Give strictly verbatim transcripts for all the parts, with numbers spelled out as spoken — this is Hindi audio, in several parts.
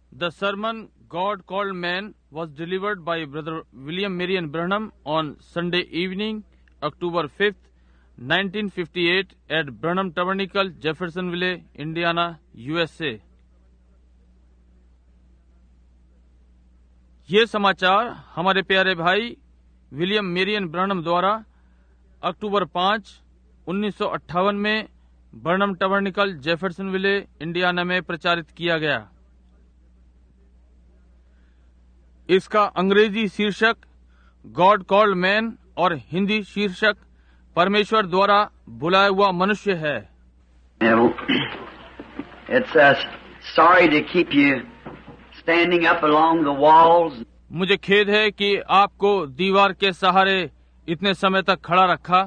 The sermon God Called Man was delivered by Brother William Marion Branham on Sunday evening, October fifth, nineteen fifty-eight at Branham Tabernacle, Jeffersonville, Indiana, U S A. ये समाचार हमारे प्यारे भाई विलियम मेरियन ब्रनम द्वारा अक्टूबर पाँच, उन्नीस सौ अट्ठावन में ब्रनम टबरनिकल, जेफरसनविले, इंडियाना में प्रचारित किया गया। इसका अंग्रेजी शीर्षक गॉड कॉल्ड मैन और हिंदी शीर्षक परमेश्वर द्वारा बुलाया हुआ मनुष्य है। It's uh, sorry to keep you standing up along the walls. मुझे खेद है कि आपको दीवार के सहारे इतने समय तक खड़ा रखा।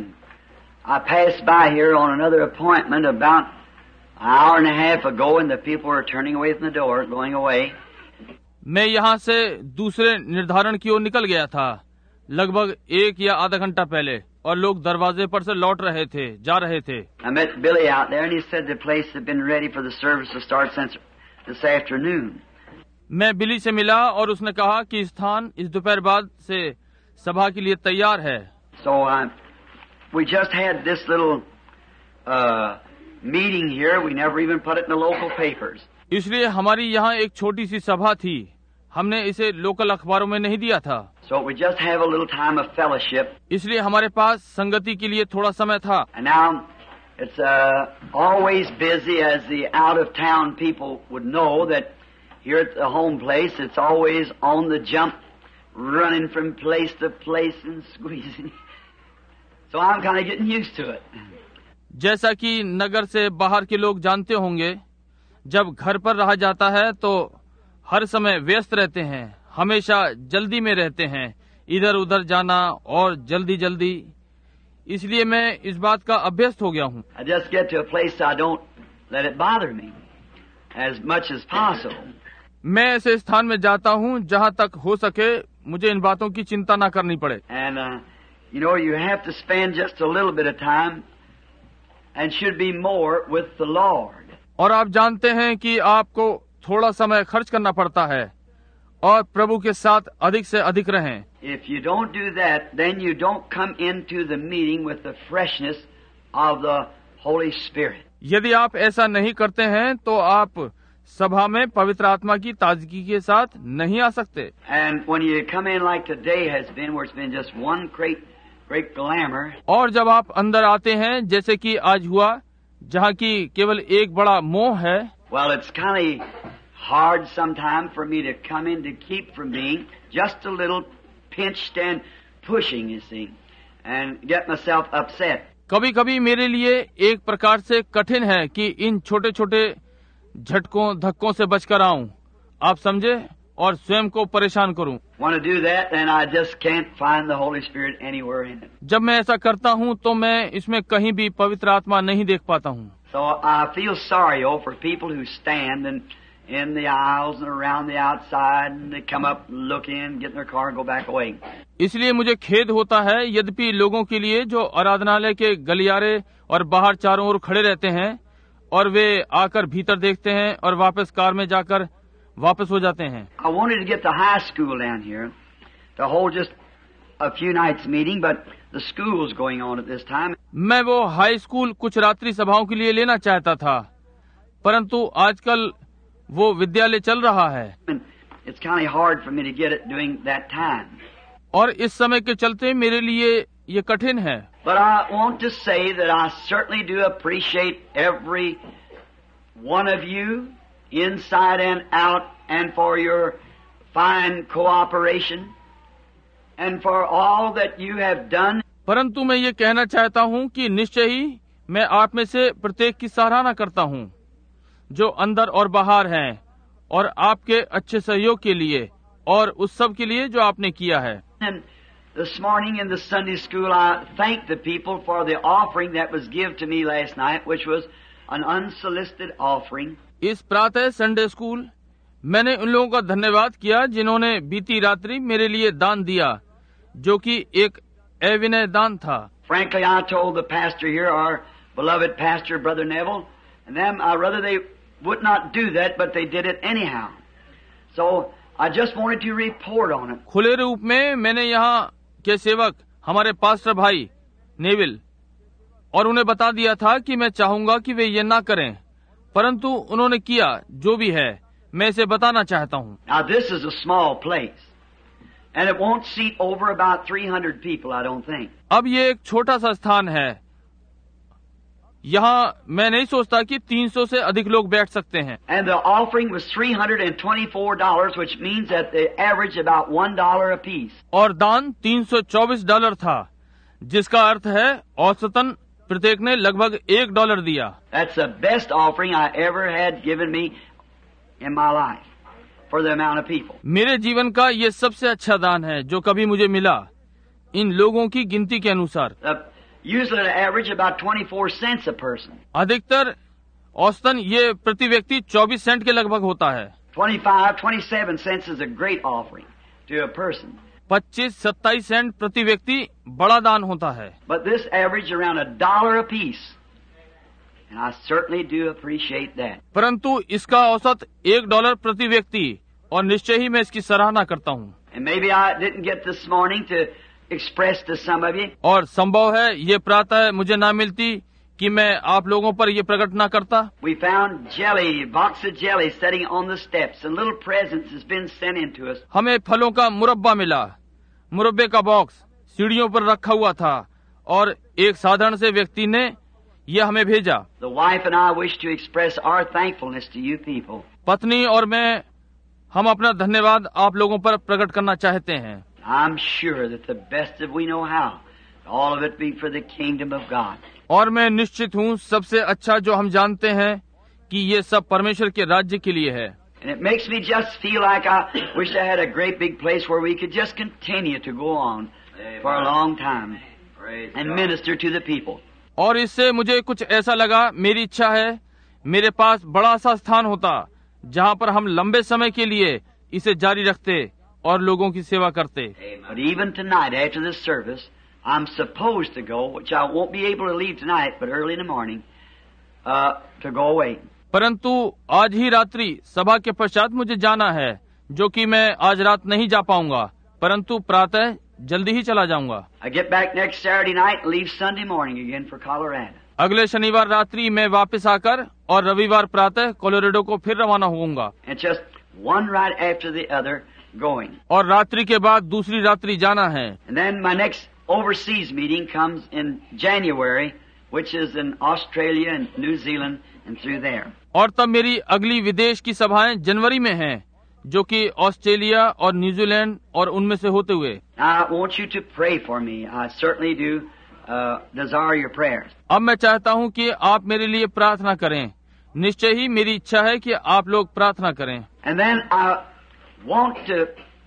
I passed by here on another appointment about an hour and a half ago, and the people were turning away from the door, going away. मैं यहाँ से दूसरे निर्धारण की ओर निकल गया था लगभग एक या आधा घंटा पहले, और लोग दरवाजे पर से लौट रहे थे, जा रहे थे। I met Billy out there, and he said the place had been ready for the service to start since this afternoon. मैं बिली से मिला और उसने कहा कि स्थान इस दोपहर बाद से सभा के लिए तैयार है। So uh, we just had this little uh, meeting here. We never even put it in the local papers. इसलिए हमारी यहाँ एक छोटी सी सभा थी, हमने इसे लोकल अखबारों में नहीं दिया था। So we just have a little time of fellowship. इसलिए हमारे पास संगति के लिए थोड़ा समय था। And now it's uh, always busy, as the out-of-town people would know that here at the home place, it's always on the jump, running from place to place and squeezing. So I'm kind of getting used to it. जैसा कि नगर से बाहर के लोग जानते होंगे, जब घर पर रहा जाता है तो हर समय व्यस्त रहते हैं, हमेशा जल्दी में रहते हैं, इधर उधर जाना और जल्दी जल्दी, इसलिए मैं इस बात का अभ्यस्त हो गया हूँ। I just get to a place I don't let it bother me as much as possible. मैं ऐसे स्थान में जाता हूँ जहाँ तक हो सके मुझे इन बातों की चिंता न करनी पड़े। And uh, you know, you have to spend just a little bit of time and should be more with the Lord. और आप जानते हैं कि आपको थोड़ा समय खर्च करना पड़ता है और प्रभु के साथ अधिक से अधिक रहें। If you don't do that, then you don't come into the meeting with the freshness of the Holy Spirit. यदि आप ऐसा नहीं करते हैं तो आप सभा में पवित्र आत्मा की ताजगी के साथ नहीं आ सकते। And when you come in like today has been, where it's been just one great, great glamour. और जब आप अंदर आते हैं जैसे कि आज हुआ, जहाँ की केवल एक बड़ा मोह है। Well, it's kind of hard sometime for me to come in to keep from being just a little pinched and pushing, you see, and get myself upset. कभी कभी मेरे लिए एक प्रकार से कठिन है कि इन छोटे छोटे झटकों धक्कों से बचकर आऊं, आप समझे, और स्वयं को परेशान करूं। Want to do that, and I just can't find the Holy Spirit anywhere in it. जब मैं ऐसा करता हूं तो मैं इसमें कहीं भी पवित्र आत्मा नहीं देख पाता हूं। So I feel sorry oh for people who stand and in the aisles and around the outside, and they come up, look in, get in their car, and go back away. इसलिए मुझे खेद होता है यद्यपि लोगों के लिए जो आराधनालय के गलियारे और बाहर चारों ओर खड़े रहते हैं और वे आकर भीतर देखते हैं और वापस कार में जाकर वापस हो जाते हैं। I wanted to get the high school down here to hold just a few nights meeting, but the school's going on at this time. मैं वो हाई स्कूल कुछ रात्रि सभाओं के लिए लेना चाहता था, परंतु आजकल वो विद्यालय चल रहा है। It's kind of hard for me to get it during that time. और इस समय के चलते मेरे लिए ये कठिन है। But I want to say that I certainly do appreciate every one of you, inside and out, and for your fine cooperation, and for all that you have done. परंतु मैं ये कहना चाहता हूँ कि निश्चय ही मैं आप में से प्रत्येक की सराहना करता हूँ जो अंदर और बाहर हैं, और आपके अच्छे सहयोग के लिए और उस सब के लिए जो आपने किया है। And this morning in the Sunday school, I thank the people for the offering that was given to me last night, which was an unsolicited offering. इस प्रातः संडे स्कूल मैंने उन लोगों का धन्यवाद किया जिन्होंने बीती रात्रि मेरे लिए दान दिया, जो कि एक अविनय दान था। Frankly, I told the pastor here, our beloved pastor, Brother Neville, and them, I rather they would not do that, but they did it anyhow. So I just wanted to report on it. खुले रूप में मैंने यहाँ के सेवक हमारे पास्टर भाई नेविल और उन्हें बता दिया था कि मैं चाहूंगा कि वे ये ना करें, परंतु उन्होंने किया। जो भी है मैं इसे बताना चाहता हूँ। Now this is a small place, and it won't seat over about three hundred people, I don't think. अब ये एक छोटा सा स्थान है, यहाँ मैं नहीं सोचता कि तीन सौ से अधिक लोग बैठ सकते हैं। And the offering was three hundred twenty-four dollars, which means that they average about one dollar apiece. और दान तीन सौ चौबीस डॉलर था, जिसका अर्थ है औसतन प्रत्येक ने लगभग एक डॉलर दिया। That's the best offering I ever had given me in my life for the amount of people. मेरे जीवन का ये सबसे अच्छा दान है जो कभी मुझे मिला, इन लोगों की गिनती के अनुसार। Uh, usually the average about twenty-four cents a person. अधिकतर औसतन ये प्रति व्यक्ति चौबीस सेंट के लगभग होता है। twenty-five, twenty-seven cents is a great offering to a person. पच्चीस सत्ताईस सेंट प्रति व्यक्ति बड़ा दान होता है। But this average around a dollar apiece. And I certainly do appreciate that. परंतु इसका औसत एक डॉलर प्रति व्यक्ति, और निश्चय ही मैं इसकी सराहना करता हूँ। And maybe I didn't get this morning to express to some of you. और संभव है ये प्रातः मुझे ना मिलती कि मैं आप लोगों पर ये प्रकट ना करता। We found jelly, a box of jelly sitting on the steps, and little presents has been sent in to us. हमें फलों का मुरब्बा मिला। मुरब्बे का बॉक्स सीढ़ियों पर रखा हुआ था और एक साधारण से व्यक्ति ने ये हमें भेजा। The wife and I wish to express our thankfulness to you people. पत्नी और मैं हम अपना धन्यवाद आप लोगों पर प्रकट करना चाहते हैं। I'm sure that the best that we know how, all of it be for the kingdom of God. और मैं निश्चित हूँ सबसे अच्छा जो हम जानते हैं कि ये सब परमेश्वर के राज्य के लिए है। And it makes me just feel like I wish I had a great big place where we could just continue to go on for a long time and minister to the people. और इससे मुझे कुछ ऐसा लगा, मेरी इच्छा है मेरे पास बड़ा सा स्थान होता जहाँ पर हम लंबे समय के लिए इसे जारी रखते और लोगों की सेवा करते। But even tonight after this service, I'm supposed to go, which I won't be able to leave tonight, but early in the morning, uh, to go away. परंतु आज ही रात्रि सभा के पश्चात मुझे जाना है, जो कि मैं आज रात नहीं जा पाऊंगा, परंतु प्रातः जल्दी ही चला जाऊंगा। I get back next Saturday night and leave Sunday morning again for Colorado. अगले शनिवार रात्रि मैं वापस आकर और रविवार प्रातः कोलोराडो को फिर रवाना होऊंगा। And just one right after the other going. और रात्रि के बाद दूसरी रात्रि जाना है। And then my next overseas meeting comes in January, which is in Australia and New Zealand and through there. और तब मेरी अगली विदेश की सभाएं जनवरी में हैं, जो कि ऑस्ट्रेलिया और न्यूजीलैंड और उनमें से होते हुए। Now, I want you to pray for me. I certainly do uh, desire your prayers. अब मैं चाहता हूं कि आप मेरे लिए प्रार्थना करें। निश्चय ही मेरी इच्छा है कि आप लोग प्रार्थना करें। And then I want to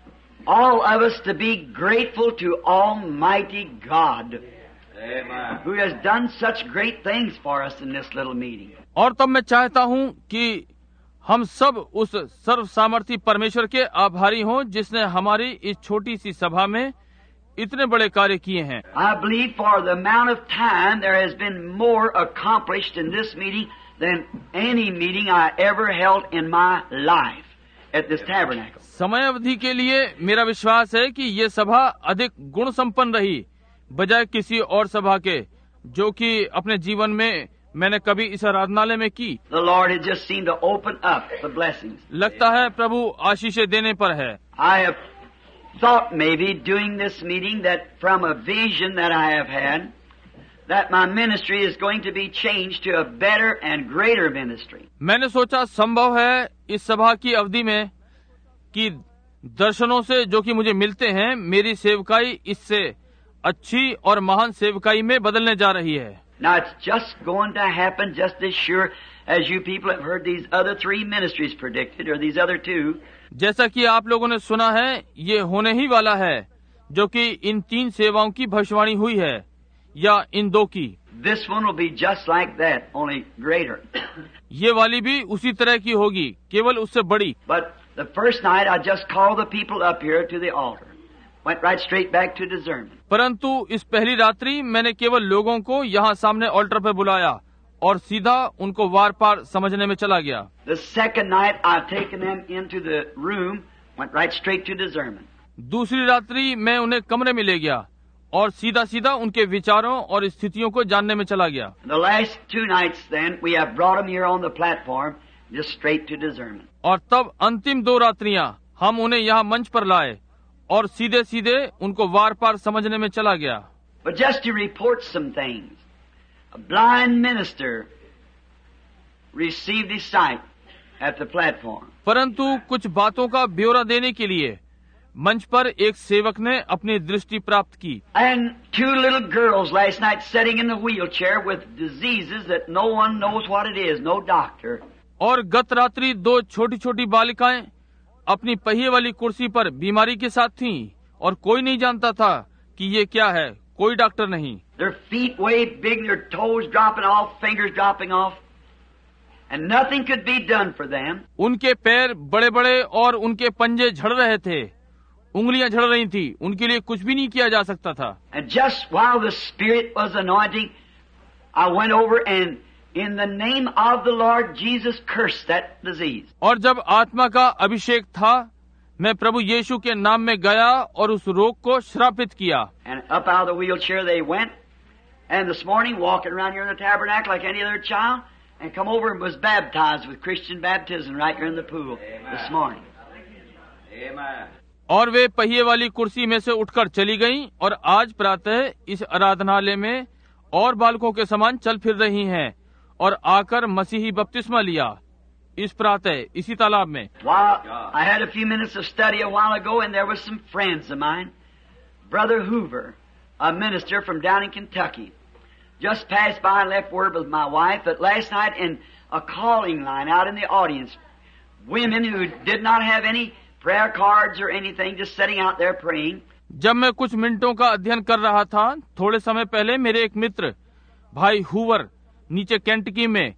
all of us to be grateful to Almighty God, Amen, who has done such great things for us in this little meeting. और तब मैं चाहता हूं कि हम सब उस सर्व सामर्थी परमेश्वर के आभारी हों जिसने हमारी इस छोटी सी सभा में इतने बड़े कार्य किए हैं। I believe for the amount of time there has been more accomplished in this meeting than any meeting I ever held in my life at this tabernacle. समय अवधि के लिए मेरा विश्वास है कि ये सभा अधिक गुण संपन्न रही बजाय किसी और सभा के जो कि अपने जीवन में मैंने कभी इस आराधनालय में की। The Lord has just seemed to open up the blessings. लगता है प्रभु आशीषें देने पर है। I have thought maybe doing this meeting that from a vision that I have had, that my ministry is going to be changed to a better and greater ministry. मैंने सोचा संभव है इस सभा की अवधि में कि दर्शनों से जो कि मुझे मिलते हैं मेरी सेवकाई इससे अच्छी और महान सेवकाई में बदलने जा रही है। Now it's just going to happen just as sure as you people have heard these other three ministries predicted or these other two. जैसा कि आप लोगों ने सुना है ये होने ही वाला है जो कि इन तीन सेवाओं की भविष्यवाणी हुई है या इन दो की। This one will be just like that, only greater. ये वाली भी उसी तरह की होगी, केवल उससे बड़ी। But the first night I just called the people up here to the altar. Went right straight back to discernment. परंतु इस पहली रात्रि मैंने केवल लोगों को यहाँ सामने ऑल्टर पर बुलाया और सीधा उनको वार पार समझने में चला गया। The second night, I've taken them into the room, went right straight to discernment. दूसरी रात्रि मैं उन्हें कमरे में ले गया और सीधा सीधा उनके विचारों और स्थितियों को जानने में चला गया। The last two nights, then we have brought them here on the platform, just straight to discernment. और तब अंतिम दो रात्रियां हम उन्हें यहाँ मंच पर लाए और सीधे सीधे उनको वार पार समझने में चला गया। But just to report some things, a blind minister received his sight at the platform. परंतु कुछ बातों का ब्यौरा देने के लिए मंच पर एक सेवक ने अपनी दृष्टि प्राप्त की। And two little girls last night sitting in the wheelchair with diseases that no one knows what it is, no doctor. और गत रात्रि दो छोटी छोटी बालिकाएं अपनी पहिए वाली कुर्सी पर बीमारी के साथ थीं और कोई नहीं जानता था कि ये क्या है, कोई डॉक्टर नहीं। Their feet way big, their toes dropping off, fingers dropping off, and nothing could be done for them. उनके पैर बड़े बड़े और उनके पंजे झड़ रहे थे, उंगलियां झड़ रही थी, उनके लिए कुछ भी नहीं किया जा सकता था। And just while the Spirit was anointing, I went over and in the name of the Lord Jesus cursed that disease. और जब आत्मा का अभिषेक था, मैं प्रभु यीशु के नाम में गया और उस रोग को श्रापित किया। And up out of the wheelchair they went, and this morning walking around here in the tabernacle like any other child, and come over and was baptized with Christian baptism right here in the pool. Amen. This morning. Amen. और वे पहिए वाली कुर्सी में से उठकर चली गईं और आज प्रातः इस आराधनालय में और बालकों के समान चल फिर रही हैं और आकर मसीही बपतिस्मा लिया इस प्रातः इसी तालाब में। Well, I had a few minutes of study a while ago, and there was some friends of mine. Brother Hoover, a minister from down in Kentucky, just passed by and left word with my wife that last night in a calling line out in the audience, women who did not have any prayer cards or anything, just sitting out there praying. जब मैं कुछ मिनटों का अध्ययन कर रहा था, थोड़े समय पहले मेरे एक मित्र भाई हूवर नीचे केंटकी में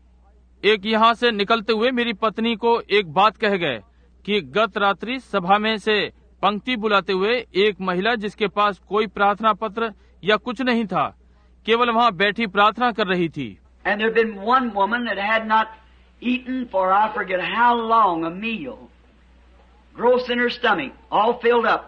एक यहाँ से निकलते हुए मेरी पत्नी को एक बात कह गए कि गत रात्रि सभा में से पंक्ति बुलाते हुए एक महिला जिसके पास कोई प्रार्थना पत्र या कुछ नहीं था, केवल वहाँ बैठी प्रार्थना कर रही थी। And there had been one woman that had not eaten for I forget how long a meal, gross in her stomach, all filled up.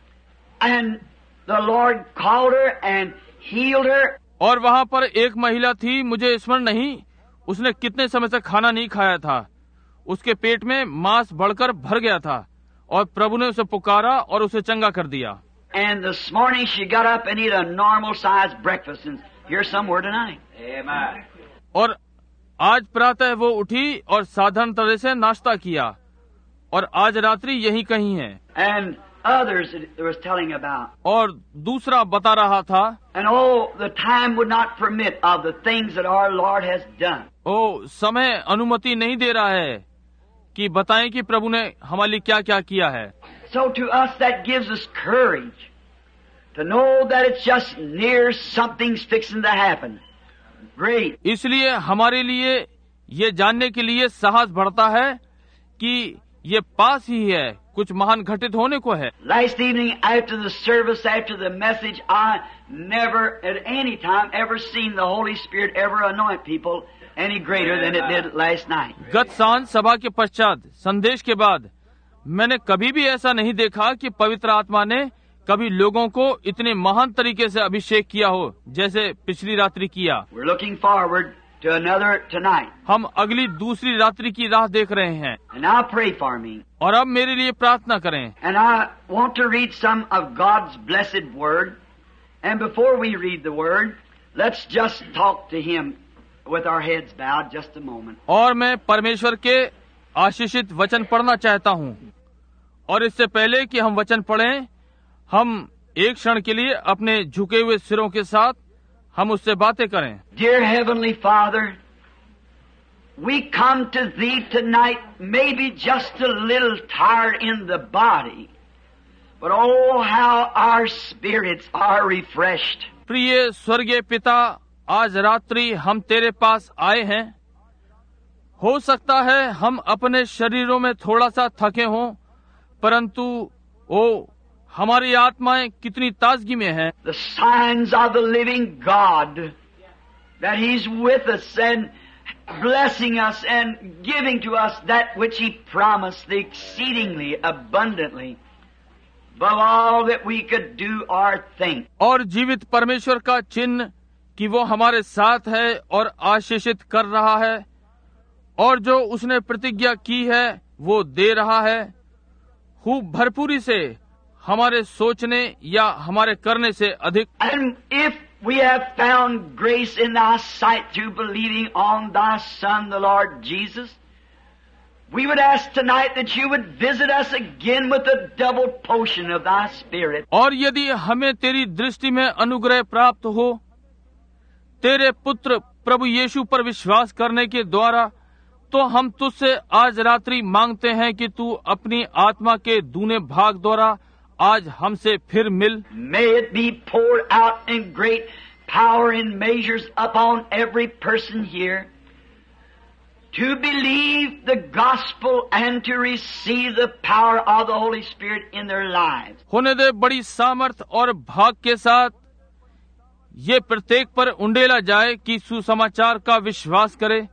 And the Lord called her and healed her. और वहाँ पर एक महिला थी, मुझे स्मरण नहीं, उसने कितने समय से खाना नहीं खाया था, उसके पेट में मांस बढ़कर भर गया था और प्रभु ने उसे पुकारा और उसे चंगा कर दिया। And this morning she got up and eat a normal sized breakfast and here's somewhere tonight. Amen. और आज प्रातः वो उठी और साधारण तरह से नाश्ता किया और आज रात्रि यहीं कहीं है। And others it was telling about. और दूसरा बता रहा था, And oh, the time would not permit of the things that our Lord has done. ओ समय अनुमति नहीं दे रहा है कि बताएं कि प्रभु ने हमारे लिए क्या क्या किया है। So to us that gives us courage to know that it's just near something's fixing to happen. Great. इसलिए हमारे लिए ये जानने के लिए साहस बढ़ता है कि ये पास ही है, कुछ महान घटित होने को है। Last evening after the service, after the message, I never at any time ever seen the Holy Spirit ever anoint people any greater than it did last night. गत सांझ सभा के पश्चात संदेश के बाद मैंने कभी भी ऐसा नहीं देखा कि पवित्र आत्मा ने कभी लोगों को इतने महान तरीके से अभिषेक किया हो जैसे पिछली रात्रि किया। We're looking forward to another tonight. हम अगली दूसरी रात्रि की राह देख रहे हैं। And now pray for me. और अब मेरे लिए प्रार्थना करें। And I want to read some of God's blessed word. And before we read the word, let's just talk to Him with our heads bowed just a moment. और मैं परमेश्वर के आशीषित वचन पढ़ना चाहता हूँ और इससे पहले कि हम वचन पढ़ें, हम एक क्षण के लिए अपने झुके हुए सिरों के साथ हम उससे बातें करें। Dear Heavenly Father, we come to Thee tonight maybe just a little tired in the body, but oh how our spirits are refreshed. प्रिय स्वर्गीय पिता, आज रात्रि हम तेरे पास आए हैं। हो सकता है हम अपने शरीरों में थोड़ा सा थके हों, परंतु ओ हमारी आत्माएं कितनी ताजगी में हैं। The signs of the living God that He's with us and blessing us and giving to us that which He promised, the exceedingly abundantly, above all that we could do or think. और जीवित परमेश्वर का चिन्ह कि वो हमारे साथ है और आशीषित कर रहा है, और जो उसने प्रतिज्ञा की है वो दे रहा है, खूब भरपूरी से हमारे सोचने या हमारे करने से अधिक. And if we have found grace in Thy sight through believing on Thy Son, the Lord Jesus, we would ask tonight that You would visit us again with a double portion of Thy Spirit. और यदि हमें तेरी दृष्टि में अनुग्रह प्राप्त हो, तेरे पुत्र प्रभु यीशु पर विश्वास करने के द्वारा, तो हम तुझसे आज रात्रि मांगते हैं कि तू अपनी आत्मा के दूने भाग द्वारा आज हमसे फिर मिल. May it be poured out in great power and measures upon every person here to believe the gospel and to receive the power of the Holy Spirit in their lives. होने दे बड़ी सामर्थ और भाग के साथ ये प्रत्येक पर उंडेला जाए कि सुसमाचार का विश्वास करे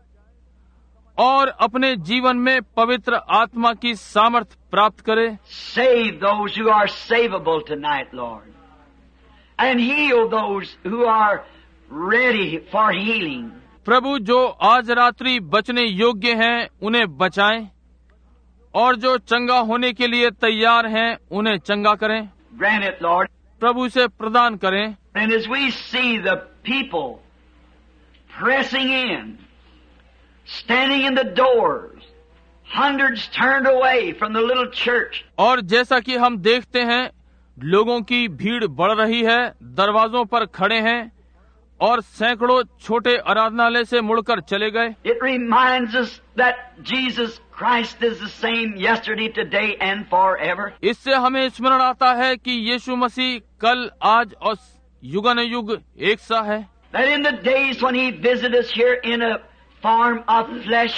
और अपने जीवन में पवित्र आत्मा की सामर्थ प्राप्त करे. Save those who are savable tonight, Lord, and heal those who are ready for healing. प्रभु जो आज रात्रि बचने योग्य हैं उन्हें बचाएं, और जो चंगा होने के लिए तैयार हैं उन्हें चंगा करें. Grant it, Lord. प्रभु इसे प्रदान करें. And as we see the people pressing in, standing in the doors, hundreds turned away from the little church. और जैसा कि हम देखते हैं लोगों की भीड़ बढ़ रही है, दरवाजों पर खड़े हैं और सैकड़ों छोटे आराधनालय से मुड़कर चले गए. It reminds us that Jesus Christ is the same yesterday, today and forever. इससे हमें स्मरण आता है कि यीशु मसीह कल, आज और युगानुयुग एक सा है. That in the days when He visited us here in a form of flesh,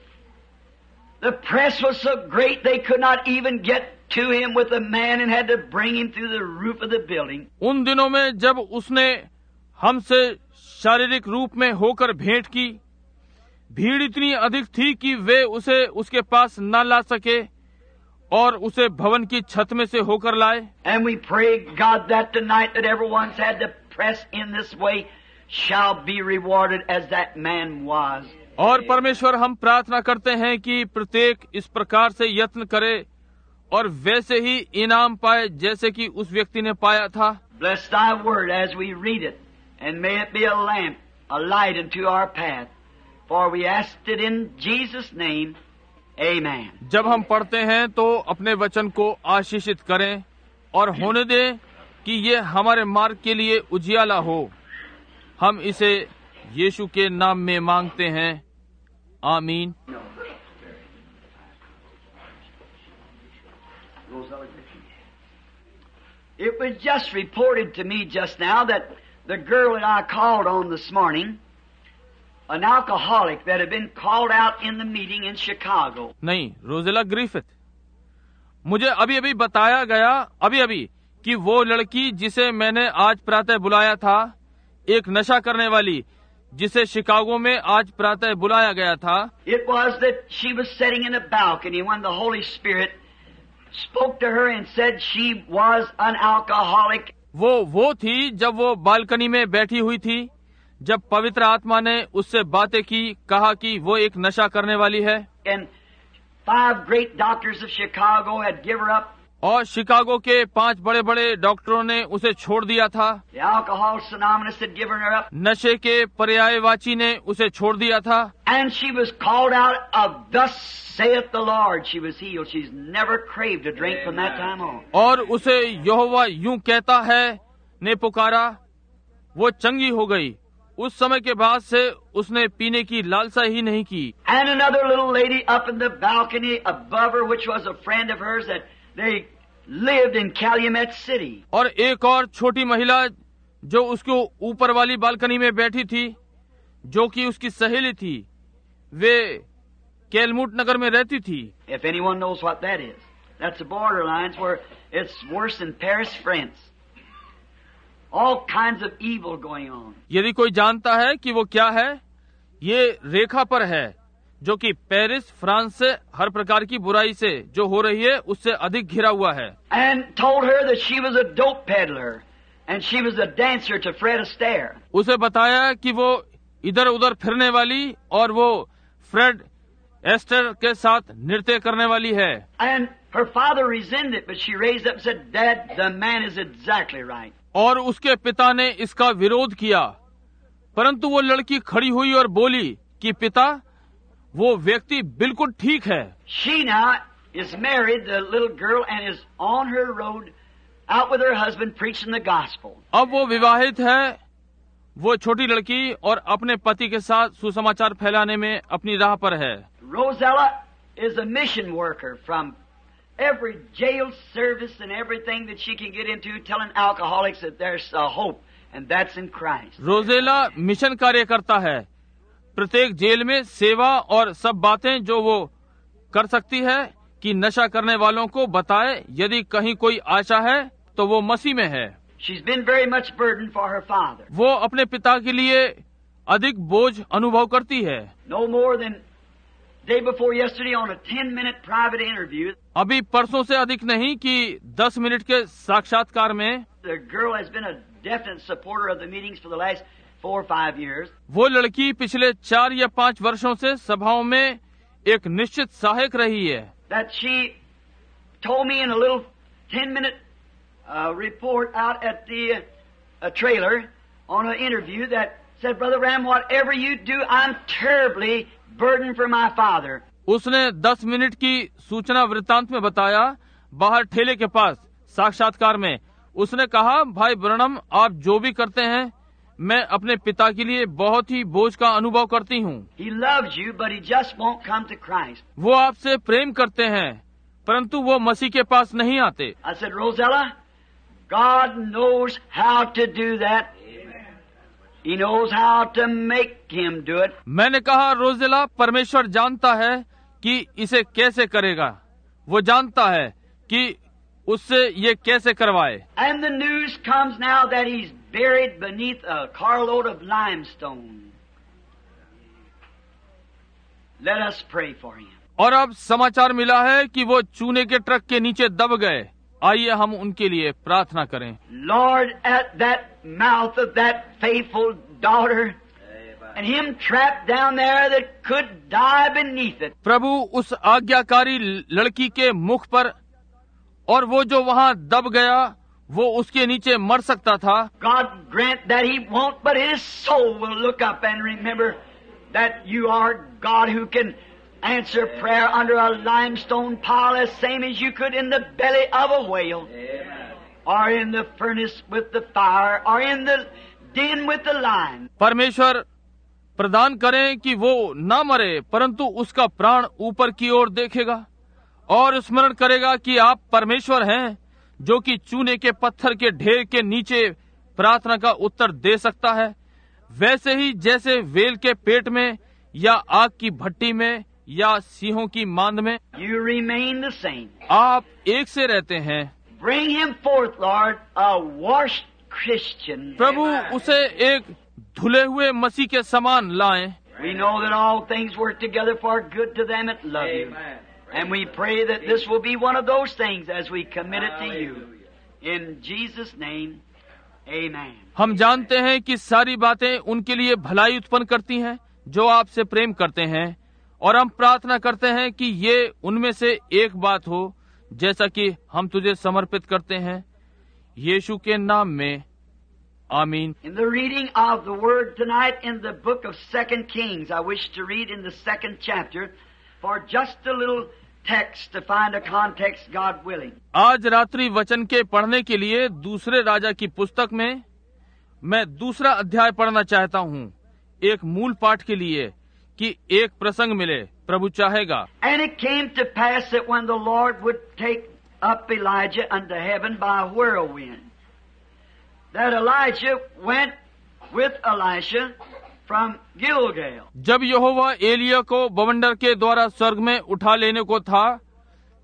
the press was so great they could not even get to Him with a man and had to bring Him through the roof of the building. उन दिनों में जब उसने हमसे शारीरिक रूप में होकर भेंट की, भीड़ इतनी अधिक थी कि वे उसे उसके पास न ला सके और उसे भवन की छत में से होकर लाए. And we pray, God, that tonight that everyone's had to press in this way shall be rewarded as that man was. और परमेश्वर हम प्रार्थना करते हैं कि प्रत्येक इस प्रकार से यत्न करे और वैसे ही इनाम पाए जैसे कि उस व्यक्ति ने पाया था. Bless Thy word as we read it, and may it be a lamp, a light unto our path. For we asked it in Jesus' name. Amen. जब हम पढ़ते हैं तो अपने वचन को आशीषित करें और होने दें कि ये हमारे मार्ग के लिए उजियाला हो. हम इसे यीशु के नाम में मांगते हैं. आमीन. It was just reported to me just now that the girl that I called on this morning, an alcoholic that had been called out in the meeting in Chicago. नहीं, रोजेला ग्रिफिथ. मुझे अभी अभी बताया गया, अभी अभी, कि वो लड़की जिसे मैंने आज प्रातः बुलाया था, एक नशा करने वाली, जिसे शिकागो में आज प्रातः बुलाया गया था. It was that she was sitting in a balcony when the Holy Spirit spoke to her and said she was an alcoholic. वो वो थी जब वो बालकनी में बैठी हुई थी, जब पवित्र आत्मा ने उससे बातें की, कहा कि वो एक नशा करने वाली है. And five great doctors of Chicago had given her up. और शिकागो के पांच बड़े बड़े डॉक्टरों ने उसे छोड़ दिया था. The Alcoholics Anonymous had given her up. नशे के पर्यायवाची ने उसे छोड़ दिया था. And she was called out of thus saith the Lord. She was healed. She's never craved a drink from that time on. और उसे यहोवा यूं कहता है ने पुकारा, वो चंगी हो गई. उस समय के बाद से उसने पीने की लालसा ही नहीं की. And another little lady up in the balcony above her, which was a friend of hers that they lived in Calumet City. और एक और छोटी महिला जो उसके ऊपर वाली बालकनी में बैठी थी, जो कि उसकी सहेली थी, वे कैलमुट नगर में रहती थी. If anyone knows what that is, that's the borderlines where it's worse than Paris, France. all kinds of evil going on. यदि कोई जानता है कि वो क्या है, ये रेखा पर है जो कि पेरिस, फ्रांस से हर प्रकार की बुराई से जो हो रही है उससे अधिक घिरा हुआ है. And told her that she was a dope peddler and she was a dancer to Fred Astaire. उसे बताया कि वो इधर उधर फिरने वाली और वो फ्रेड एस्टर के साथ नृत्य करने वाली है. And her father resented it, but she raised up and said, Dad, the man is exactly right. और उसके पिता ने इसका विरोध किया, परंतु वो लड़की खड़ी हुई और बोली कि पिता, वो व्यक्ति बिल्कुल ठीक है. She now is married, the little girl, and is on her road out with her husband preaching the gospel. अब वो विवाहित है, वो छोटी लड़की, और अपने पति के साथ सुसमाचार फैलाने में अपनी राह पर है. Rosella is a mission worker from every jail service and everything that she can get into, telling alcoholics that there's a hope, and that's in Christ. Rosella mission कार्य करता है. प्रत्येक जेल में सेवा और सब बातें जो वो कर सकती है कि नशा करने वालों को बताए यदि कहीं कोई आशा है तो वो मसीह में है. She's been very much burdened for her father. वो अपने पिता के लिए अधिक बोझ अनुभव करती है. No more than day before yesterday on a ten minute private interview. अभी परसों से अधिक नहीं कि दस मिनट के साक्षात्कार में The girl has been a definite supporter of the meetings for the last four or five years. वो लड़की पिछले चार या पांच वर्षों से सभाओं में एक निश्चित सहायक रही है. That she told me in a little ten minute uh, report out at the uh, trailer on an interview that said, Brother Ram, whatever you do, I'm terribly burdened for my father. उसने दस मिनट की सूचना वृत्तांत में बताया बाहर ठेले के पास साक्षात्कार में. उसने कहा, भाई ब्रनम, आप जो भी करते हैं, मैं अपने पिता के लिए बहुत ही बोझ का अनुभव करती हूँ. He loves you, but he just won't come to Christ. वो आपसे प्रेम करते हैं, परंतु वो मसीह के पास नहीं आते. I said, Rosella, God knows how to do that. He knows how to make him do it. मैंने कहा, रोजेला, परमेश्वर जानता है कि इसे कैसे करेगा. वो जानता है कि उससे ये कैसे करवाए. And the news comes now that he's buried beneath a carload of limestone. Let us pray for him. और अब समाचार मिला है कि वो चूने के ट्रक के नीचे दब गए. आइए हम उनके लिए प्रार्थना करें. Lord, at that mouth of that faithful daughter, and him trapped down there that could die beneath it. प्रभु, उस आज्ञाकारी लड़की के मुख पर, और वो जो वहाँ दब गया, वो उसके नीचे मर सकता था. God grant that he won't, but his soul will look up and remember that you are God who can answer prayer under a limestone pile as same as you could in the belly of a whale. Amen. Or in the furnace with the fire, or in the den with the lion. परमेश्वर प्रदान करें कि वो न मरे, परंतु उसका प्राण ऊपर की ओर देखेगा और स्मरण करेगा कि आप परमेश्वर हैं, जो कि चूने के पत्थर के ढेर के नीचे प्रार्थना का उत्तर दे सकता है, वैसे ही जैसे वेल के पेट में या आग की भट्टी में या सिंहों की मांद में. You remain the same. आप एक से रहते हैं. Bring him forth, Lord, a washed Christian. प्रभु, उसे एक धुले हुए मसीह के समान लाएं. We know that all things work together for good to them that love you. And we pray that this will be one of those things as we commit it to you. In Jesus' name, amen. हम जानते हैं कि सारी बातें उनके लिए भलाई उत्पन्न करती हैं जो आपसे प्रेम करते हैं, और हम प्रार्थना करते हैं कि ये उनमें से एक बात हो, जैसा कि हम तुझे समर्पित करते हैं यीशु के नाम में. आमीन. In the reading of the word tonight in the book of Second Kings, I wish to read in the second chapter for just a little text to find a context, God willing. आज रात्रि वचन के पढ़ने के लिए दूसरे राजा की पुस्तक में मैं दूसरा अध्याय पढ़ना चाहता हूँ, एक मूल पाठ के लिए कि एक प्रसंग मिले, प्रभु चाहेगा. And it came to pass that when the Lord would take up Elijah unto heaven by a whirlwind, that Elijah went with Elisha from Gilgal. जब यहोवा एलिया को बवंडर के द्वारा स्वर्ग में उठा लेने को था,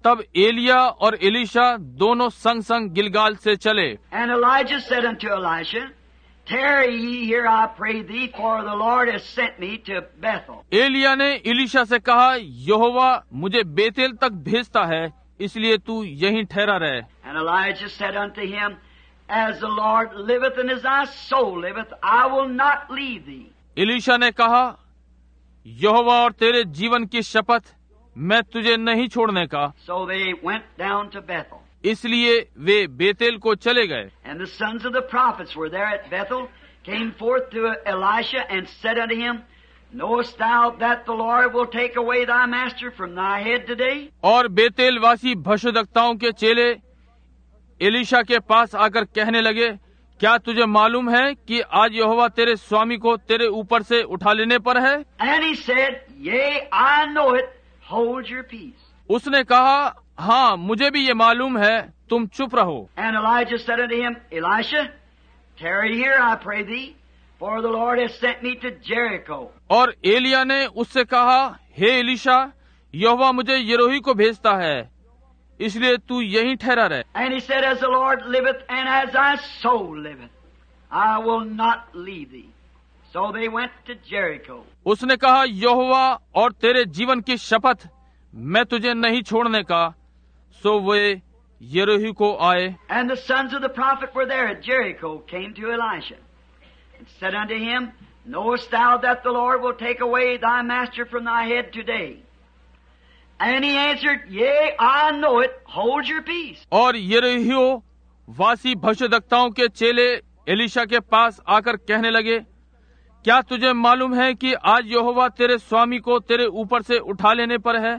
तब एलिया और एलीशा दोनों संग संग गिलगाल से चले। And Elijah said unto Elisha, Tarry ye here, I pray thee, for the Lord has sent me to Bethel. Elia ने एलीशा से कहा, यहोवा मुझे बेतेल तक भेजता है, इसलिए तू यहीं ठहरा रहे। And Elijah said unto him, As the Lord liveth and as thy soul liveth, I will not leave thee. Elisha ने कहा, यहोवा और तेरे जीवन की शपथ, मैं तुझे नहीं छोड़ने का। So they went down to Bethel. इसलिए वे बेतेल को चले गए। And the sons of the prophets were there at Bethel, came forth to Elisha and said unto him, Knowest thou that the Lord will take away thy master from thy head today? और बेतेल वासी भविष्यद्वक्ताओं के चेले एलीशा के पास आकर कहने लगे, क्या तुझे मालूम है कि आज यहोवा तेरे स्वामी को तेरे ऊपर से उठा लेने पर है? And he said, Yea, I know it. Hold your peace. उसने कहा, हाँ मुझे भी ये मालूम है, तुम चुप रहो। And Elijah said unto him, Elisha, tarry here, I pray thee, for the Lord has sent me to Jericho. और एलिया ने उससे कहा, हे एलीशा, यहोवा मुझे यरीहो को भेजता है, इसलिए तू यहीं ठहरा रहे। And he said, As the Lord liveth and as thy soul liveth, I will not leave thee. So they went to Jericho. उसने कहा, यहोवा और तेरे जीवन की शपथ, मैं तुझे नहीं छोड़ने का। सो वे यरीहो को आए। And the sons of the prophet were there at Jericho, came to Elisha, and said unto him, Knowest thou that the Lord will take away thy master from thy head today? And he answered, Yea, I know it. Hold your peace. और यरीहो वासी भविष्यद्वक्ताओं के चेले एलीशा के पास आकर कहने लगे, क्या तुझे मालूम है कि आज यहोवा तेरे स्वामी को तेरे ऊपर से उठा लेने पर है?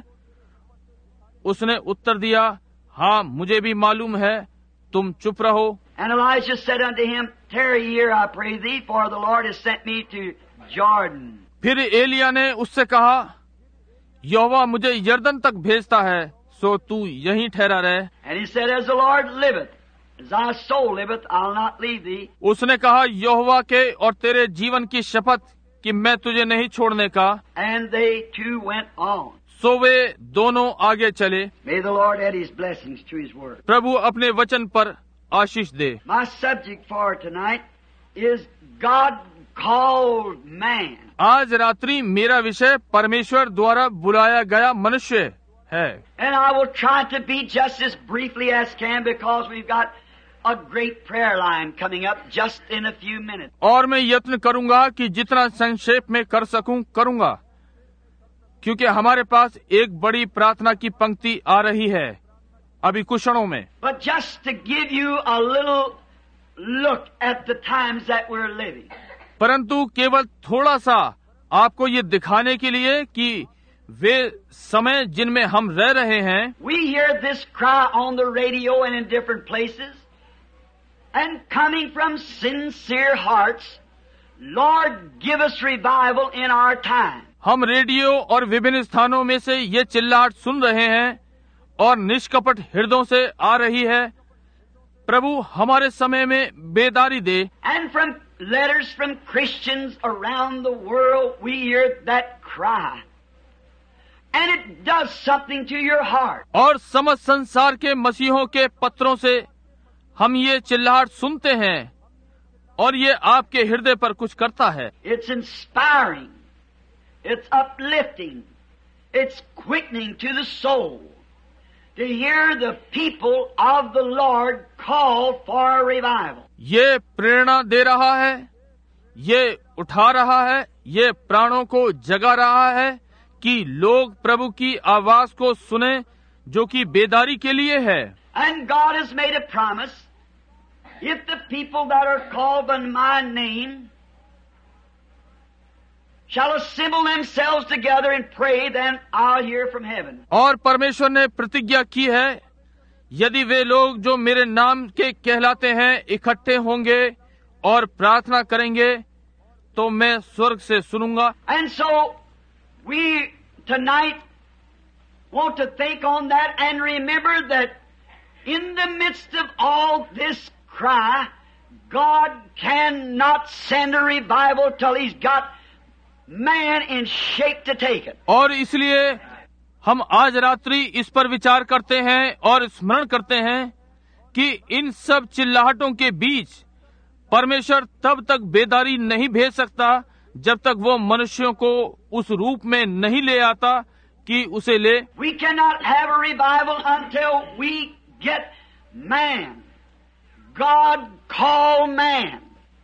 उसने उत्तर दिया, हाँ मुझे भी मालूम है, तुम चुप रहो। And Elijah said unto him, Tarry here, I pray thee, for the Lord has sent me to Jordan. फिर एलिया ने उससे कहा, यहोवा मुझे यरदन तक भेजता है, सो तू यहीं ठहरा रहे। And he said, As the Lord liveth, as thy soul liveth, I'll not leave thee. उसने कहा, यहोवा के और तेरे जीवन की शपथ कि मैं तुझे नहीं छोड़ने का। And they two went on. सो वे दोनों आगे चले। May the Lord add his blessings to his word. प्रभु अपने वचन पर आशीष दे। My subject for tonight is God called man. आज रात्रि मेरा विषय परमेश्वर द्वारा बुलाया गया मनुष्य है। And I will try to be just as briefly as can, because we've got a great prayer line coming up just in a few minutes. और मैं यत्न करूंगा कि जितना संक्षेप में कर सकूं करूंगा, क्योंकि हमारे पास एक बड़ी प्रार्थना की पंक्ति आ रही है अभी कुछ क्षणों में। But just to give you a little look at the times that we're living. परंतु केवल थोड़ा सा आपको ये दिखाने के लिए कि वे समय जिनमें हम रह रहे हैं। We hear this cry on the radio and in different places, and coming from sincere hearts, Lord, give us revival in our time. हम रेडियो और विभिन्न स्थानों में से ये चिल्लाहट सुन रहे हैं और निष्कपट हृदयों से आ रही है, प्रभु हमारे समय में बेदारी दे। And from letters from Christians around the world, we hear that cry. And it does something to your heart. और समस्त संसार के मसीहों के पत्रों से हम ये चिल्लाहट सुनते हैं और ये आपके हृदय पर कुछ करता है। It's inspiring. It's uplifting. It's quickening to the soul to hear the people of the Lord call for a revival. ये प्रेरणा दे रहा है, ये उठा रहा है, ये प्राणों को जगा रहा है कि लोग प्रभु की आवाज को सुने जो कि बेदारी के लिए है। And God has made a promise, if the people that are called by my name shall assemble themselves together and pray, then I'll hear from heaven. और परमेश्वर ने प्रतिज्ञा की है, यदि वे लोग जो मेरे नाम के कहलाते हैं इकट्ठे होंगे और प्रार्थना करेंगे तो मैं स्वर्ग से सुनूंगा। And so we tonight want to think on that and remember that in the midst of all this cry, God cannot send a revival till He's got man in shape to take it. और इसलिए हम आज रात्रि इस पर विचार करते हैं और स्मरण करते हैं कि इन सब चिल्लाहटों के बीच परमेश्वर तब तक बेदारी नहीं भेज सकता जब तक वो मनुष्यों को उस रूप में नहीं ले आता कि उसे ले। We cannot have a revival until we get man, God called man,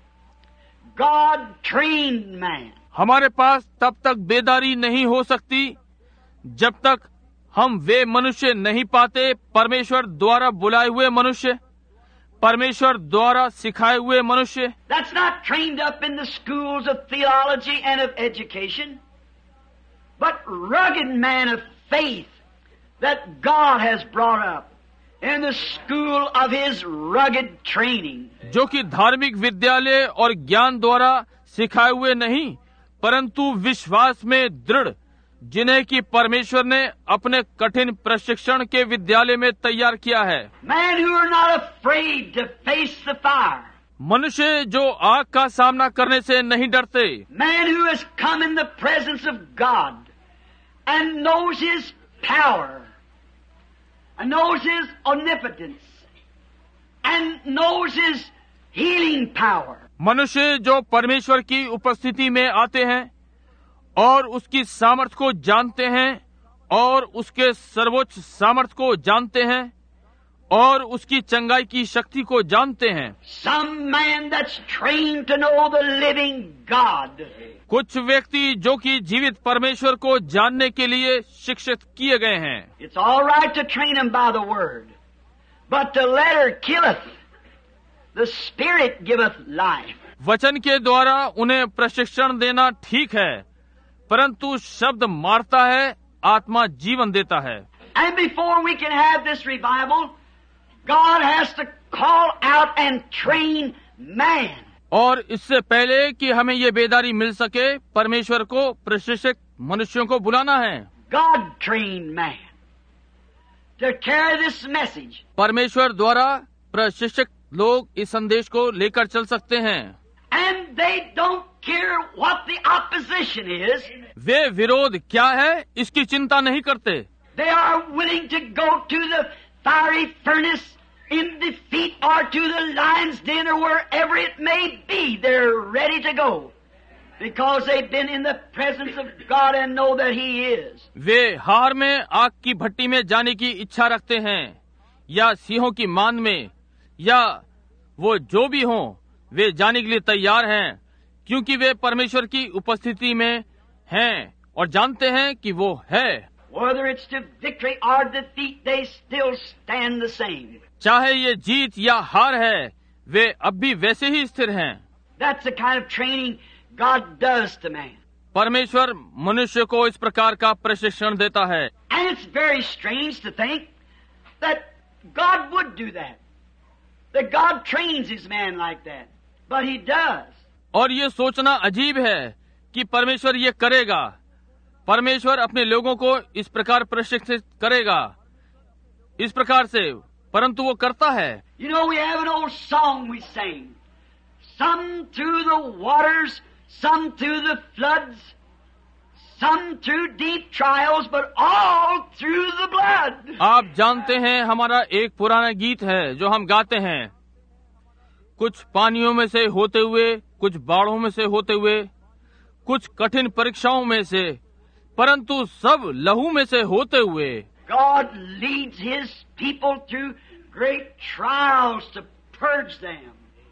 God trained man. हमारे पास तब तक बेदारी नहीं हो सकती जब तक हम वे मनुष्य नहीं पाते, परमेश्वर द्वारा बुलाए हुए मनुष्य, परमेश्वर द्वारा सिखाए हुए मनुष्य। That's not trained up in the schools of theology and of education, but rugged man of faith that God has brought up in the school of His rugged training. जो कि धार्मिक विद्यालय और ज्ञान द्वारा सिखाए हुए नहीं, परंतु विश्वास में दृढ़, जिन्हें कि परमेश्वर ने अपने कठिन प्रशिक्षण के विद्यालय में तैयार किया है। Men who are not afraid to face the fire. मनुष्य जो आग का सामना करने से नहीं डरते। Man who has come in the presence of God and knows His power and knows His omnipotence and knows His healing power. मनुष्य जो परमेश्वर की उपस्थिति में आते हैं और उसकी सामर्थ को जानते हैं और उसके सर्वोच्च सामर्थ को जानते हैं और उसकी चंगाई की शक्ति को जानते हैं। Some man that's trained to know the living God. कुछ व्यक्ति जो कि जीवित परमेश्वर को जानने के लिए शिक्षित किए गए हैं। It's all right to train him by the word, but the letter killeth, the spirit giveth life. वचन के द्वारा उन्हें प्रशिक्षण देना ठीक है, परंतु शब्द मारता है, आत्मा जीवन देता है। And before we can have this revival, God has to call out and train man. और इससे पहले कि हमें ये बेदारी मिल सके, परमेश्वर को प्रशिक्षित मनुष्यों को बुलाना है। God trained man to carry this message. परमेश्वर द्वारा प्रशिक्षित लोग इस संदेश को लेकर चल सकते हैं। And they don't care what the opposition is. वे विरोध क्या है इसकी चिंता नहीं करते। They are willing to go to the fiery furnace in defeat or to the lion's den or wherever it may be. They're ready to go because they've been in the presence of God and know that He is. वे हार में आग की भट्टी में जाने की इच्छा रखते हैं या सिंहों की मान में, या वो जो भी हों, वे जाने के लिए तैयार हैं क्योंकि वे परमेश्वर की उपस्थिति में हैं और जानते हैं कि वो है। Whether it's to victory or defeat, they still stand the same. चाहे ये जीत या हार है, वे अब भी वैसे ही स्थिर हैं। That's the kind of training God does to man. परमेश्वर मनुष्य को इस प्रकार का प्रशिक्षण देता है। And it's very strange to think that God would do that. That God trains His man like that. But He does. और ये सोचना अजीब है कि परमेश्वर ये करेगा। परमेश्वर अपने लोगों को इस प्रकार प्रशिक्षित करेगा, इस प्रकार से, परंतु वो करता है। You know, we have an old song we sing. Some through the waters, some through the floods, some through deep trials, but all through the blood. आप जानते हैं, हमारा एक पुराना गीत है जो हम गाते हैं, कुछ पानियों में से होते हुए, कुछ बाढ़ों में से होते हुए, कुछ कठिन परीक्षाओं में से, परंतु सब लहू में से होते हुए। God leads His people through great trials to purge them.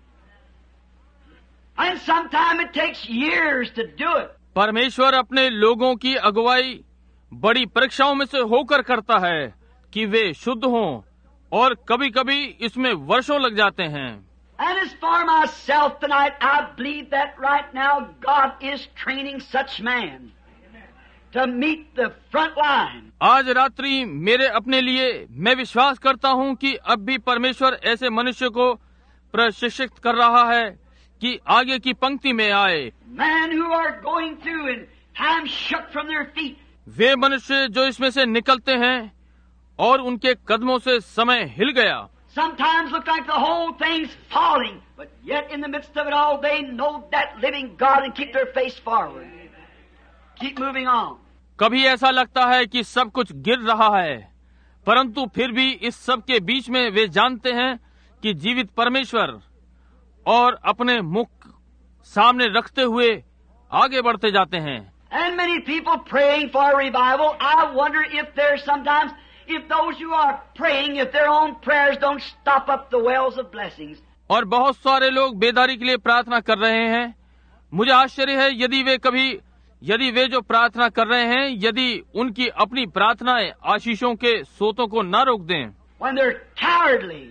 And sometimes it takes years to do it. परमेश्वर अपने लोगों की अगुवाई बड़ी परीक्षाओं में से होकर करता है कि वे शुद्ध हों, और कभी-कभी इसमें वर्षों लग जाते हैं। And as for myself tonight, I believe that right now God is training such man to meet the front line. आज रात्रि मेरे अपने लिए मैं विश्वास करता हूँ कि अब भी परमेश्वर ऐसे मनुष्य को प्रशिक्षित कर रहा है कि आगे की पंक्ति में आए। Men who are going through and time shook from their feet. वे मनुष्य जो इसमें से निकलते हैं और उनके कदमों से समय हिल गया। Sometimes look like the whole thing's falling, but yet in the midst of it all, they know that living God and keep their face forward. Keep moving on. कभी ऐसा लगता है कि सब कुछ गिर रहा है, परंतु फिर भी इस सब के बीच में वे जानते हैं कि जीवित परमेश्वर और अपने मुख सामने रखते हुए आगे बढ़ते जाते हैं। And many people praying for revival. I wonder if there's sometimes, if those who are praying, if their own prayers don't stop up the wells of blessings. और बहुत सारे लोग बेदारी के लिए प्रार्थना कर रहे हैं। मुझे आश्चर्य है यदि वे कभी यदि वे जो प्रार्थना कर रहे हैं, यदि उनकी अपनी प्रार्थनाएं आशीषों के सोतों को न रोक दें। When they're cowardly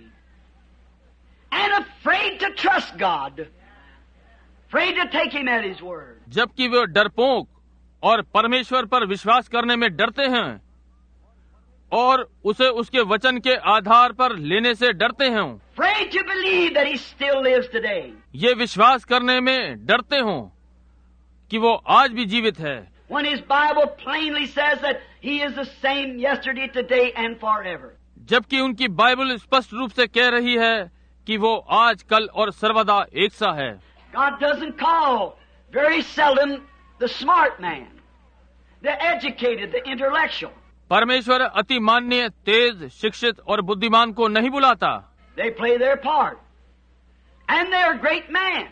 and afraid to trust God, afraid to take Him at His word. जबकि वे डरपोक और परमेश्वर पर विश्वास करने में डरते हैं और उसे उसके वचन के आधार पर लेने से डरते हैं। Afraid to believe that He still lives today. ये विश्वास करने में डरते हों कि वो आज भी जीवित है। When His Bible plainly says that He is the same yesterday, today and forever. जबकि उनकी बाइबल स्पष्ट रूप से कह रही है कि वो आज, कल और सर्वदा एक सा है। God doesn't call very seldom the smart man, the educated, the intellectual. परमेश्वर अति मान्य, तेज, शिक्षित और बुद्धिमान को नहीं बुलाता। They play their part. And they're great men.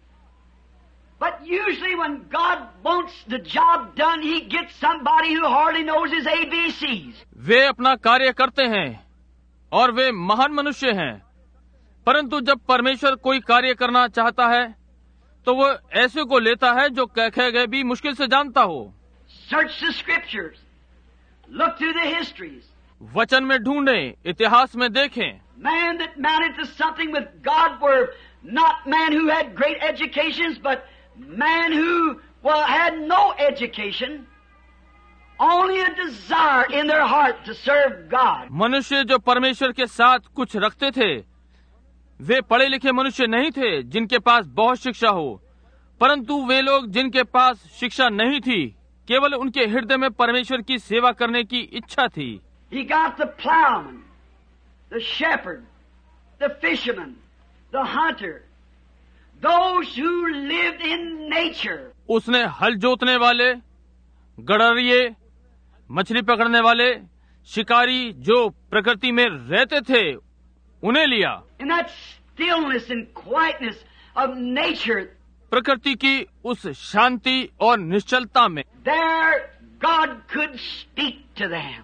But usually when God wants the job done, He gets somebody who hardly knows His A B Cs. वे अपना कार्य करते हैं और वे महान मनुष्य हैं, परंतु जब परमेश्वर कोई कार्य करना चाहता है तो वो ऐसे को लेता है जो कहे गए भी मुश्किल से जानता हो। Search the scriptures. Look through the histories. वचन में ढूंढें, इतिहास में देखें। Man that mounted to something with God were not man who had great educations, but man who well had no education, only a desire in their heart to serve God. मनुष्य जो परमेश्वर के साथ कुछ रखते थे, वे पढ़े लिखे मनुष्य नहीं थे जिनके पास बहुत शिक्षा हो, परंतु वे लोग जिनके पास शिक्षा नहीं थी, केवल उनके हृदय में परमेश्वर की सेवा करने की इच्छा थी। He got the plowman, the shepherd, the fisherman, the hunter, those who lived in nature. उसने हल जोतने वाले, गड़रिये, मछली पकड़ने वाले, शिकारी जो प्रकृति में रहते थे, उन्हें लिया। In that stillness and quietness of nature, प्रकृति की उस शांति और निश्चलता में there God could speak to them.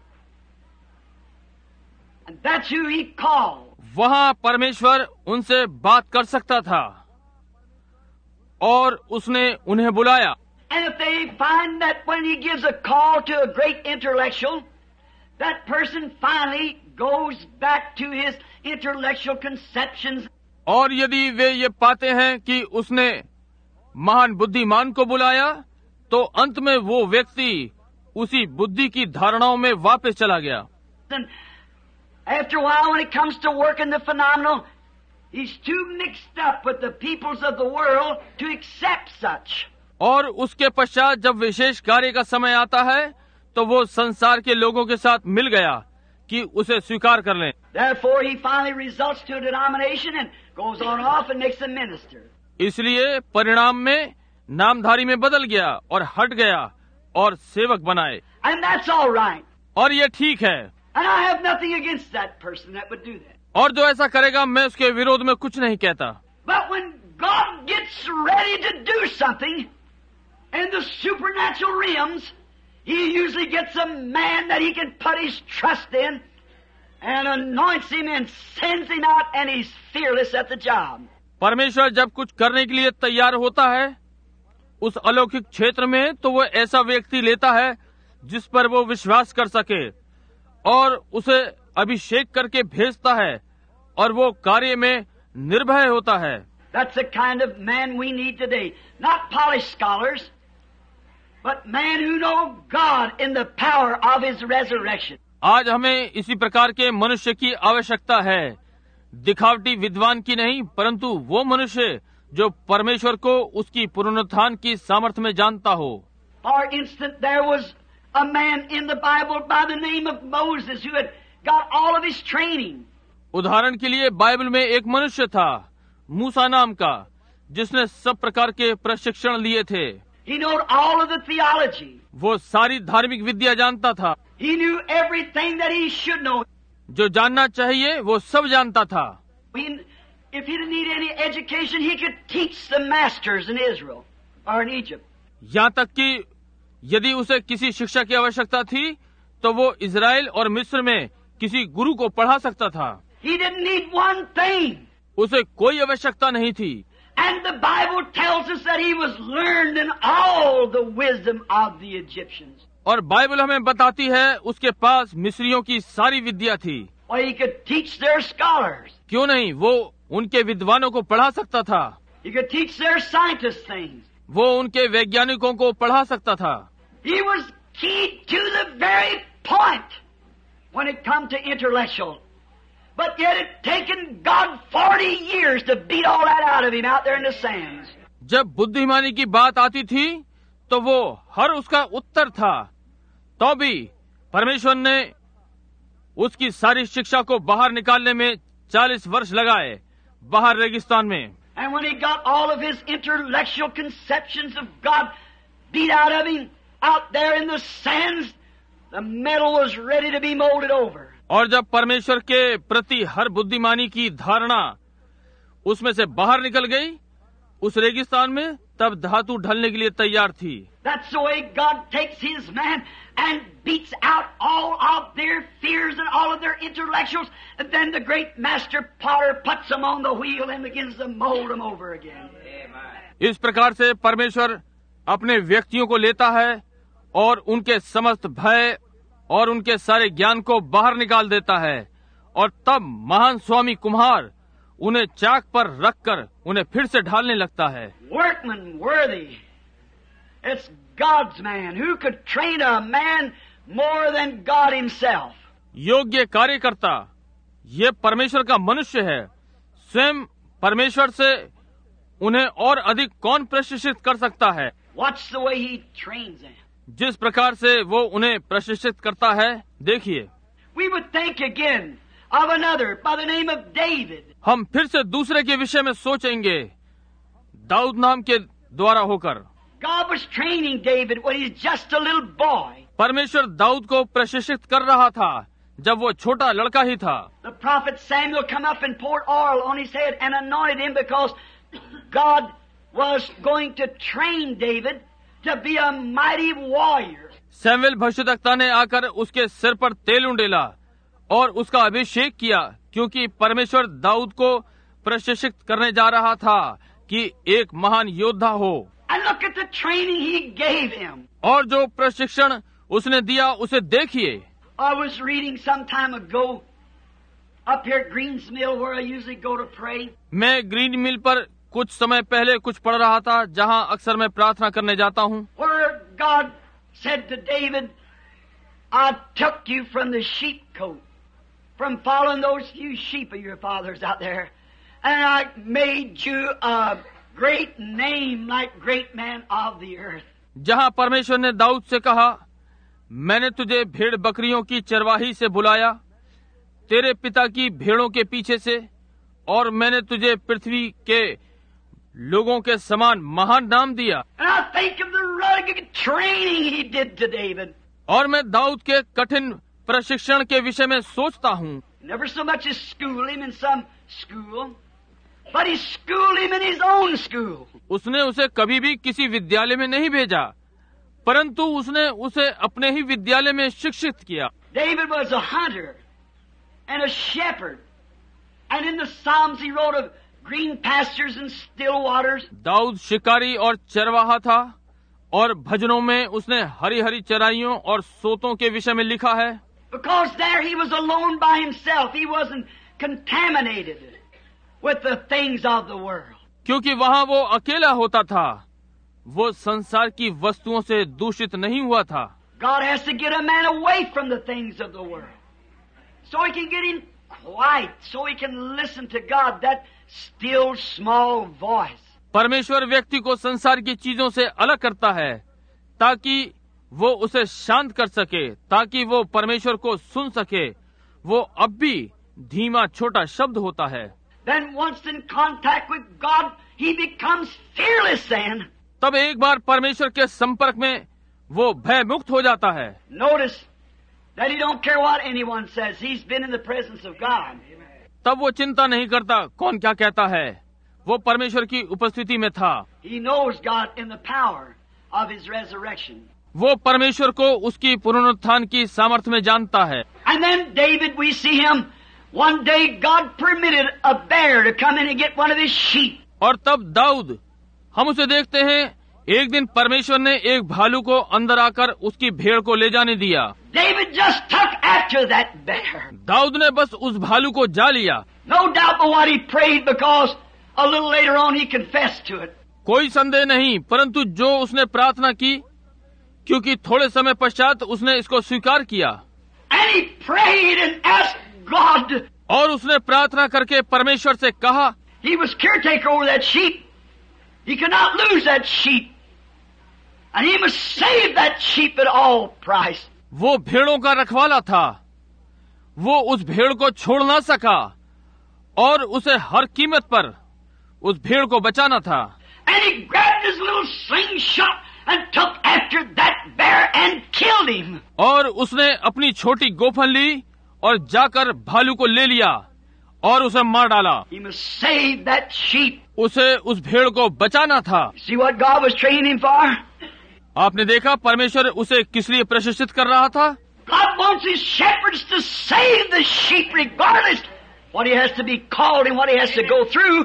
And that's who He called. वहाँ परमेश्वर उनसे बात कर सकता था और उसने उन्हें बुलाया। And if they find that when He gives a call to a great intellectual, that person finally goes back to his intellectual conceptions. और यदि वे ये पाते हैं कि उसने महान बुद्धिमान को बुलाया, तो अंत में वो व्यक्ति उसी बुद्धि की धारणाओं में वापस चला गया। And after a while, when it comes to working the phenomenal, he's too mixed up with the peoples of the world to accept such. और उसके पश्चात जब विशेष कार्य का समय आता है, तो वो संसार के लोगों के साथ मिल गया कि उसे स्वीकार कर लें। Therefore, he finally results to a denomination and goes on off and makes a minister. इसलिए परिणाम में नामधारी में बदल गया और हट गया और सेवक बनाए। And that's all right. और ये ठीक है। And I have nothing against that person that would do that. और जो ऐसा करेगा, मैं उसके विरोध में कुछ नहीं कहता। But when God gets ready to do something in the supernatural realms, He usually gets a man that He can put His trust in and anoints him and sends him out, and he's fearless at the job. परमेश्वर जब कुछ करने के लिए तैयार होता है उस अलौकिक क्षेत्र में, तो वो ऐसा व्यक्ति लेता है जिस पर वो विश्वास कर सके और उसे अभिषेक करके भेजता है और वो कार्य में निर्भय होता है। That's the kind of man we need today. Not polished scholars, but men who know God in the power of His resurrection. आज हमें इसी प्रकार के मनुष्य की आवश्यकता है, दिखावटी विद्वान की नहीं, परंतु वो मनुष्य जो परमेश्वर को उसकी पुनरुत्थान की सामर्थ्य में जानता हो। For instance, there was a man in the Bible by the name of Moses who had got all of his training. उदाहरण के लिए बाइबल में एक मनुष्य था, मूसा नाम का, जिसने सब प्रकार के प्रशिक्षण लिए थे। He knew all of the theology. वो सारी धार्मिक विद्या जानता था। He knew everything that he should know. जो जानना चाहिए वो सब जानता था। He, if he didn't need any education, he could teach the masters in Israel or in Egypt. यहाँ तक कि यदि उसे किसी शिक्षा की आवश्यकता थी तो वो इजराइल और मिस्र में किसी गुरु को पढ़ा सकता था। He didn't need one thing. उसे कोई आवश्यकता नहीं थी। And the Bible tells us that he was learned in all the wisdom of the Egyptians. और बाइबल हमें बताती है उसके पास मिस्रियों की सारी विद्या थी। Why, he could teach their scholars. क्यों नहीं, वो उनके विद्वानों को पढ़ा सकता था। He could teach their scientists things. वो उनके वैज्ञानिकों को पढ़ा सकता था। He was keyed to the very point when it come to intellectual. But yet it taken God forty years to beat all that out of him out there in the sands. जब बुद्धिमानी की बात आती थी तो वो हर उसका उत्तर था, तो भी परमेश्वर ने उसकी सारी शिक्षा को बाहर निकालने में चालीस वर्ष लगाए बाहर रेगिस्तान में। And when he got all of his intellectual conceptions of God beat out of him out there in the sands, the metal was ready to be molded over. और जब परमेश्वर के प्रति हर बुद्धिमानी की धारणा उसमें से बाहर निकल गई उस रेगिस्तान में, तब धातु ढलने के लिए तैयार थी। That's the way God takes his man and beats out all of their fears and all of their intellectuals, and then the great master potter puts them on the wheel and begins to mold them over again. इस प्रकार से परमेश्वर अपने व्यक्तियों को लेता है और उनके समस्त भय और उनके सारे ज्ञान को बाहर निकाल देता है, और तब महान स्वामी कुम्हार उन्हें चाक पर रखकर उन्हें फिर से ढालने लगता है। Workman worthy. It's God's man. Who could train a man more than God himself? योग्य कार्यकर्ता, ये परमेश्वर का मनुष्य है। स्वयं परमेश्वर से उन्हें और अधिक कौन प्रशिक्षित कर सकता है? Watch the way he trains them. जिस प्रकार से वो उन्हें प्रशिक्षित करता है, देखिए। We would think again of another by the name of David. हम फिर से दूसरे के विषय में सोचेंगे, दाऊद नाम के द्वारा होकर। God was training David when he's just a little boy. परमेश्वर दाऊद को प्रशिक्षित कर रहा था जब वो छोटा लड़का ही था। The prophet Samuel come up and poured oil on his head and anointed him because God was going to train David to be a mighty warrior. Samuel भविष्यद्वक्ता ने आकर उसके सिर पर तेल उंडेला और उसका अभिषेक किया, क्योंकि परमेश्वर दाऊद को प्रशिक्षित करने जा रहा था कि एक महान योद्धा हो। And look at the training he gave him. और जो प्रशिक्षण उसने दिया उसे देखिए। I was reading some time ago up here at Greens Mill where I usually go to pray. मैं ग्रीन मिल पर कुछ समय पहले कुछ पढ़ रहा था, जहां अक्सर मैं प्रार्थना करने जाता हूं। Where God said to David, I took you from the sheepcote, from following those few sheep of your fathers out there, and I made you a great name like great man of the earth. जहां परमेश्वर ने दाऊद से कहा, मैंने तुझे भेड़ बकरियों की चरवाही से बुलाया, तेरे पिता की भेड़ों के पीछे से, और मैंने तुझे पृथ्वी के लोगों के समान महान नाम दिया। And I think of the rugged training he did to David. और मैं दाऊद के कठिन प्रशिक्षण के विषय में सोचता हूँ। Never so much as school him in some school, but he schooled him in his own school. उसने उसे कभी भी किसी विद्यालय में नहीं भेजा, परंतु उसने उसे अपने ही विद्यालय में शिक्षित किया। David was a hunter and a shepherd, and in the Psalms he wrote of green pastures and still waters. Dawood शिकारी और चरवाहा था, और भजनों में उसने हरी हरी चराइयों और सोतों के विषय में लिखा है। Because there he was alone by himself. He wasn't contaminated with the things of the world. क्योंकि वहाँ वो अकेला होता था, वो संसार की वस्तुओं से दूषित नहीं हुआ था। God has to get a man away from the things of the world, so he can get him quiet, so he can listen to God, that still small voice. परमेश्वर व्यक्ति को संसार की चीजों से अलग करता है ताकि वो उसे शांत कर सके, ताकि वो परमेश्वर को सुन सके। वो अब भी धीमा छोटा शब्द होता है। Then once in contact with God, he becomes fearless then. तब एक बार परमेश्वर के संपर्क में वो भय मुक्त हो जाता है। Notice that he don't care what anyone says. He's been in the presence of God. तब वो चिंता नहीं करता कौन क्या कहता है, वो परमेश्वर की उपस्थिति में था। He knows God in the power of his resurrection. वो परमेश्वर को उसकी पुनरुत्थान की सामर्थ्य में जानता है। And then David, we see him. One day God permitted a bear to come in and get one of his sheep. और तब दाऊद, हम उसे देखते हैं, एक दिन परमेश्वर ने एक भालू को अंदर आकर उसकी भेड़ को ले जाने दिया। David just took after that bear. Dawood ने बस उस भालू को जा लिया। No doubt but what he prayed, because a little later on he confessed to it. कोई संदेह नहीं, परंतु जो उसने प्रार्थना की, क्योंकि थोड़े समय पश्चात उसने इसको स्वीकार किया। And he prayed and asked God. और उसने प्रार्थना करके परमेश्वर से कहा, He was caretaker over that sheep. He could not lose that sheep. And he must save that sheep at all price. वो भेड़ों का रखवाला था, वो उस भेड़ को छोड़ ना सका और उसे हर कीमत पर उस भेड़ को बचाना था। And he grabbed his little slingshot and took after that bear and killed him. और उसने अपनी छोटी गोफन ली और जाकर भालू को ले लिया और उसे मार डाला। He must save that sheep. उसे उस भेड़ को बचाना था। See what God was training him for? आपने देखा परमेश्वर उसे किस लिए प्रशिक्षित कर रहा था? God wants his shepherds to save the sheep regardless what he has to be called and what he has to go through.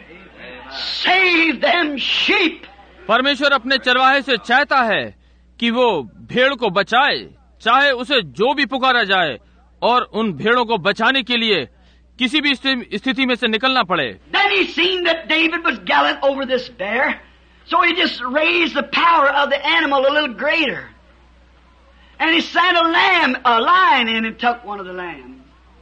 Save them sheep. परमेश्वर अपने चरवाहे से चाहता है कि वो भेड़ को बचाए, चाहे उसे जो भी पुकारा जाए, और उन भेड़ों को बचाने के लिए किसी भी स्थिति में से निकलना पड़े। Then he seen that David was gallant over this bear, so he just raised the power of the animal a little greater. And he sent a lamb, a lion in and took one of the lambs.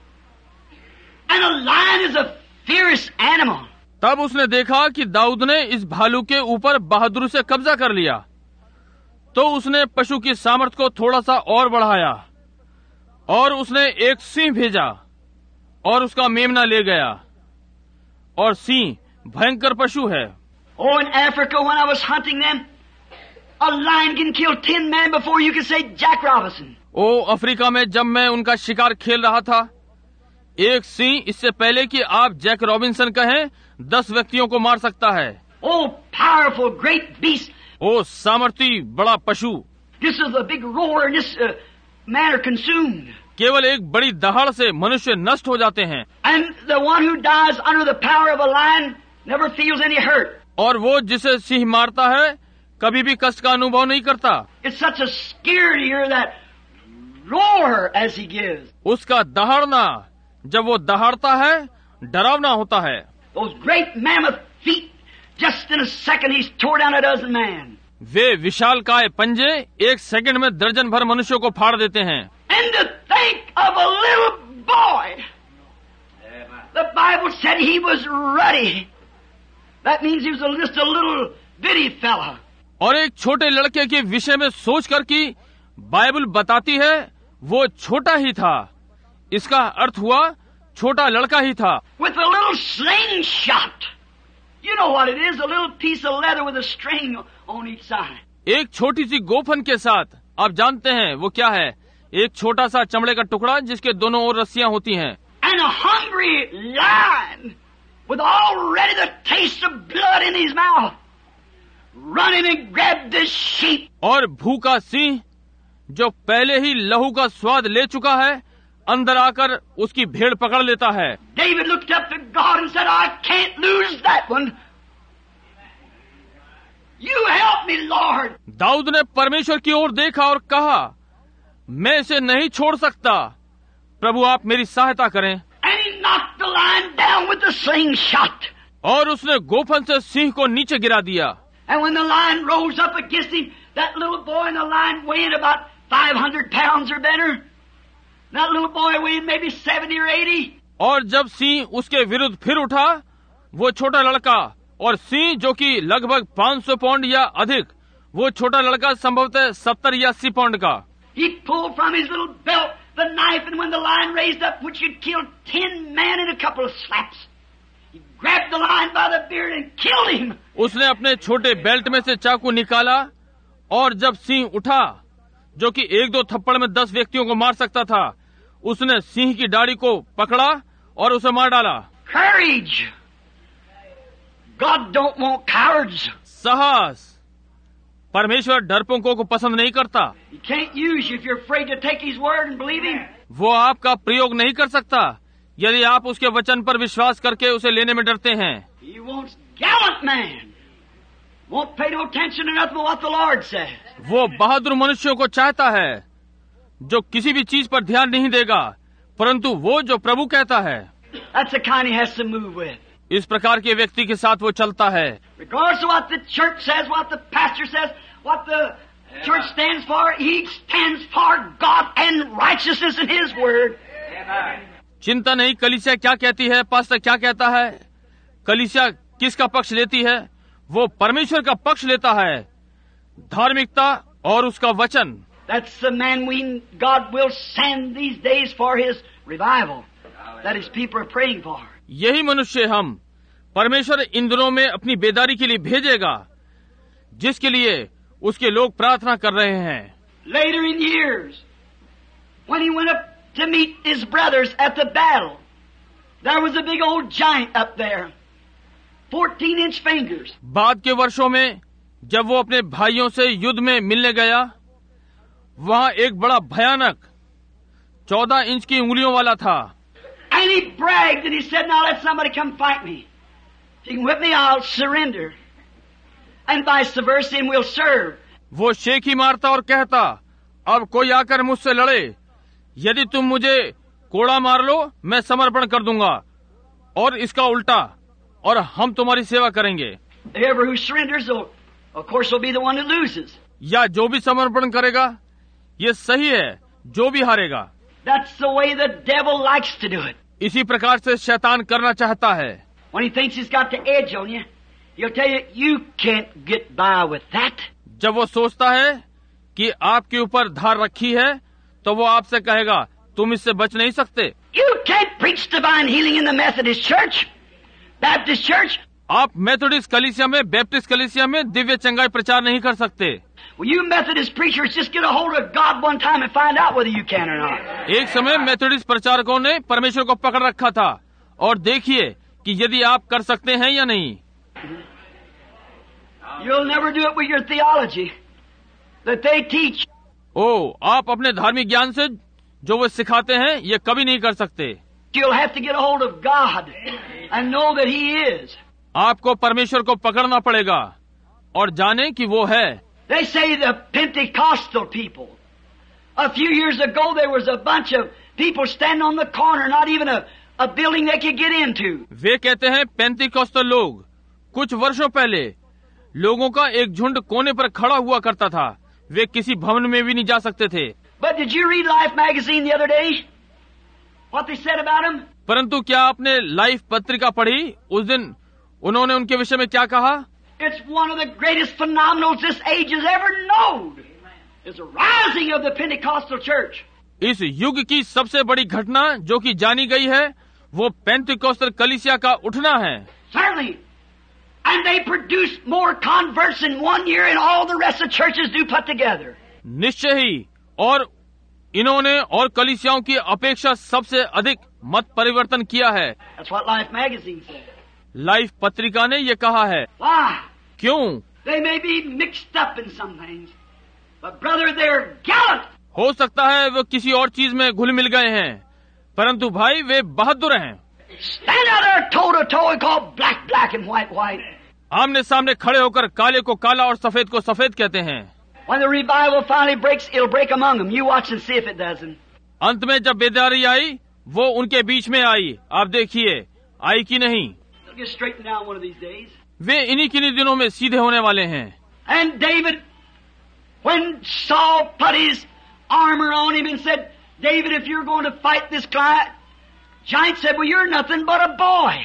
And a lion is a fierce animal. तब उसने देखा कि दाऊद ने इस भालू के ऊपर बहादुरी से कब्जा कर लिया, तो उसने पशु की सामर्थ्य को थोड़ा सा और बढ़ाया और उसने एक सिंह भेजा और उसका मेमना ले गया, और सिंह भयंकर पशु है। Oh, in Africa when I was hunting them, a lion can kill ten men before you can say Jack Robinson. ओ अफ्रीका में जब मैं उनका शिकार खेल रहा था, एक सिंह इससे पहले कि आप जैक रॉबिन्सन कहें, दस व्यक्तियों को मार सकता है। Oh, powerful, great beast. ओ सामर्थी बड़ा पशु। This is a big roar and this uh, man are consumed. केवल एक बड़ी दहाड़ से मनुष्य नष्ट हो जाते हैं। And the one who dies under the power of a lion never feels any hurt. और वो जिसे सिंह मारता है कभी भी कष्ट का अनुभव नहीं करता। It's such a scare to hear that roar as he gives. उसका दहाड़ना, जब वो दहाड़ता है, डरावना होता है। Those great mammoth feet, just in a second he's tore down a dozen man. वे विशालकाय पंजे एक सेकंड में दर्जन भर मनुष्यों को फाड़ देते हैं। And to think of a little boy. The Bible said he was ruddy. That means he was just a little bitty fella. और एक छोटे लड़के के विषय में सोचकर कि बाइबल बताती है वो छोटा ही था, इसका अर्थ हुआ छोटा लड़का ही था। With a little slingshot. You know what it is, a little piece of leather with a string on each side. एक छोटी सी गोफन के साथ, आप जानते हैं वो क्या है, एक छोटा सा चमड़े का टुकड़ा जिसके दोनों ओर रस्सियां होती हैं। And a hungry lion with already the taste of blood in his mouth, running and grabbed this sheep. और भूखा सिंह जो पहले ही लहू का स्वाद ले चुका है, अंदर आकर उसकी भेड़ पकड़ लेता है। David looked up to God and said, I can't lose that one. You help me, Lord. Dawood ने परमेश्वर की ओर देखा और कहा, मैं इसे नहीं छोड़ सकता, प्रभु आप मेरी सहायता करें। And he knocked the lion down with the slingshot. और उसने गोफन से सिंह को नीचे गिरा दिया। And when the lion rose up against him, that little boy in the lion weighed about five hundred pounds or better. That little boy weighed maybe seventy or eighty. और जब सिंह उसके विरुद्ध फिर उठा, वो छोटा लड़का, और सिंह जो कि लगभग पाँच सौ पाउंड या अधिक, वो छोटा लड़का संभवतः सत्तर या अस्सी पाउंड का। He pulled from his little belt the knife, and when the lion raised up, which had killed ten men in a couple of slaps, he grabbed the lion by the beard and killed him. उसने अपने छोटे बेल्ट में से चाकू निकाला और जब सिंह उठा, जो कि एक दो थप्पड़ में दस व्यक्तियों को मार सकता था, उसने सिंह की दाढ़ी को पकड़ा और उसे मार डाला। Courage. God don't want cowards. साहस। परमेश्वर डरपोकों को पसंद नहीं करता। He can't use you if you're afraid to take His word and believe Him. वो आपका प्रयोग नहीं कर सकता यदि आप उसके वचन पर विश्वास करके उसे लेने में डरते हैं। He wants gallant man. Won't pay no attention to nothing but what the Lord says. वो बहादुर मनुष्यों को चाहता है जो किसी भी चीज पर ध्यान नहीं देगा, परंतु वो जो प्रभु कहता है। That's the kind he has to move with. इस प्रकार के व्यक्ति के साथ वो चलता है। Regardless of what the church says, what the pastor says, what the church stands for, he stands for God and righteousness in His word. चिंता नहीं कलीसिया क्या कहती है, पास्टर क्या कहता है, कलीसिया किसका पक्ष लेती है, वो परमेश्वर का पक्ष लेता है, धार्मिकता और उसका वचन। That's the man we God will send these days for His revival that His people are praying for. यही मनुष्य हम परमेश्वर इन दिनों में अपनी बेदारी के लिए भेजेगा, जिसके लिए उसके लोग प्रार्थना कर रहे हैं। Later in years, when he went up to meet his brothers at the battle, there was a big old giant up there, fourteen inch fingers. बाद के वर्षों में जब वो अपने भाइयों से युद्ध में मिलने गया, वहाँ एक बड़ा भयानक चौदह इंच की उंगलियों वाला था। And he bragged and he said, "Now let somebody come fight me. If you can whip me, I'll surrender. And vice versa, and we'll serve." वो शेख ही मारता और कहता, अब कोई आकर मुझसे लड़े, यदि तुम मुझे कोड़ा मार लो मैं समर्पण कर दूंगा, और इसका उल्टा, और हम तुम्हारी सेवा करेंगे। Whoever who surrenders, will, of course, will be the one that loses. या जो भी समर्पण करेगा, ये सही है, जो भी हारेगा। That's the way the devil likes to do it. इसी प्रकार से शैतान करना चाहता है। When he thinks he's got the edge on you, he'll tell you, you can't get by with that. जब वो सोचता है कि आपके ऊपर धार रखी है, तो वो आपसे कहेगा, तुम इससे बच नहीं सकते। You can't preach divine healing in the Methodist Church, Baptist Church. आप मेथोडिस्ट कलीसिया में, बैप्टिस्ट कलीसिया में दिव्य चंगाई प्रचार नहीं कर सकते। Well, you Methodist preachers just get a hold of God one time and find out whether you can or not. एक समय मेथोडिस्ट प्रचारकों ने परमेश्वर को पकड़ रखा था, और देखिए कि यदि आप कर सकते हैं या नहीं। You'll never do it with your theology that they teach. ओ, आप अपने धार्मिक ज्ञान से जो वो सिखाते हैं, ये कभी नहीं कर सकते। You'll have to get a hold of God and know that He is. आपको परमेश्वर को पकड़ना पड़ेगा और जाने कि वो है। They say the Pentecostal people. A few years ago there was a bunch of people standing on the corner, not even a, a building they could get into. वे कहते हैं पेंतिकोस्tal लोग, कुछ वर्षों पहले लोगों का एक झुंड कोने पर खड़ा हुआ करता था, वे किसी भवन में भी नहीं जा सकते थे। But did you read Life magazine the other day? What they said about them? परंतु क्या आपने लाइफ पत्रिका पढ़ी? उस दिन उन्होंने उनके विषय में क्या कहा? It's one of the greatest phenomenals this age has ever known. It's the rising of the Pentecostal church. इस युग की सबसे बड़ी घटना जो कि जानी गई है, वो पेंतिकोस्tal कलीसिया का उठना है। Certainly. And they produce more converts in one year than all the rest of churches do put together. निश्चय ही, और इन्होंने और कलीसियाओं की अपेक्षा सबसे अधिक मत परिवर्तन किया है। That's what Life magazine said. Life पत्रिका ने ये कहा है। Why? क्यों? They may be mixed up in some things, but brother, they're gallant. हो सकता है वो किसी और चीज में घुल मिल गए हैं, परंतु भाई वे बहादुर हैं। Stand out there toe to toe and call black black and white white. आमने सामने खड़े होकर काले को काला और सफेद को सफेद कहते हैं। When the revival finally breaks, it'll break among them. You watch and see if it doesn't. अंत में जब बेदारी आई, वो उनके बीच में आई। आप देखिए, आई कि नहीं। It'll get straightened down one of these days. वे इन्हीं किन्हीं दिनों में सीधे होने वाले हैं। And David, when Saul put his armor on him and said, David, if you're going to fight this giant, giant said, well, you're nothing but a boy.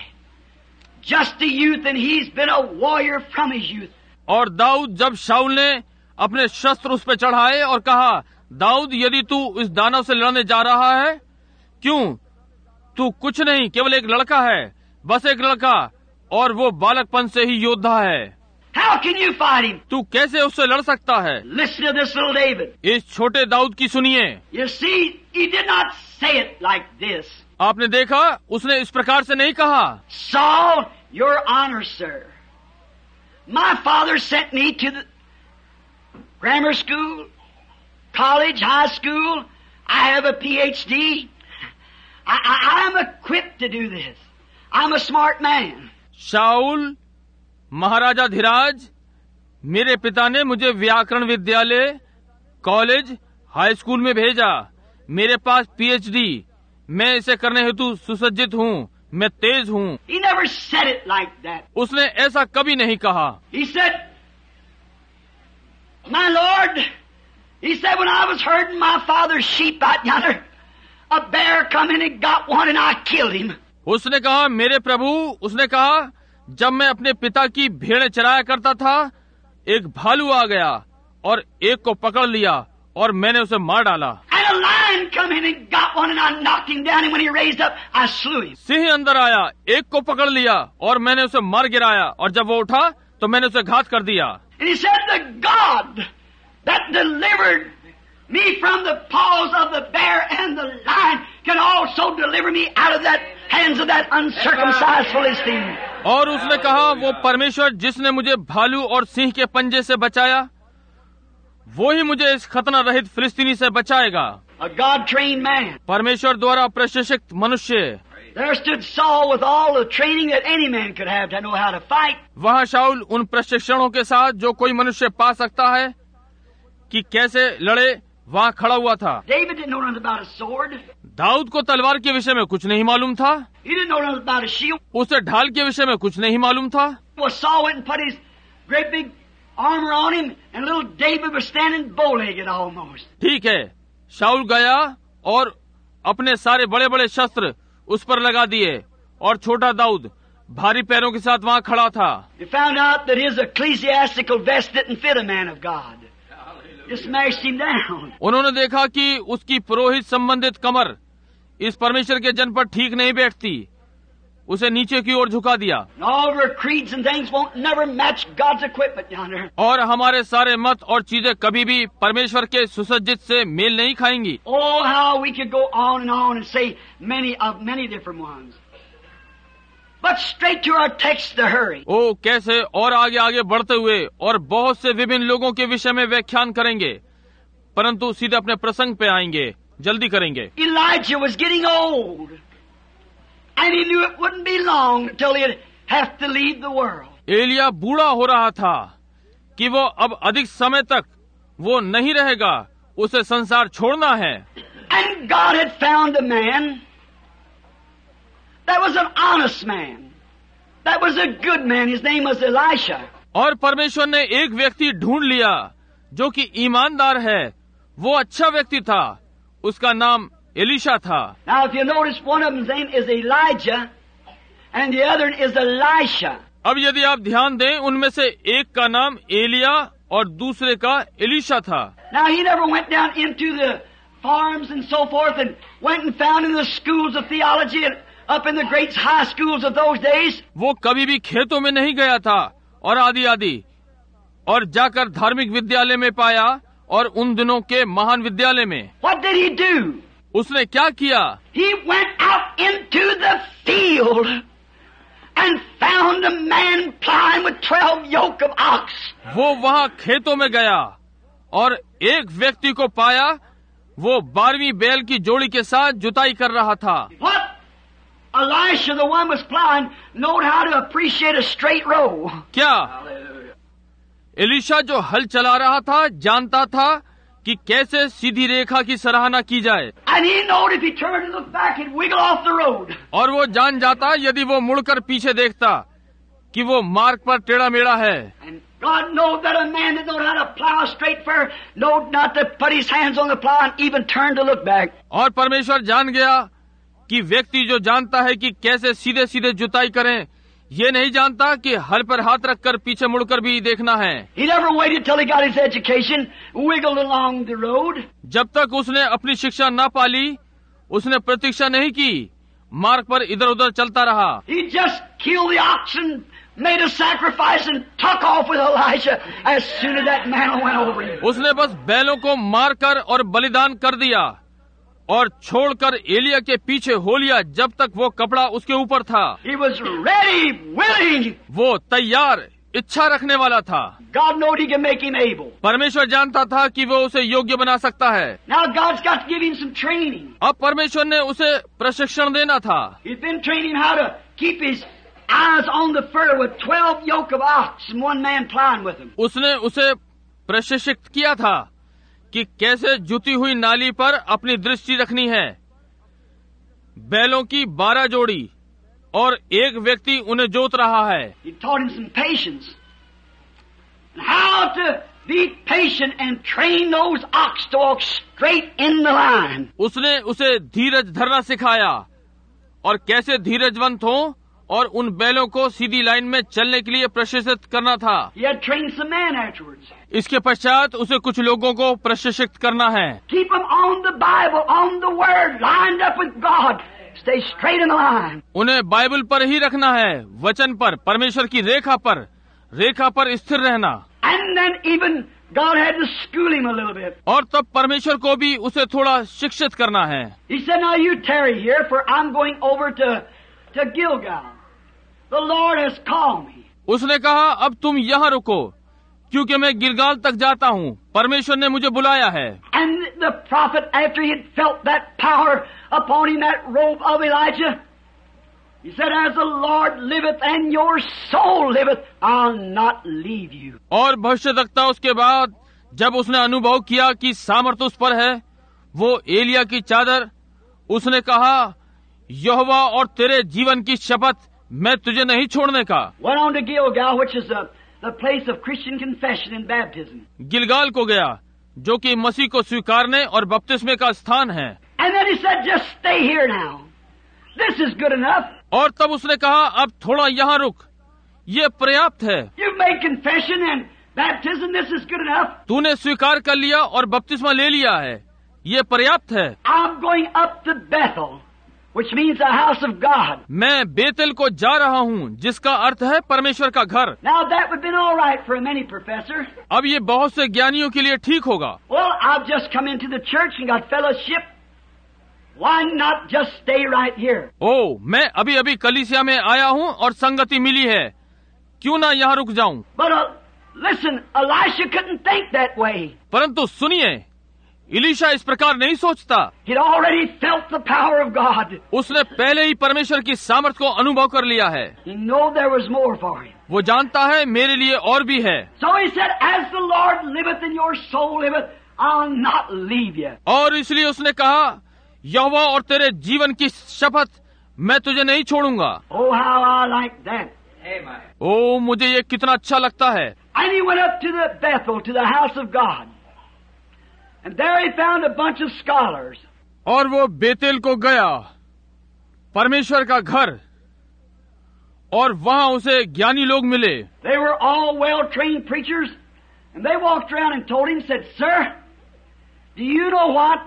Just a youth, and he's been a warrior from his youth. और दाऊद जब शाऊल ने अपने शस्त्र उस पर चढ़ाए और कहा, दाऊद यदि तू इस दानव से लड़ने जा रहा है, क्यों? तू कुछ नहीं, केवल एक लड़का है, बस एक लड़का, और वो बालकपन से ही योद्धा है। How can you fight him? तू कैसे उससे लड़ सकता है? Listen to this little David. इस छोटे दाऊद की सुनिए। You see, he did not say it like this. आपने देखा, उसने इस प्रकार से नहीं कहा, Saul, your honor, sir. My father sent me to the grammar school, college, high school. I have a P H D. I, I, I'm equipped to do this. I'm a smart man. शाऊल, महाराजा धीराज, मेरे पिता ने मुझे व्याकरण विद्यालय, कॉलेज, हाई स्कूल में भेजा। मेरे पास पीएचडी, मैं इसे करने हेतु सुसज्जित हूँ, मैं तेज हूँ। He never said it like that. उसने ऐसा कभी नहीं कहा। He said, my Lord, he said, when I was herding my father's sheep out yonder, a bear come in and got one and I killed him. उसने कहा, मेरे प्रभु, उसने कहा, जब मैं अपने पिता की भेड़ें चराया करता था, एक भालू आ गया और एक को पकड़ लिया और मैंने उसे मार डाला। And a lion come in and got one and I knocked him down and when he raised up, I slew him. Singh अंदर आया, एक को पकड़ लिया और मैंने उसे मार गिराया और जब वो उठा तो मैंने उसे घात कर दिया। And he said, the God that delivered me from the paws of the bear and the lion can also deliver me out of that hands of that uncircumcised Philistine. और उसने कहा, वो परमेश्वर जिसने मुझे भालू और सिंह के पंजे से बचाया, वो ही मुझे इस खतना रहित फिलिस्तीनी से बचाएगा। A God-trained man. परमेश्वर द्वारा प्रशिक्षित मनुष्य। There stood Saul with all the training that any man could have to know how to fight. वहाँ शाऊल उन प्रशिक्षणों के साथ जो कोई मनुष्य पा सकता है कि कैसे लड़े, वहाँ खड़ा हुआ था। David didn't know nothing about a sword. Dawood को तलवार के विषय में कुछ नहीं मालूम था। He didn't know nothing about a shield. उसे ढाल के विषय में कुछ नहीं मालूम था। Well, Saul went and put his great big armor on him, and little David was standing bow-legged almost. ठीक है, शाऊल गया और अपने सारे बड़े बड़े शस्त्र उस पर लगा दिए और छोटा दाऊद भारी पैरों के साथ वहाँ खड़ा था। He found out that his ecclesiastical vest didn't fit a man of God. Just smashed him down. उन्होंने देखा कि उसकी पुरोहित संबंधित कमर इस परमेश्वर के जन पर ठीक नहीं बैठती, उसे नीचे की ओर झुका दिया। All of our creeds and things won't never match God's equipment yonder. और हमारे सारे मत और चीजें कभी भी परमेश्वर के सुसज्जित से मेल नहीं खाएंगी। Oh, how we could go on and on and say many of many different ones. But straight to our text to hurry. ओ कैसे और आगे आगे बढ़ते हुए और बहुत से विभिन्न लोगों के विषय में व्याख्यान करेंगे, परंतु सीधे अपने प्रसंग पे आएंगे, जल्दी करेंगे। Elijah was getting old, and he knew it wouldn't be long until he'd have to leave the world. Elia बूढ़ा हो रहा था कि वो अब अधिक समय तक वो नहीं रहेगा, उसे संसार छोड़ना है। And God had found a man that was an honest man, that was a good man. His name was Elisha. और परमेश्वर ने एक व्यक्ति ढूंढ लिया जो कि ईमानदार है, वो अच्छा व्यक्ति था, उसका नाम एलीशा था। Now, if you notice, one of them's name is Elijah, and the other is Elisha. अब यदि आप ध्यान दें, उनमें से एक का नाम एलिया और दूसरे का एलीशा था। Now, he never went down into the farms and so forth and went and found in the schools of theology and up in the great high schools of those days. वो कभी भी खेतों में नहीं गया था और आदि आदि और जाकर धार्मिक विद्यालय में पाया और उन दिनों के महान विद्यालय में। What did he do? उसने क्या किया? He went out into the field and found a man plowing with twelve yoke of ox. वो वहाँ खेतों में गया और एक व्यक्ति को पाया, वो बारहवीं बैल की जोड़ी के साथ जुताई कर रहा था। What? Elisha, the one was plowing, knowed how to appreciate a straight row. क्या? एलीशा जो हल चला रहा था जानता था कि कैसे सीधी रेखा की सराहना की जाए। And he knowed if he turned and looked back, he'd wiggle off the road. और वो जान जाता यदि वो मुड़कर पीछे देखता कि वो मार्ग पर टेढ़ा मेढ़ा है। And God knows that a man that knows how to plow straight for knowed not to put his hands on the plow and even turn to look back. और परमेश्वर जान गया कि व्यक्ति जो जानता है कि कैसे सीधे सीधे जुताई करें, ये नहीं जानता कि हल पर हाथ रखकर पीछे मुड़कर भी देखना है। He never waited till he got his education, wiggled along the road. जब तक उसने अपनी शिक्षा न पाली, उसने प्रतीक्षा नहीं की, मार्ग पर इधर उधर चलता रहा। He just killed the oxen, made a sacrifice, and took off with Elijah as soon as that man went over him. उसने बस बैलों को मारकर और बलिदान कर दिया और छोड़कर एलिया के पीछे हो लिया जब तक वो कपड़ा उसके ऊपर था। He was ready, willing. वो तैयार, इच्छा रखने वाला था। God knowed He can make him able. परमेश्वर जानता था कि वो उसे योग्य बना सकता है। Now God's got to give him some training. अब परमेश्वर ने उसे प्रशिक्षण देना था। He's been training him how to keep his eyes on the fur with twelve yoke of ox and one man plowing with him. उसने उसे प्रशिक्षित किया था कि कैसे जुती हुई नाली पर अपनी दृष्टि रखनी है। बैलों की बारह जोड़ी और एक व्यक्ति उन्हें जोत रहा है। He taught him some patience and how to be patient and train those ox to walk straight in the line. उसने उसे धीरज धरना सिखाया और कैसे धीरजवंत हो और उन बैलों को सीधी लाइन में चलने के लिए प्रशिक्षित करना था। He had trained some men afterwards. इसके पश्चात उसे कुछ लोगों को प्रशिक्षित करना है। Keep them on the Bible, on the Word, lined up with God. Stay straight in the line. उन्हें बाइबल पर ही रखना है, वचन पर, परमेश्वर की रेखा पर, रेखा पर स्थिर रहना। And then even God had to school him a little bit. और तब परमेश्वर को भी उसे थोड़ा शिक्षित करना है। He said, now you tarry here, for I'm going over to, to Gilgal. The Lord has called me. उसने कहा, अब तुम यहाँ रुको, क्योंकि मैं गिलगाल तक जाता हूँ, परमेश्वर ने मुझे बुलाया है। And the prophet, after he had felt that power upon him, that robe of Elijah, he said, as the Lord liveth and your soul liveth, I'll not leave you. और भविष्यद्वक्ता उसके बाद जब उसने अनुभव किया कि सामर्थ उस पर है, वो एलिया की चादर, उसने कहा, यहोवा और तेरे जीवन की शपथ, मैं तुझे नहीं छोड़ने का। Went on to Gilgal, which is the, the place of Christian confession and baptism. Gilgal को गया, जो कि मसीह को स्वीकारने और बपतिस्मे का स्थान है। And then he said, just stay here now. This is good enough. और तब उसने कहा, अब थोड़ा यहाँ रुक, ये पर्याप्त है। You've made confession and baptism. This is good enough. तूने स्वीकार कर लिया और बपतिस्मा ले लिया है, ये पर्याप्त है। I'm going up to Bethel, which means the house of God. मैं बेतेल को जा रहा हूँ, जिसका अर्थ है परमेश्वर का घर। Now that would have been all right for many professors. अब ये बहुत से ज्ञानियों के लिए ठीक होगा। Well, I've just come into the church and got fellowship. Why not just stay right here? ओ, मैं अभी अभी कलीसिया में आया हूँ और संगति मिली है, क्यों ना यहाँ रुक जाऊँ? But uh, listen, Elisha couldn't think that way. परंतु सुनिए, इलीशा इस प्रकार नहीं सोचता। He'd already felt the power of God. उसने पहले ही परमेश्वर की सामर्थ को अनुभव कर लिया है। He knew there was more for him. वो जानता है मेरे लिए और भी है। So he said, as the Lord liveth and your soul liveth, I'll not leave you. और इसलिए उसने कहा, यहोवा और तेरे जीवन की शपथ, मैं तुझे नहीं छोड़ूंगा। Oh, how I like that. Amen. ओ, मुझे ये कितना अच्छा लगता है। And he went up to the Bethel, to the house of God. And there he found a bunch of scholars. और वो बेतेल को गया, परमेश्वर का घर, और वहाँ उसे ज्ञानी लोग मिले। They were all well-trained preachers, and they walked around and told him, said, Sir, do you know what?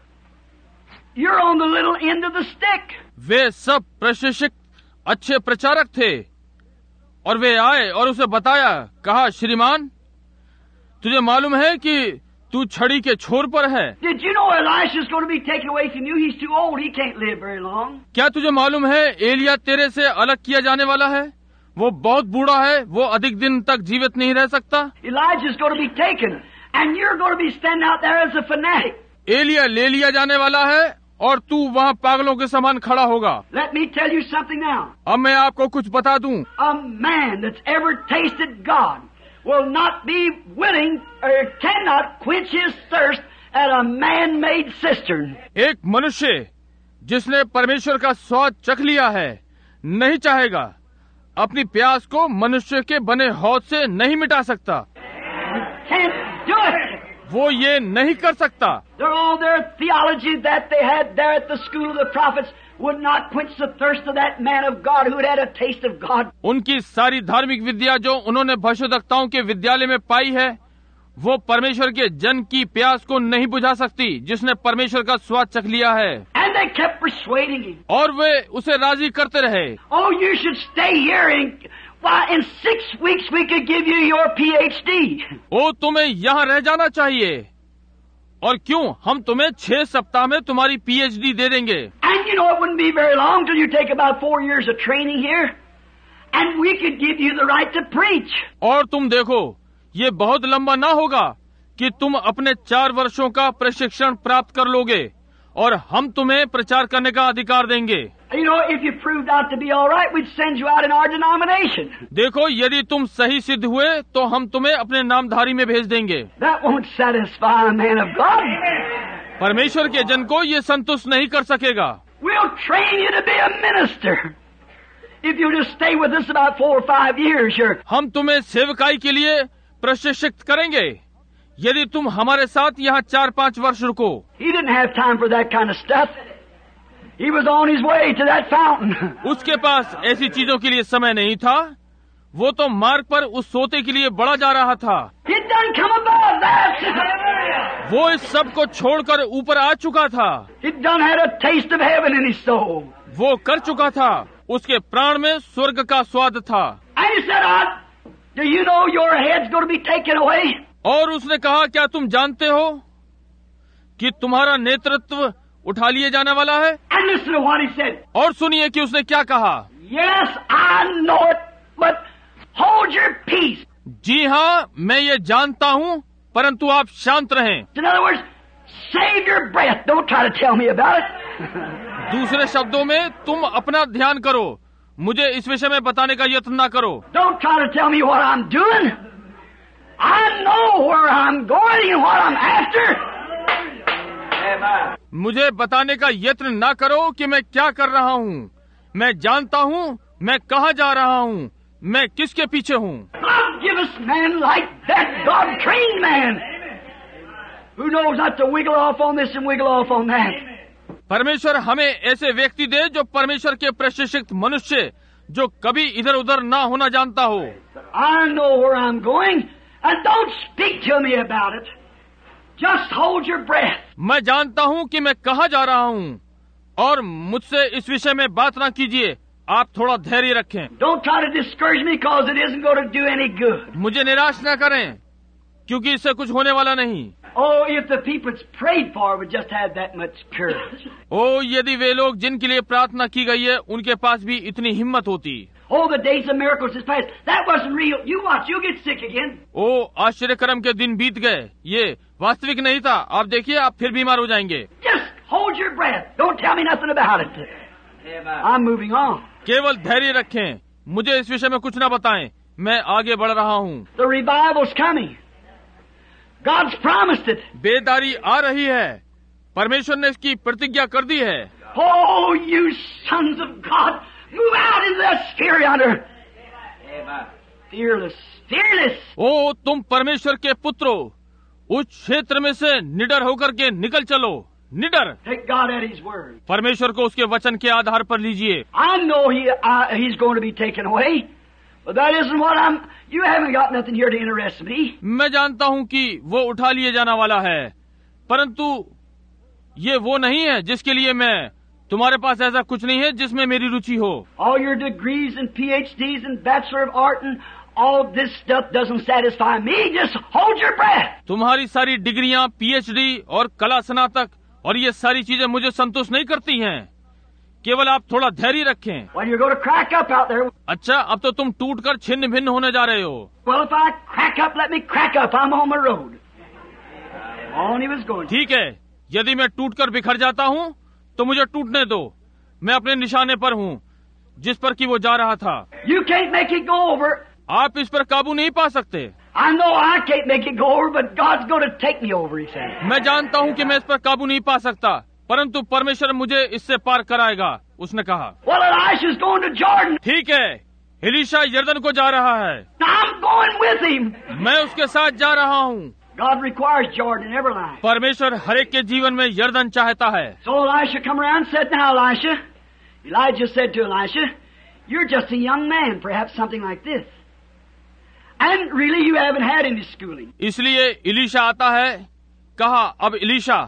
You're on the little end of the stick. वे सब प्रशिक्षित अच्छे प्रचारक थे, और वे आए और उसे बताया, कहा, श्रीमान, तुझे मालूम है कि तू छड़ी के छोर पर है। Did you know Elisha's going to be taken away from you? He's too old. He can't live very long. क्या तुझे मालूम है एलिया तेरे से अलग किया जाने वाला है? वो बहुत बूढ़ा है, वो अधिक दिन तक जीवित नहीं रह सकता। Elijah's going to be taken, and you're going to be standing out there as a fanatic. Elia ले लिया जाने वाला है और तू वहाँ पागलों के समान खड़ा होगा। Let me tell you something now. अब मैं आपको कुछ बता दूं। A man that's ever tasted God will not be willing or cannot quench his thirst at a man-made cistern. एक मनुष्य जिसने परमेश्वर का स्वाद चख लिया है, नहीं चाहेगा, अपनी प्यास को मनुष्य के बने हौद से नहीं मिटा सकता। Can't do it. वो ये नहीं कर सकता। All their theology that they had there at the school of the prophets would not quench the thirst of that man of God who had had a taste of God. उनकी सारी धार्मिक विद्या जो उन्होंने भविष्यद्वक्ताओं के विद्यालय में पाई है, वो परमेश्वर के जन की प्यास को नहीं बुझा सकती जिसने परमेश्वर का स्वाद चख लिया है। And they kept persuading him. और वे उसे राजी करते रहे। Oh, you should stay here and why in six weeks we could give you your P H D. ओ तुम्हें यहाँ रह जाना चाहिए और क्यों हम तुम्हें छह सप्ताह में तुम्हारी पीएचडी दे देंगे। And you know it wouldn't be very long till you take about four years of training here, and we could give you the right to preach. और तुम देखो ये बहुत लंबा ना होगा कि तुम अपने चार वर्षों का प्रशिक्षण प्राप्त कर लोगे और हम तुम्हें प्रचार करने का अधिकार देंगे। You know, if you proved out to be all right, we'd send you out in our denomination. देखो यदि तुम सही सिद्ध हुए तो हम तुम्हें अपने नामधारी में भेज देंगे। That won't satisfy a man of God. परमेश्वर के जन को ये संतुष्ट नहीं कर सकेगा। We'll train you to be a minister. If you just stay with us about four or five years, you're... हम तुम्हें सेवकाई के लिए प्रशिक्षित करेंगे यदि तुम हमारे साथ यहाँ चार पाँच वर्ष रुको। He didn't have time for that kind of stuff. He was on his way to that fountain. उसके पास ऐसी चीजों के लिए समय नहीं था, वो तो मार्ग पर उस सोते के लिए बढ़ा जा रहा था। He'd done come above that. वो इस सब को छोड़कर ऊपर आ चुका था। He'd done had a taste of heaven in his soul. वो कर चुका था, उसके प्राण में स्वर्ग का स्वाद था। And he said, I, do you know your head's going to be taken away? और उसने कहा क्या तुम जानते हो कि तुम्हारा नेतृत्व उठा लिए जाने वाला है। And listen to what he said. और सुनिए कि उसने क्या कहा। Yes, I know it, but hold your peace. जी हाँ मैं ये जानता हूँ, परंतु आप शांत रहें। In other words, save your breath. Don't try to tell me about it. दूसरे शब्दों में तुम अपना ध्यान करो, मुझे इस विषय में बताने का यत्न न करो। Don't try to tell me what I'm doing. I know where I'm going and what I'm after. मुझे बताने का यत्न न करो कि मैं क्या कर रहा हूँ। मैं जानता हूँ मैं कहाँ जा रहा हूँ, मैं किसके पीछे हूँ। God give us men like that, God trained man, who knows not to wiggle off on this and wiggle off on that. परमेश्वर हमें ऐसे व्यक्ति दे जो परमेश्वर के प्रशिक्षित मनुष्य जो कभी इधर उधर ना होना जानता हो। I know where I'm going, and don't speak to me about it. Just hold your breath. मैं जानता हूँ कि मैं कहाँ जा रहा हूँ और मुझसे इस विषय में बात ना कीजिए, आप थोड़ा धैर्य रखें। Don't try to discourage me because it isn't going to do any good. मुझे निराश न करें क्योंकि इससे कुछ होने वाला नहीं। Oh, if the people it's prayed for would just have that much courage. ओ यदि वे लोग जिनके लिए प्रार्थना की गई है उनके पास भी इतनी हिम्मत होती। Oh, the days of miracles is past. That wasn't real. You watch, you'll get sick again. ओ आश्चर्यक्रम के दिन बीत गए, ये वास्तविक नहीं था। आप देखिए आप फिर बीमार हो जाएंगे। Just hold your breath. Don't tell me nothing about it. I'm moving on. केवल धैर्य रखें, मुझे इस विषय में कुछ न बताएं, मैं आगे बढ़ रहा हूँ। The revival's coming. God's promised it. बेदारी आ रही है, परमेश्वर ने इसकी प्रतिज्ञा कर दी है। Oh, you sons of God, move out into that sphere yonder. Fearless, fearless. ओ तुम परमेश्वर के पुत्रो, उस क्षेत्र में से निडर होकर के निकल चलो, निडर। Take God at His word. परमेश्वर को उसके वचन के आधार पर लीजिए। I know he, I, He's going to be taken away, but that isn't what I'm. You haven't got nothing here to interest me. मैं जानता हूँ कि वो उठा लिए जाना वाला है, परंतु ये वो नहीं है जिसके लिए मैं, तुम्हारे पास ऐसा कुछ नहीं है जिसमें मेरी रुचि हो। All your degrees and P H Ds and Bachelor of Art and all this stuff doesn't satisfy me. Just hold your breath. तुम्हारी सारी डिग्रियां, पीएचडी और कला स्नातक और ये सारी चीजें मुझे संतुष्ट नहीं करती हैं। केवल आप थोड़ा धैर्य रखें। Well, you're going to crack up out there. अच्छा अब तो तुम टूट कर छिन्न भिन्न होने जा रहे हो। Well, if I crack up, let me crack up. I'm on my road. On he was going. ठीक है, यदि मैं टूट कर बिखर जाता हूँ तो मुझे टूटने दो, मैं अपने निशाने पर हूँ जिस पर कि वो जा रहा था। You can't make it go over. आप इस पर काबू नहीं पा सकते। I know I can't make it go over, but God's going to take me over, he said. मैं जानता हूँ कि मैं इस पर काबू नहीं पा सकता, परंतु परमेश्वर मुझे इससे पार कराएगा, उसने कहा। Well, Elisha's going to Jordan. ठीक है, एलीशा यरदन को जा रहा है, I'm going with him. मैं उसके साथ जा रहा हूँ। God requires Jordan in every life. परमेश्वर हर एक के जीवन में यरदन चाहता है। So Elisha come around and said, now Elisha, Elijah said to Elisha, you're just a young man, perhaps something like this. And really you haven't had any schooling. इसलिए इलीशा आता है, कहा अब इलीशा,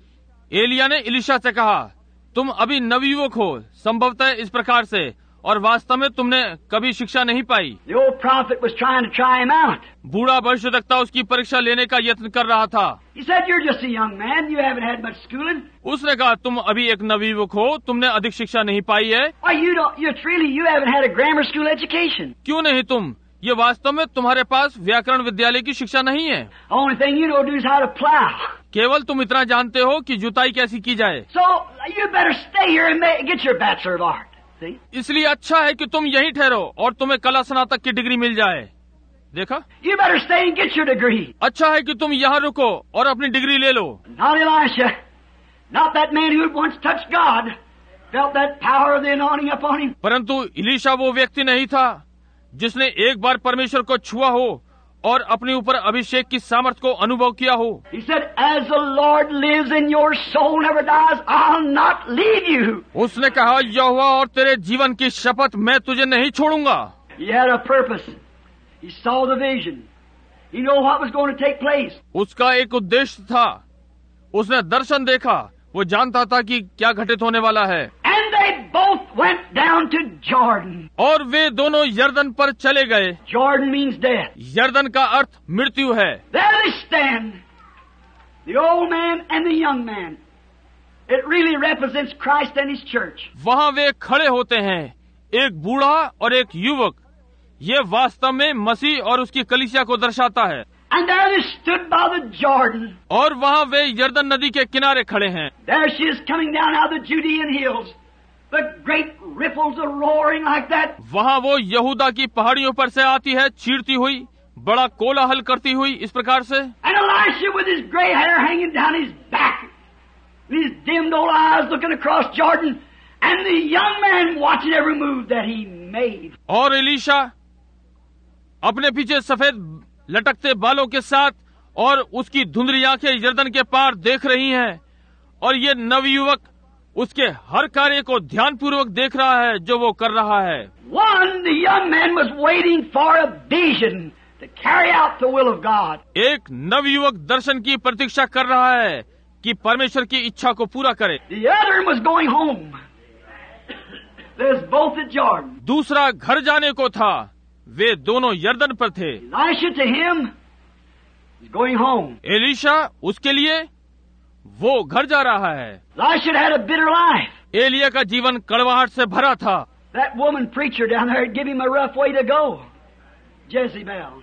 एलिया ने इलीशा से कहा तुम अभी नवयुवक हो, संभवतः इस प्रकार से, और वास्तव में तुमने कभी शिक्षा नहीं पाई। The old prophet was trying to try him out. बूढ़ा भविष्यवक्ता उसकी परीक्षा लेने का यत्न कर रहा था। He said, "You're just a young man. You haven't had much schooling." उसने कहा तुम अभी एक नवयुवक हो, तुमने अधिक शिक्षा नहीं पाई है। Why, you don't. You really you haven't had a grammar school education. क्यों नहीं तुम? ये वास्तव में तुम्हारे पास व्याकरण विद्यालय की शिक्षा नहीं है। Only thing you know to do is how to plow. केवल तुम इतना जानते हो कि जुताई कैसी की जाए। So you better stay here and ma- get your bachelor of art. See? इसलिए अच्छा है कि तुम यहीं ठहरो और तुम्हें कला स्नातक की डिग्री मिल जाए। देखा? You better stay and get your degree. अच्छा है कि तुम यहाँ रुको और अपनी डिग्री ले लो। Not Elisha, not that man who had once touched God, felt that power of the anointing upon him. परंतु इलीशा वो व्यक्ति नहीं था जिसने एक बार परमेश्वर को छुआ हो और अपने ऊपर अभिषेक की सामर्थ को अनुभव किया हो। He said, "As the Lord lives and your soul never dies, I'll not leave you." उसने कहा यहोवा और तेरे जीवन की शपथ, मैं तुझे नहीं छोड़ूंगा। He had a purpose. He saw the vision. He knew what was going to take place. उसका एक उद्देश्य था, उसने दर्शन देखा, वो जानता था कि क्या घटित होने वाला है। And they both went down to Jordan. और वे दोनों यर्दन पर चले गए। Jordan means death. यर्दन का अर्थ मृत्यु है। There they stand, the old man and the young man. It really represents Christ and His church. वहाँ वे खड़े होते हैं, एक बूढ़ा और एक युवक। ये वास्तव में मसीह और उसकी कलीसिया को दर्शाता है। And there they stood by the Jordan. और वहाँ वे यर्दन नदी के किनारे खड़े हैं। There she is coming down out of the Judean hills. The great ripples are roaring like that. वहाँ वो यहूदा की पहाड़ियों पर से आती है, चीरती हुई, बड़ा कोलाहल करती हुई, इस प्रकार से। And Elisha with his gray hair hanging down his back, and his dimmed old eyes looking across Jordan, and the young man watching every move that he made. और एलीशा अपने पीछे सफेद लटकते बालों के साथ और उसकी धुंधली आंखें यर्दन के पार देख रही हैं, और ये नवयुवक उसके हर कार्य को ध्यानपूर्वक देख रहा है जो वो कर रहा है। One, the young man was waiting for a vision to carry out the will of God. एक नवयुवक दर्शन की प्रतीक्षा कर रहा है कि परमेश्वर की इच्छा को पूरा करे। The other was going home. There's both at Jordan. दूसरा घर जाने को था, वे दोनों यर्दन पर थे। Elisha to him is going home. Elisha उसके लिए वो घर जा रहा है। Elisha had a bitter life. Elia का जीवन कड़वाहट से भरा था। That woman preacher down there had given him a rough way to go. Jezebel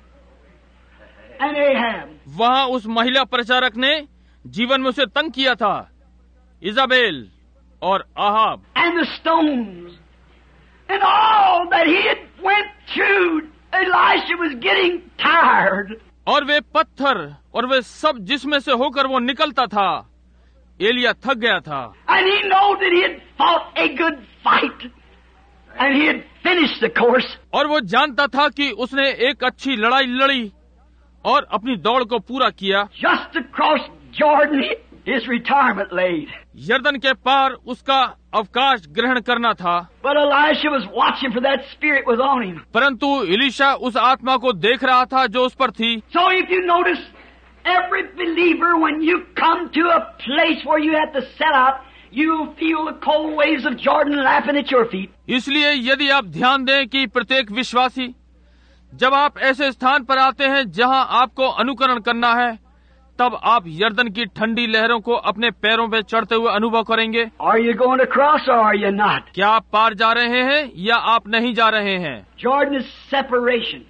and Ahab. वहाँ उस महिला प्रचारक ने जीवन में उसे तंग किया था, इजाबेल और Ahab. And the stones and all that he had went through. Elisha was getting tired. और वे पत्थर और वे सब जिसमें से होकर वो निकलता था, एलिया थक गया था। And he knew that he had fought a good fight. And he had finished the course. और वो जानता था कि उसने एक अच्छी लड़ाई लड़ी और अपनी दौड़ को पूरा किया। Just across Jordan, his retirement laid. यर्दन के पार उसका अवकाश ग्रहण करना था। But Elisha was watching for that spirit was on him. परंतु एलीशा उस आत्मा को देख रहा था जो उस पर थी। So if you notice, every believer, when you come to a place where you have to set out, you feel the cold waves of Jordan lapping at your feet. इसलिए यदि आप ध्यान दें कि प्रत्येक विश्वासी, जब आप ऐसे स्थान पर आते हैं जहां आपको अनुकरण करना है, तब आप यर्दन की ठंडी लहरों को अपने पैरों पे चढ़ते हुए अनुभव करेंगे। Are you going across or are you not? क्या आप पार जा रहे हैं या आप नहीं जा रहे हैं? Jordan is separation.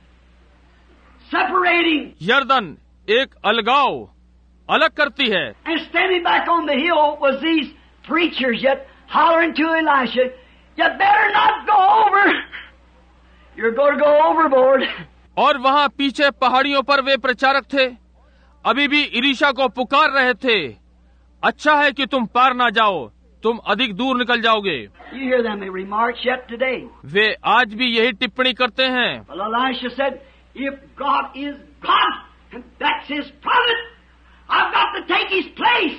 Separating. यर्दन एक अलगाव, अलग करती है। And standing back on the hill was these preachers yet hollering to Elisha, "You better not go over. You're going to go overboard." और वहाँ पीछे पहाड़ियों पर वे प्रचारक थे, अभी भी इलीशा को पुकार रहे थे, अच्छा है कि तुम पार ना जाओ, तुम अधिक दूर निकल जाओगे। You hear them remarks yet today. वे आज भी यही टिप्पणी करते हैं। Well, Elisha said, "If God is God and that's His prophet, I've got to take His place.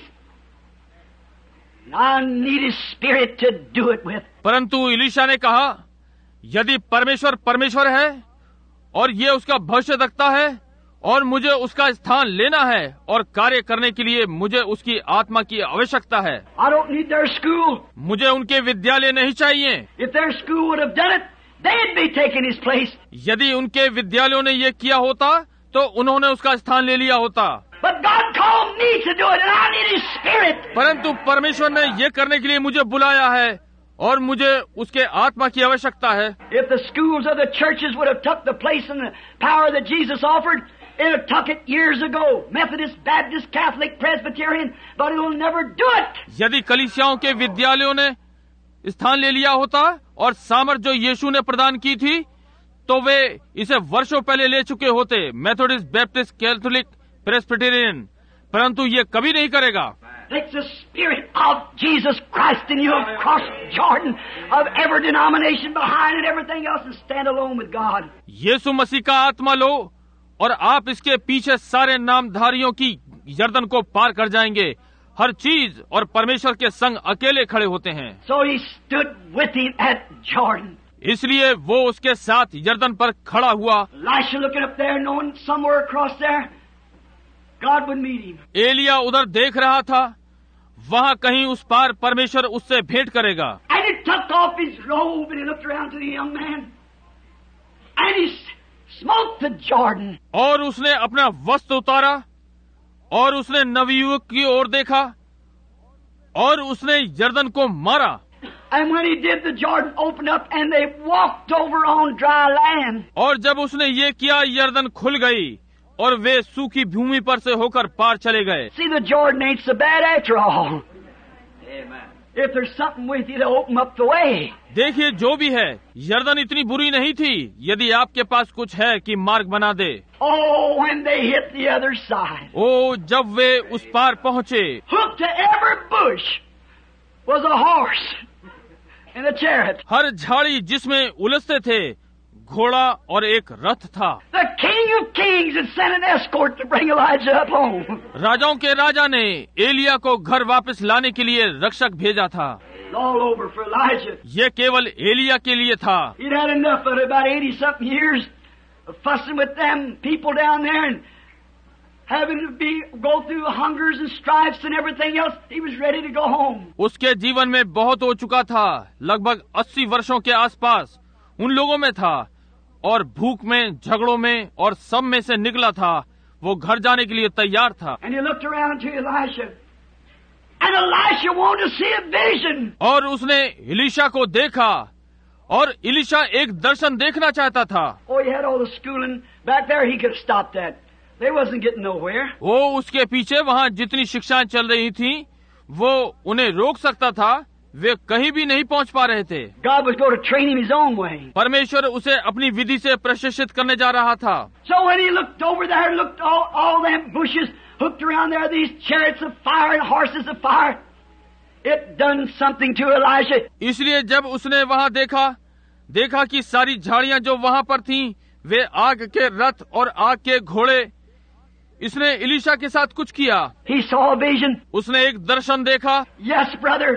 And I need His Spirit to do it with." परंतु इलीशा ने कहा, यदि परमेश्वर परमेश्वर है और ये उसका भविष्य दखता है और मुझे उसका स्थान लेना है और कार्य करने के लिए मुझे उसकी आत्मा की आवश्यकता है। I don't need their school. मुझे उनके विद्यालय नहीं चाहिए। If their school would have done it, they'd be taking his place. यदि उनके विद्यालयों ने ये किया होता तो उन्होंने उसका स्थान ले लिया होता। But God called me to do it, and I need His Spirit. परंतु परमेश्वर ने ये करने के लिए मुझे बुलाया है और मुझे उसके आत्मा की आवश्यकता है। If the schools of the churches would have took the place and the power that Jesus offered, it would have took it years ago. Methodist, Baptist, Catholic, Presbyterian, but it will never do it. यदि कलीसियाओं के विद्यालयों ने स्थान ले लिया होता और सामर्थ जो यीशु ने प्रदान की थी तो वे इसे वर्षों पहले ले चुके होते, मेथोडिस्ट, बैप्टिस्ट, कैथोलिक, प्रेस्बिटेरियन, परंतु ये कभी नहीं करेगा। Takes the Spirit of Jesus Christ and you across Jordan of every denomination behind and everything else and stand alone with God. यीशु मसीह का आत्मा लो और आप इसके पीछे सारे नामधारियों की यर्दन को पार कर जाएंगे, हर चीज और परमेश्वर के संग अकेले खड़े होते हैं। So he stood with him at Jordan. इसलिए वो उसके साथ यर्दन पर खड़ा हुआ। Elisha looking up there, knowing somewhere across there, God would meet him. Elia उधर देख रहा था, वहाँ कहीं उस पार परमेश्वर उससे भेंट करेगा। And he took off his robe and he looked around to the young man. And he smote the Jordan. और उसने अपना वस्त्र उतारा और उसने नवयुवक की ओर देखा और उसने यर्दन को मारा। And when he did, the Jordan opened up and they walked over on dry land. और जब उसने ये किया, यर्दन खुल गई और वे सूखी भूमि पर से होकर पार चले गए। See, the Jordan ain't so bad after all. Amen. If there's something with you to open up the way. देखिए, जो भी है, यर्दन इतनी बुरी नहीं थी यदि आपके पास कुछ है कि मार्ग बना दे। Oh, when they hit the other side. ओ, जब वे उस पार पहुँचे, Hooked to every bush was a horse and a chariot. हर झाड़ी जिसमें उलझते थे, घोड़ा और एक रथ था। The King of Kings had sent an escort to bring Elijah up home. राजाओं के राजा ने एलिया को घर वापस लाने के लिए रक्षक भेजा था। All over for Elijah. ये केवल एलिया के लिए था। He'd had enough of it, about eighty something years of fussing with them people down there and having to be go through hungers and stripes and everything else. He was ready to go home. उसके जीवन में बहुत हो चुका था, लगभग अस्सी वर्षों के आसपास उन लोगों में था और भूख में, झगड़ों में और सब में से निकला था। वो घर जाने के लिए तैयार था। And he looked around to Elisha. And Elisha wanted to see a vision. और उसने एलीशा को देखा और एलीशा एक दर्शन देखना चाहता था। Oh, he had all the schooling back there. He could have stopped that. They wasn't getting nowhere. वो उसके पीछे वहाँ जितनी शिक्षाएं चल रही थी, वो उन्हें रोक सकता था, वे कहीं भी नहीं पहुँच पा रहे थे। God was going to train him his own way. परमेश्वर उसे अपनी विधि से प्रशिक्षित करने जा रहा था। So when he looked over there, looked all, all them bushes hooked around there, these chariots of fire and horses of fire, it done something to Elisha. इसलिए जब उसने वहाँ देखा, देखा कि सारी झाड़ियाँ जो वहाँ पर थीं, वे आग के रथ और आग के घोड़े, इसने एलीशा के साथ कुछ किया। He saw a vision. उसने एक दर्शन देखा। Yes, brother.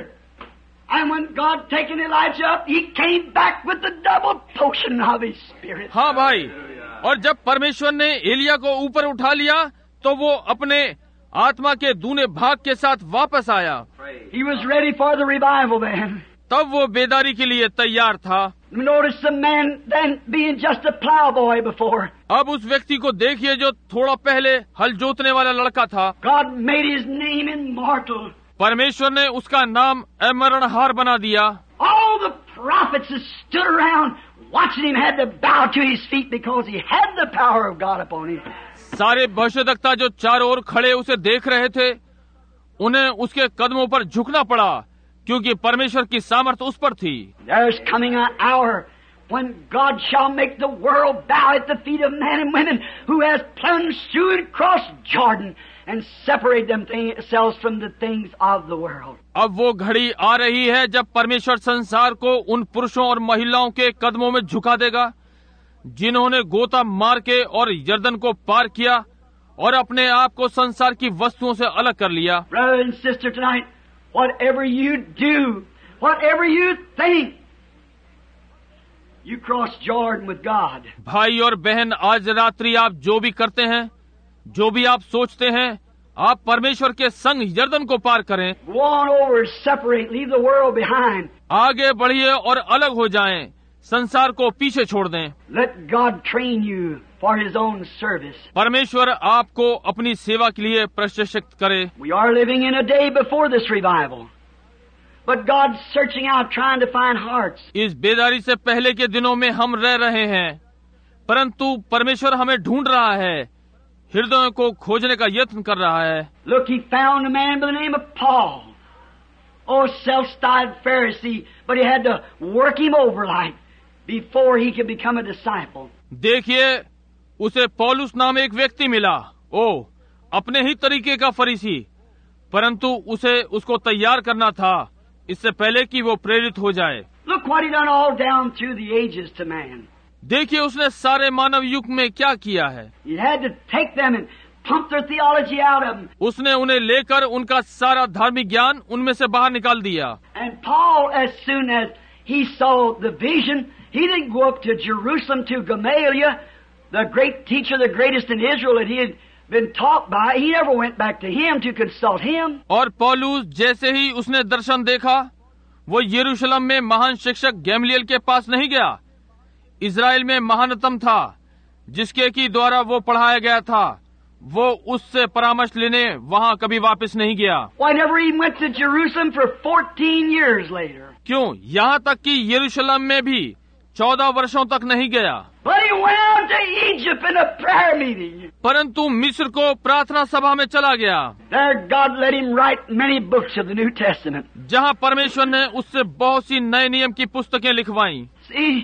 And when God taken Elijah up, he came back with the double portion of his spirit. हाँ भाई, और जब परमेश्वर ने एलिया को ऊपर उठा लिया तो वो अपने आत्मा के दूने भाग के साथ वापस आया। He was ready for the revival then. तब वो बेदारी के लिए तैयार था। Notice the man then being just a plowboy before. अब उस व्यक्ति को देखिए जो थोड़ा पहले हल जोतने वाला लड़का था। God made his name immortal. परमेश्वर ने उसका नाम अमरणहार बना दिया। All the prophets that stood around watching him had to bow to his feet because he had the power of God upon him. सारे भविष्यद्वक्ता जो चारों ओर खड़े उसे देख रहे थे, उन्हें उसके कदमों पर झुकना पड़ा क्योंकि परमेश्वर की सामर्थ उस पर थी। There's coming an hour when God shall make the world bow at the feet of men and women who has plunged through and crossed Jordan and separate themselves from the things of the world. अब वो घड़ी आ रही है जब परमेश्वर संसार को उन पुरुषों और महिलाओं के कदमों में झुका देगा जिन्होंने गोता मार के और यर्दन को पार किया और अपने आप को संसार की वस्तुओं से अलग कर लिया। Brother and sister, tonight, whatever you do, whatever you think, You cross Jordan with God. भाई और बहन, आज रात्रि आप जो भी करते हैं, जो भी आप सोचते हैं, आप परमेश्वर के संग यर्दन को पार करें। Go on over, separate, leave the world behind. आगे बढ़िए और अलग हो जाएं, संसार को पीछे छोड़ दें। Let God train you for His own service. परमेश्वर आपको अपनी सेवा के लिए प्रशिक्षित करे। We are living in a day before this revival. But God's searching out, trying to find hearts. इस बेदारी से पहले के दिनों में हम रह रहे हैं, परंतु परमेश्वर हमें ढूंढ रहा है, हृदयों को खोजने का यत्न कर रहा है। Look, He found a man by the name of Paul. Oh, self-styled Pharisee, but He had to work him over like before he could become a disciple. देखिए, उसे पौलुस नाम एक व्यक्ति मिला। ओ, अपने ही तरीके का फरीसी, परंतु उसे उसको तैयार करना था इससे पहले कि वो प्रेरित हो जाए। Look what He done all down through the ages to man. देखिए, उसने सारे मानव युग में क्या किया है। He had to take them and pump their theology out of them. उसने उन्हें लेकर उनका सारा धार्मिक ज्ञान उनमें से बाहर निकाल दिया। And Paul, as soon as he saw the vision, he didn't go up to Jerusalem to Gamaliel, the great teacher, the greatest in Israel that he had been taught by. He never went back to him to consult him. और पौलुस जैसे ही उसने दर्शन देखा, वो यरूशलेम में महान शिक्षक गैमलियल के पास नहीं गया। इज़राइल में महानतम था, जिसके की द्वारा वो पढ़ाया गया था, वो उससे परामर्श लेने वहाँ कभी वापस नहीं गया। Why never even went to Jerusalem for fourteen years later? क्यों? यहाँ तक कि यरूशलेम में भी चौदह वर्षों तक नहीं गया। But he went out to Egypt in a prayer meeting. परंतु मिस्र को प्रार्थना सभा में चला गया। There God let him write many books of the New Testament. जहाँ परमेश्वर ने उससे बहुत सी नए नियम की पुस्तकें लिखवाई। See,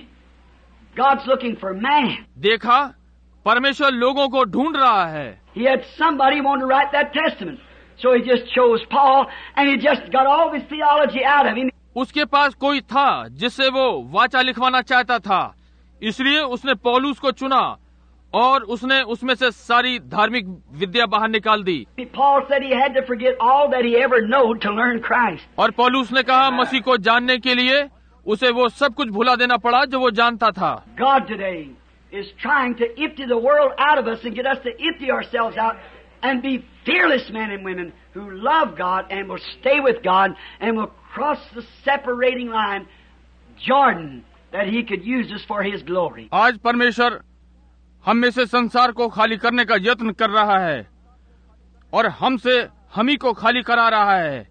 God's looking for man. देखा, परमेश्वर लोगों को ढूंढ रहा है। He had somebody who wanted to write that testament. So he just chose Paul and he just got all his theology out of him. उसके पास कोई था जिससे वो वाचा लिखवाना चाहता था, इसलिए उसने पौलुस को चुना और उसने उसमें से सारी धार्मिक विद्या बाहर निकाल दी। Paul said he had to forget all that he ever knew to learn Christ. और पौलुस ने कहा, मसीह को जानने के लिए उसे वो सब कुछ भुला देना पड़ा जो वो जानता था। God today is trying to empty the world out of us and get us to empty ourselves out and be fearless men and women who love God and will stay with God and will cross the separating line, Jordan, that He could use us for His glory. आज परमेश्वर हम में से संसार को खाली करने का यत्न कर रहा है और हमसे हम ही को खाली करा रहा है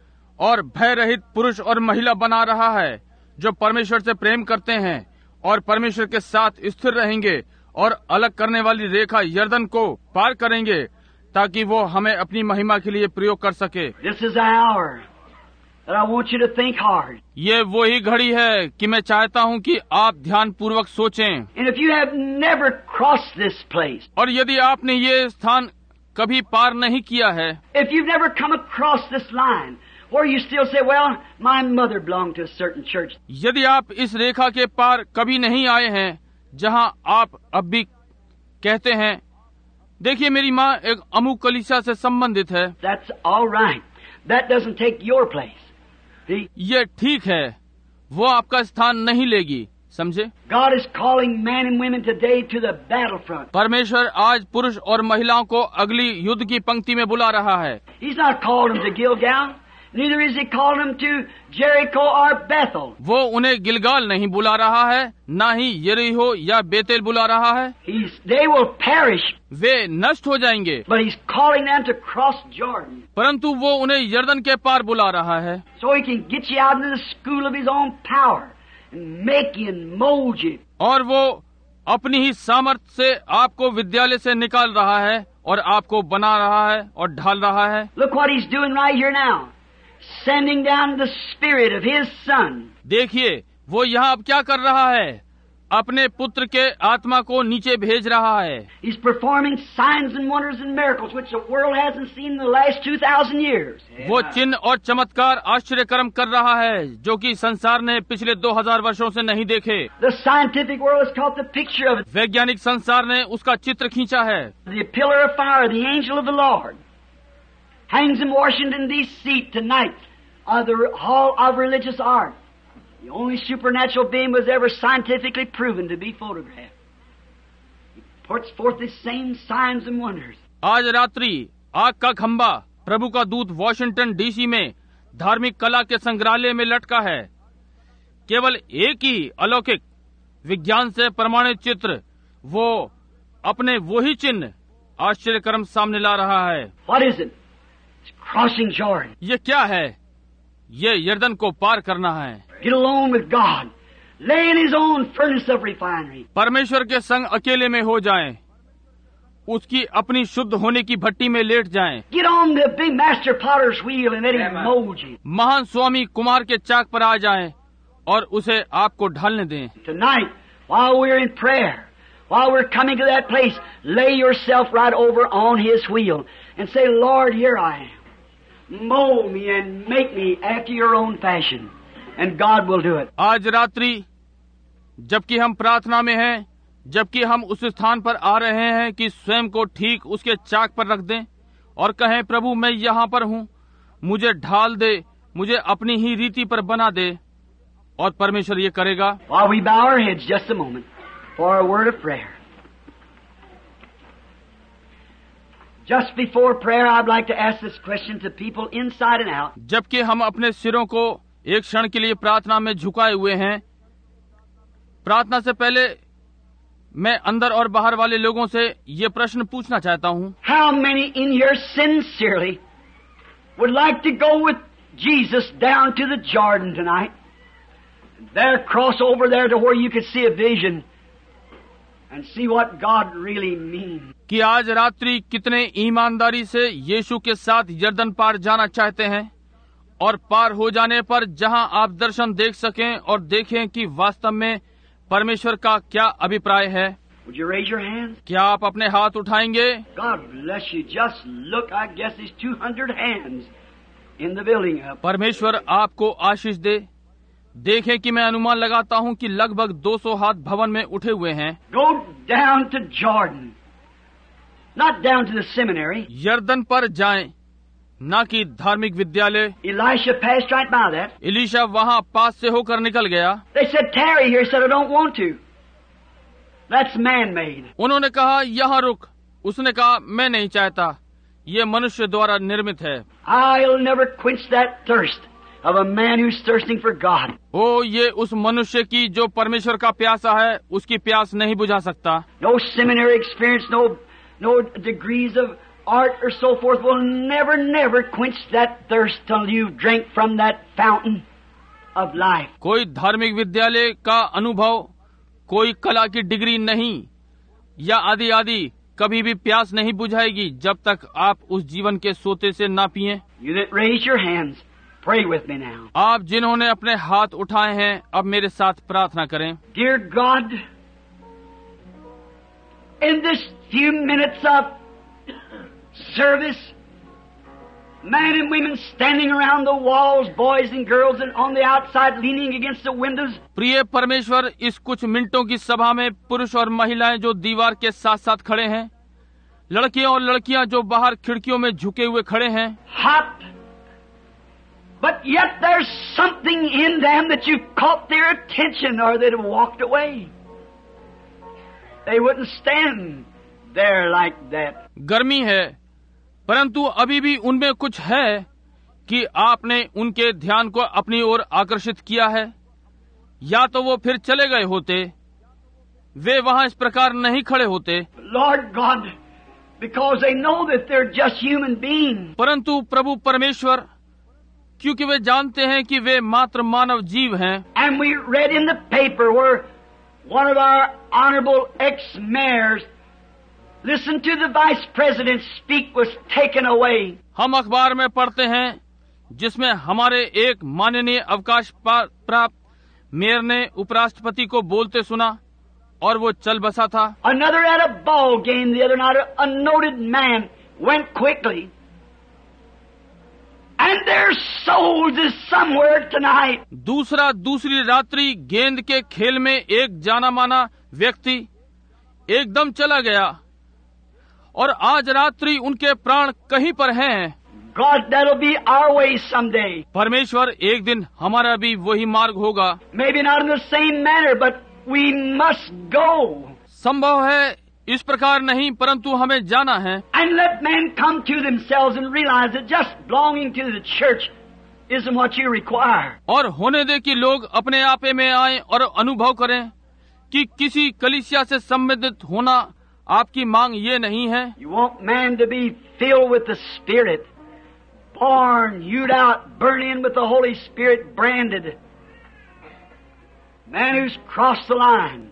और भय रहित पुरुष और महिला बना रहा है जो परमेश्वर से प्रेम करते हैं और परमेश्वर के साथ स्थिर रहेंगे और अलग करने वाली रेखा यर्दन को पार करेंगे ताकि वो हमें अपनी महिमा के लिए प्रयोग कर सके। This is the hour that I want you to think hard. ये वही घड़ी है कि मैं चाहता हूँ कि आप ध्यान पूर्वक सोचें। And if you have never crossed this place, और यदि आपने ये स्थान कभी पार नहीं किया है, if you've never come across this line, where you still say, well, my mother belonged to a certain church. यदि आप इस रेखा के पार कभी नहीं आए हैं जहां आप अब भी कहते हैं, देखिए मेरी माँ एक अमुक कलीसिया से संबंधित है, That's all right. That doesn't take your place. See? ये ठीक है, वो आपका स्थान नहीं लेगी, समझे? God is calling men and women today to the battlefront. परमेश्वर आज पुरुष और महिलाओं को अगली युद्ध की पंक्ति में बुला रहा है। He's not calling them to Gilgal. Neither is He calling them to Jericho or Bethel. वो उन्हें गिलगाल नहीं बुला रहा है, ना ही यरीहो या बेतेल बुला रहा है। He's, they will perish. वे नष्ट हो जाएंगे, But He's calling them to cross Jordan. परंतु वो उन्हें यर्दन के पार बुला रहा है, So He can get you out into the school of His own power and make you and mold you. और वो अपनी ही सामर्थ्य से आपको विद्यालय से निकाल रहा है और आपको बना रहा है और ढाल रहा है। Look what He's doing right here now. Sending down the Spirit of His Son. देखिए वो यहाँ अब क्या कर रहा है, अपने पुत्र के आत्मा को नीचे भेज रहा है। He's performing signs and wonders and miracles which the world hasn't seen in the last two thousand years. वो चिन्ह और चमत्कार आश्चर्य कर्म कर रहा है जो कि संसार ने पिछले दो हजार वर्षों से नहीं देखे। The scientific world has caught the picture of it. वैज्ञानिक संसार ने उसका चित्र खींचा है। The pillar of fire, the angel of the Lord, hangs in Washington D C tonight of the Hall of Religious Art. The only supernatural being was ever scientifically proven to be photographed. He puts forth the same signs and wonders. आज रात्रि आग का खंबा प्रभु का दूत वॉशिंगटन डीसी में धार्मिक कला के संग्रहालय में लटका है। केवल एक ही अलौकिक विज्ञान से प्रमाणित चित्र, वो अपने वही चिन्ह आश्चर्यकर्म सामने ला रहा है। What is it? It's crossing Jordan. ये क्या है? ये यर्दन को पार करना है। Get alone with God. Lay in His own furnace of refinery. परमेश्वर के संग अकेले में हो जाएं, उसकी अपनी शुद्ध होने की भट्टी में लेट जाएं। Get on the big master potter's wheel and let Him mold you. महान स्वामी कुमार के चाक पर आ जाएं और उसे आपको ढालने दें। Tonight, while we're in prayer, while we're coming to that place, lay yourself right over on His wheel and say, Lord, here I am. Mold me and make me after your own fashion. And God will do it. आज रात्रि जबकि हम प्रार्थना में हैं, जबकि हम उस स्थान पर आ रहे हैं कि स्वयं को ठीक उसके चाक पर रख दें और कहें, प्रभु मैं यहाँ पर हूँ, मुझे ढाल दे, मुझे अपनी ही रीति पर बना दे, और परमेश्वर ये करेगा। While we bow our heads just a moment for a word of prayer. Just before prayer, I'd like to ask this question to people inside and out. जबकि हम अपने सिरों को एक क्षण के लिए प्रार्थना में झुकाए हुए हैं, प्रार्थना से पहले मैं अंदर और बाहर वाले लोगों से ये प्रश्न पूछना चाहता हूँ। How many in here sincerely would like to go with Jesus down to the Jordan tonight? There, cross over there to where you could see a vision and see what God really means. कि आज रात्रि कितने ईमानदारी से यीशु के साथ यर्दन पार जाना चाहते हैं और पार हो जाने पर जहां आप दर्शन देख सकें और देखें कि वास्तव में परमेश्वर का क्या अभिप्राय है। Would you raise your hands? क्या आप अपने हाथ उठाएंगे? God bless you. Just look, I guess there's two hundred hands in the building up. परमेश्वर आपको आशीष दे। देखें कि मैं अनुमान लगाता हूं कि लगभग दो सौ हाथ भवन में उठे हुए हैं। Go down to Jordan. Not down to the seminary. यर्दन पर जाएं, न कि धार्मिक विद्यालय। Elisha passed right by that. इलीशा वहां पास से होकर निकल गया। They said, tarry here. He said, I don't want to. That's man-made. उन्होंने कहा यहाँ रुक। उसने कहा मैं नहीं चाहता, ये मनुष्य द्वारा निर्मित है। I'll never quench that thirst of a man who's thirsting for God. ओ ये उस मनुष्य की जो परमेश्वर का प्यासा है, उसकी प्यास नहीं बुझा सकता। No seminary experience, no no degrees of art or so forth will never, never quench that thirst till you drink from that fountain of life. कोई धार्मिक विद्यालय का अनुभव, कोई कला की डिग्री नहीं या आदि आदि कभी भी प्यास नहीं बुझाएगी जब तक आप उस जीवन के सोते से ना पिएं। You that raise your hands, pray with me now. आप जिन्होंने अपने हाथ उठाए हैं, अब मेरे साथ प्रार्थना करें। Dear God, in this few minutes of service, men and women standing around the walls, boys and girls, and on the outside leaning against the windows. प्रिय परमेश्वर, इस कुछ मिनटों की सभा में पुरुष और महिलाएं जो दीवार के साथ साथ खड़े हैं, लड़के और लड़कियां जो बाहर खिड़कियों में झुके हुए खड़े हैं, Hot, but yet there's something in them that you caught their attention or they'd have walked away. They wouldn't stand there like that. गर्मी है, परंतु अभी भी उनमें कुछ है कि आपने उनके ध्यान को अपनी ओर आकर्षित किया है, या तो वो फिर चले गए होते, वे वहां इस प्रकार नहीं खड़े होते। Lord God, because they know that they're just human beings. परंतु प्रभु परमेश्वर, क्योंकि वे जानते हैं कि वे मात्र मानव जीव हैं। And we read in the paper where one of our honorable ex-mayors listened to the vice president speak was taken away. हम अखबार में पढ़ते हैं जिसमें हमारे एक माननीय अवकाश प्राप्त मेयर ने उपराष्ट्रपति को बोलते सुना और वो चल बसा था। Another at a ball game the other night, a noted man went quickly. And their souls is somewhere tonight. दूसरा दूसरी रात्रि गेंद के खेल में एक जाना माना व्यक्ति एकदम चला गया और आज रात्रि उनके प्राण कहीं पर हैं। God, that'll be our way someday. परमेश्वर एक दिन हमारा भी वही मार्ग होगा. Maybe not in the same manner, but we must go. संभव है इस प्रकार नहीं, परंतु हमें जाना है. And let men come to themselves and realize that just belonging to the church isn't what you require. और होने दे कि लोग अपने आपे में आएं और अनुभव करें कि किसी कलीसिया से संबंधित होना आपकी मांग ये नहीं है. You want man to be filled with the Spirit, born, hewed out, burnt in with the Holy Spirit, branded. Man who's crossed the line.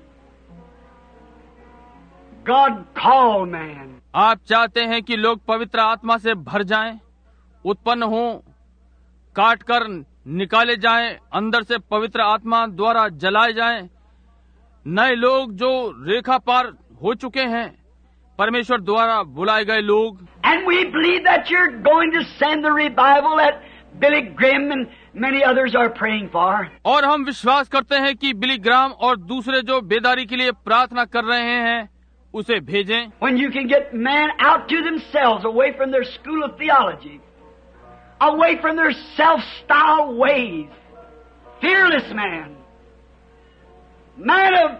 God called man. आप चाहते हैं कि लोग पवित्र आत्मा से भर जाएं, उत्पन्न हों, काट कर निकाले जाएं, अंदर से पवित्र आत्मा द्वारा जलाए जाएं. नए लोग जो रेखा पार हो चुके हैं, परमेश्वर द्वारा बुलाए गए लोग. And we believe that you're going to send the revival that Billy Graham and many others are praying for. और हम विश्वास करते हैं कि बिली ग्राम और दूसरे जो बेदारी के लिए प्रार्थना कर रहे हैं उसे भेजें. When you can get men out to themselves, away from their school of theology, away from their self-styled ways, fearless man, man of,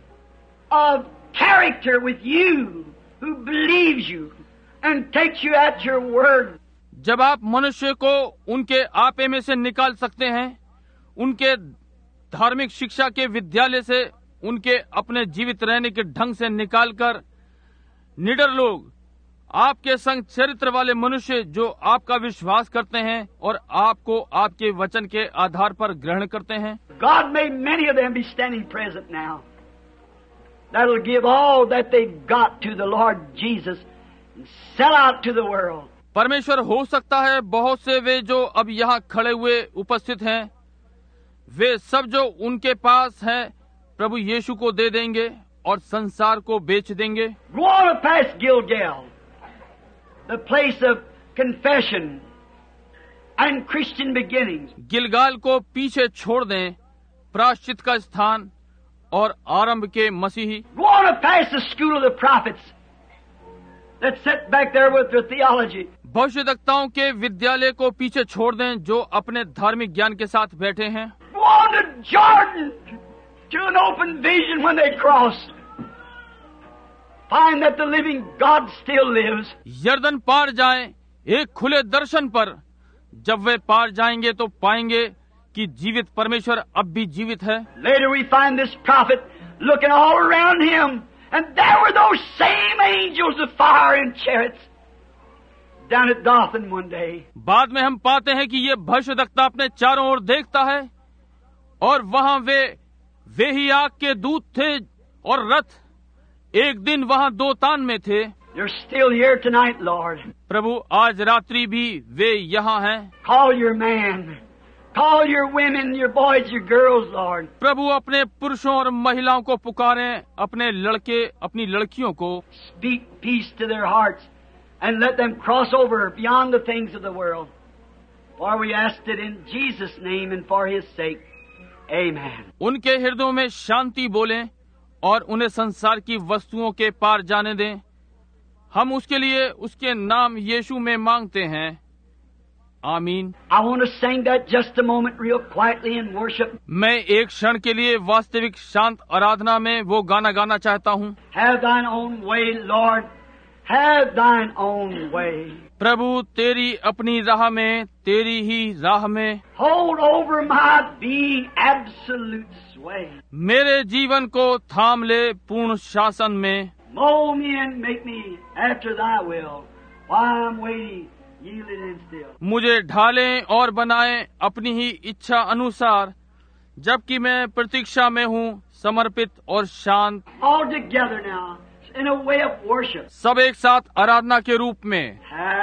of character with you, who believes you and takes you at your word. जब आप मनुष्य को उनके आपे में से निकाल सकते हैं, उनके धार्मिक शिक्षा के विद्यालय से, उनके अपने जीवित रहने के ढंग से निकालकर निडर लोग, आपके संग चरित्र वाले मनुष्य जो आपका विश्वास करते हैं और आपको आपके वचन के आधार पर ग्रहण करते हैं. God may many of them be standing present now. That'll give all that they've got to the Lord Jesus and sell out to the world. परमेश्वर हो सकता है बहुत से वे जो अब यहाँ खड़े हुए उपस्थित हैं, वे सब जो उनके पास हैं प्रभु यीशु को दे देंगे और संसार को बेच देंगे. Go on past Gilgal, the place of confession and Christian beginnings. Gilgal को पीछे छोड़ दें, प्रायश्चित का स्थान और आरंभ के मसीही. Go on past the school of the prophets that sat back there with their theology. भविष्यद्वक्ताओं के विद्यालय को पीछे छोड़ दें जो अपने धार्मिक ज्ञान के साथ बैठे हैं. Go on to Jordan to an open vision when they cross. Find that the living God still lives. यर्दन पार जाएं एक खुले दर्शन पर. जब वे पार जाएंगे तो पाएंगे कि जीवित परमेश्वर अब भी जीवित है. Later we find this prophet looking all around him, and there were those same angels of fire in chariots down at Dothan one day. बाद में हम पाते हैं कि ये भविष्यद्वक्ता अपने चारों ओर देखता है और वहाँ वे वे ही आग के दूत थे और रथ एक दिन वहाँ दो तान में थे. You're still here tonight, Lord. प्रभु आज रात्रि भी वे यहाँ हैं. Call your man. Call your women, your boys, your girls, Lord. प्रभु अपने पुरुषों और महिलाओं को पुकारें, अपने लड़के अपनी लड़कियों को. Speak peace to their hearts and let them cross over beyond the things of the world. For we asked it in Jesus' name and for His sake. Amen. उनके हृदयों में शांति बोलें और उन्हें संसार की वस्तुओं के पार जाने दें. हम उसके लिए उसके नाम यीशु में मांगते हैं. आमीन. I want to sing that just a moment real quietly in worship. मैं एक क्षण के लिए वास्तविक शांत आराधना में वो गाना गाना चाहता हूँ. Have thine own way, Lord. Have thine own way. प्रभु तेरी अपनी राह में, तेरी ही राह में. Hold over my being absolute sway. मेरे जीवन को थाम ले पूर्ण शासन में. Mold me and make me after thy will. While I'm waiting, yielded and still. मुझे ढालें और बनाएं अपनी ही इच्छा अनुसार, जबकि मैं प्रतीक्षा में हूँ समर्पित और शांत. All together now, in a way of worship. सब एक साथ आराधना के रूप में.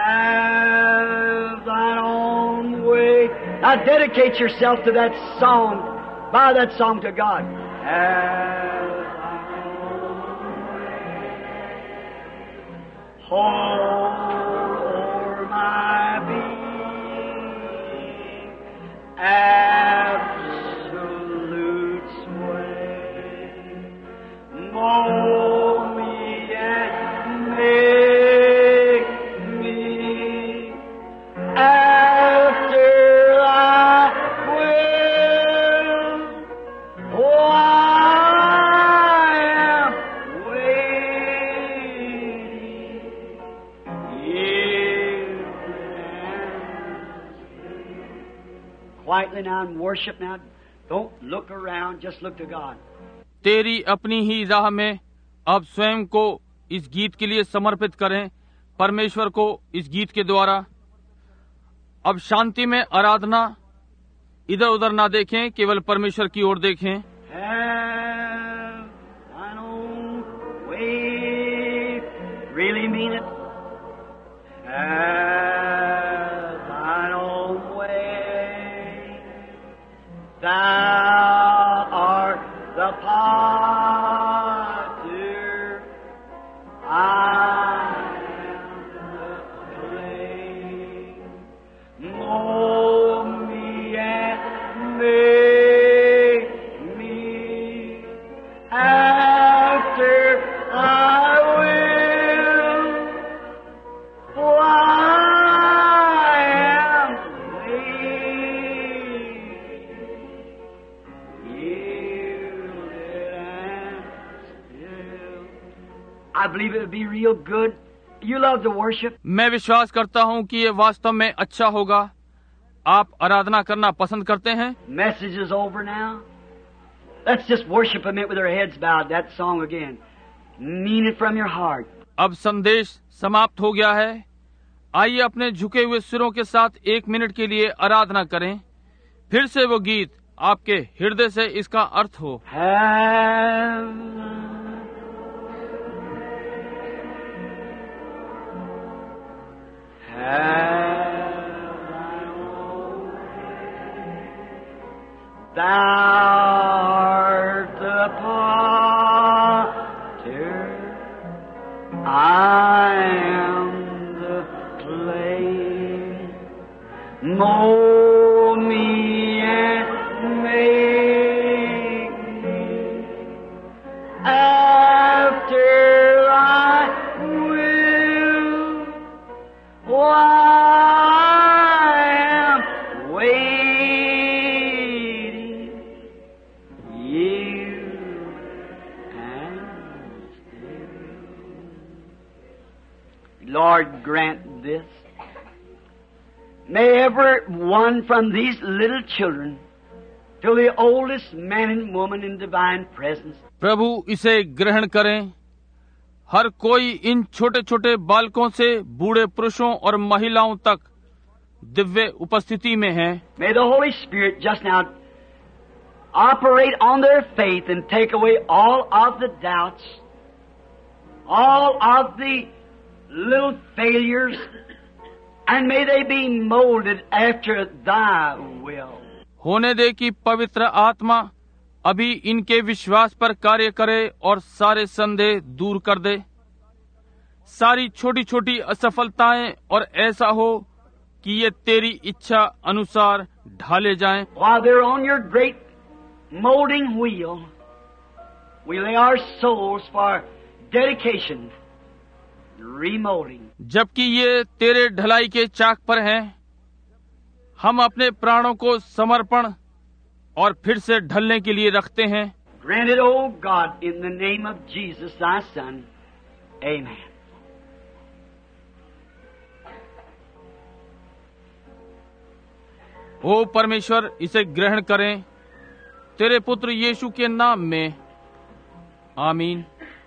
Have thine own way. Now dedicate yourself to that song. Bow that song to God. Have thine own way. Hold o'er my being. Absolute sway. Mold me and make me quietly now and worship now. Don't look around, just look to God. तेरी अपनी ही राह में अब स्वयं को इस गीत के लिए समर्पित करें, परमेश्वर को इस गीत के द्वारा। अब शांति में आराधना, इधर उधर ना देखें, केवल परमेश्वर की ओर देखें। Have thine own way, really mean it. Have thine own way. Thou art the potter, I am the clay. Mold me and make me after thy will. For I am weak, yielded and still. I believe it would be real good. You love to worship. मैं विश्वास करता हूँ कि ये वास्तव में अच्छा होगा। आप आराधना करना पसंद करते हैं। Message is over now. Let's just worship Him with our heads bowed. That song again. Mean it from your heart. अब संदेश समाप्त हो गया है। आइए अपने झुके हुए सिरों के साथ एक मिनट के लिए आराधना करें। फिर से वो गीत आपके हृदय से इसका अर्थ हो। Have Have thine own way. Thou art the potter, I am the clay. Mold me and make me after thy will. Oh, I am waiting, you and still. Lord, grant this. May every one from these little children till the oldest man and woman in divine presence. प्रभु इसे ग्रहण करें। हर कोई इन छोटे छोटे बालकों से बूढ़े पुरुषों और महिलाओं तक दिव्य उपस्थिति में है। May the Holy Spirit just now operate on their faith and take away all of the doubts, all of the little failures, and may they be molded after thy will. होने दे कि पवित्र आत्मा अभी इनके विश्वास पर कार्य करे और सारे संदेह दूर कर दे, सारी छोटी छोटी असफलताएं, और ऐसा हो कि ये तेरी इच्छा अनुसार ढाले जाएं। While they're on your great molding wheel, we lay our souls for dedication, remolding. जबकि ये तेरे ढलाई के चाक पर हैं, हम अपने प्राणों को समर्पण और फिर से ढलने के लिए रखते हैं। Grant it, O God, in the name of Jesus, thy Son. Amen. ओ परमेश्वर, इसे ग्रहण करें तेरे पुत्र यीशु के नाम में। आमीन।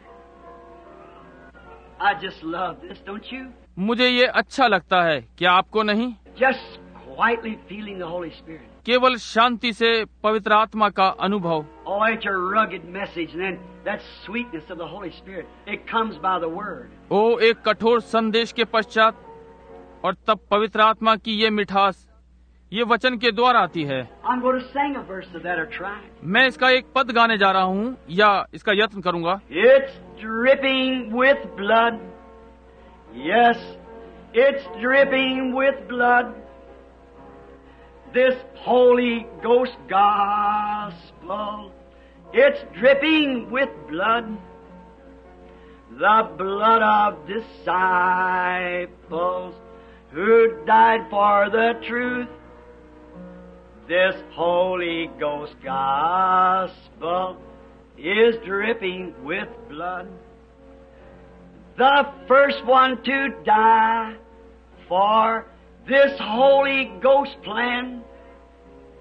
I just love this, don't you? मुझे ये अच्छा लगता है, क्या आपको नहीं? Just quietly feeling the Holy Spirit. केवल शांति से पवित्र आत्मा का अनुभव। Oh, it's a rugged message, and then that sweetness of the Holy Spirit, it comes by the Word. ओ एक कठोर संदेश के पश्चात, और तब पवित्र आत्मा की ये मिठास, ये वचन के द्वारा आती है। I'm going to sing a verse of that or try. मैं इसका एक पद गाने जा रहा हूँ या इसका यत्न करूँगा। It's dripping with blood. Yes, it's dripping with blood. This Holy Ghost gospel, it's dripping with blood. The blood of disciples who died for the truth. This Holy Ghost gospel is dripping with blood. The first one to die for this Holy Ghost plan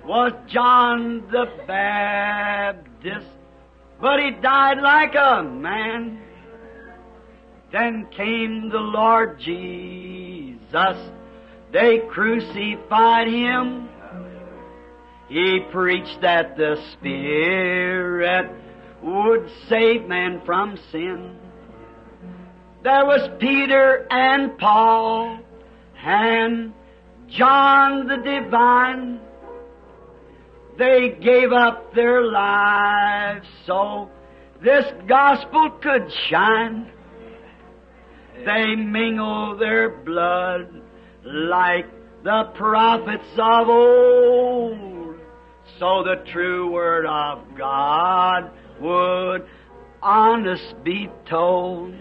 was John the Baptist, but he died like a man. Then came the Lord Jesus, they crucified him. He preached that the Spirit would save man from sin. There was Peter and Paul and John the Divine. They gave up their lives so this gospel could shine. They mingled their blood like the prophets of old, so the true word of God would honest be told.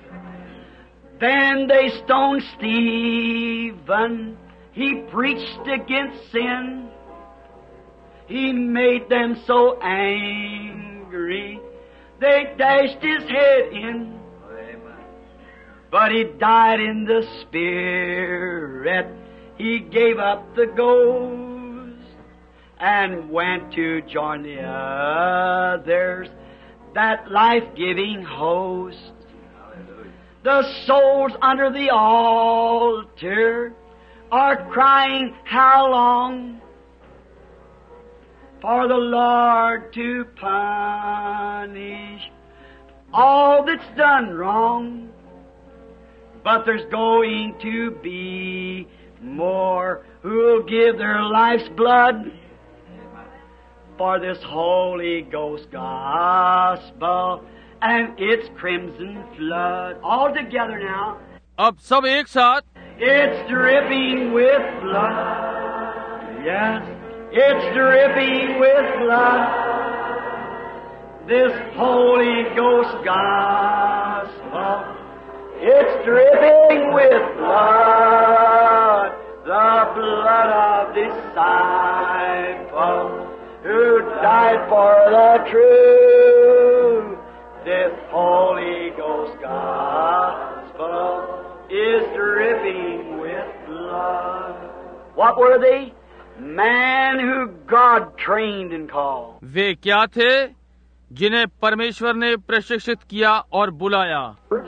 Then they stoned Stephen. He preached against sin. He made them so angry, they dashed his head in. But he died in the Spirit. He gave up the ghost and went to join the others, that life-giving host. The souls under the altar are crying, how long for the Lord to punish all that's done wrong? But there's going to be more who'll give their life's blood for this Holy Ghost gospel and its crimson flood. All together now. अब सब एक साथ. It's dripping with blood. Yes, it's dripping with blood. This Holy Ghost gospel. It's dripping with blood, the blood of disciples who died for the truth. This Holy Ghost gospel is dripping with blood. What were they? Man who God trained and called. वे क्या थे जिन्हें परमेश्वर ने प्रशिक्षित किया और बुलाया?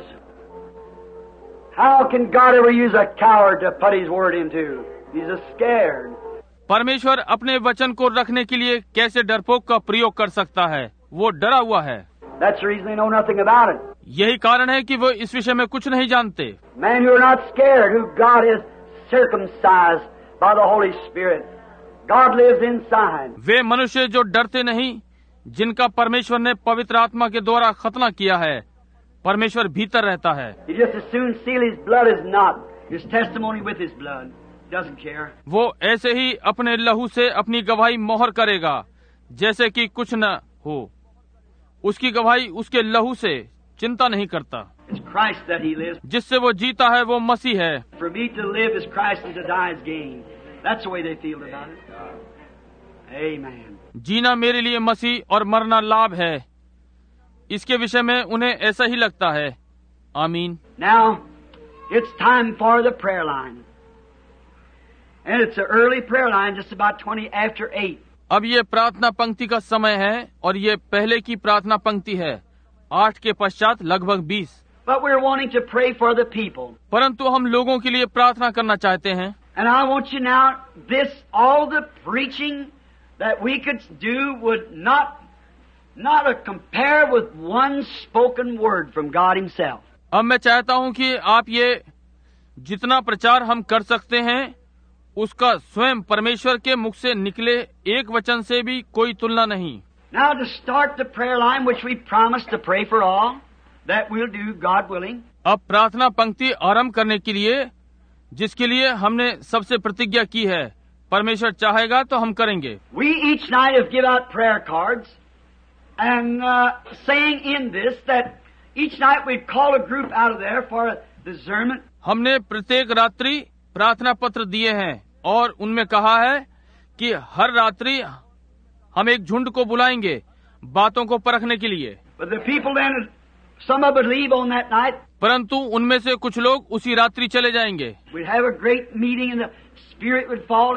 How can God ever use a coward to put His word into? He's a scared. परमेश्वर अपने वचन को रखने के लिए कैसे डरपोक का प्रयोग कर सकता है? वो डरा हुआ है. That's the reason they know nothing about it. यही कारण है कि वो इस विषय में कुछ नहीं जानते. Men who are not scared, who God has circumcised by the Holy Spirit. God lives inside. वे मनुष्य जो डरते नहीं, जिनका परमेश्वर ने पवित्र आत्मा के द्वारा खतना किया है. परमेश्वर भीतर रहता है. He just as soon seal his blood as not his testimony with his blood. Doesn't care. वो ऐसे ही अपने लहू से अपनी गवाही मोहर करेगा जैसे कि कुछ न हो. उसकी गवाही उसके लहू से चिंता नहीं करता. It's Christ that he lives. जिससे वो जीता है वो मसीह है. For me to live is Christ and to die is gain. That's the way they feel about it. Amen. जीना मेरे लिए मसीह और मरना लाभ है. इसके विषय में उन्हें ऐसा ही लगता है. आमीन. Now, it's time for the prayer line. And it's an early prayer line, just about twenty after eight. अब ये प्रार्थना पंक्ति का समय है और ये पहले की प्रार्थना पंक्ति है. आठ के पश्चात लगभग बीस. But we're wanting to pray for the people. परंतु हम लोगों के लिए प्रार्थना करना चाहते हैं. And I want you now, this, all the preaching that we could do would not Not a compare with one spoken word from God Himself. अब मैं चाहता हूं कि आप ये जितना प्रचार हम कर सकते हैं उसका स्वयं परमेश्वर के मुख से निकले एक वचन से भी कोई तुलना नहीं. Now to start the prayer line which we promised to pray for all, that we'll do God willing. अब प्रार्थना पंक्ति आरंभ करने के लिए जिसके लिए हमने सबसे प्रतिज्ञा की है, परमेश्वर चाहेगा तो हम करेंगे. We each night have give out prayer cards. And uh, saying in this that each night we'd call a group out of there for discernment. हमने प्रत्येक रात्रि प्रार्थना पत्र दिए हैं और उनमें कहा है कि हर रात्रि हम एक झुंड को बुलाएंगे बातों को परखने के लिए. But the people then, some of would leave on that night. परंतु उनमें से कुछ लोग उसी रात्रि चले जाएंगे. We'd have a great meeting and the Spirit would fall and the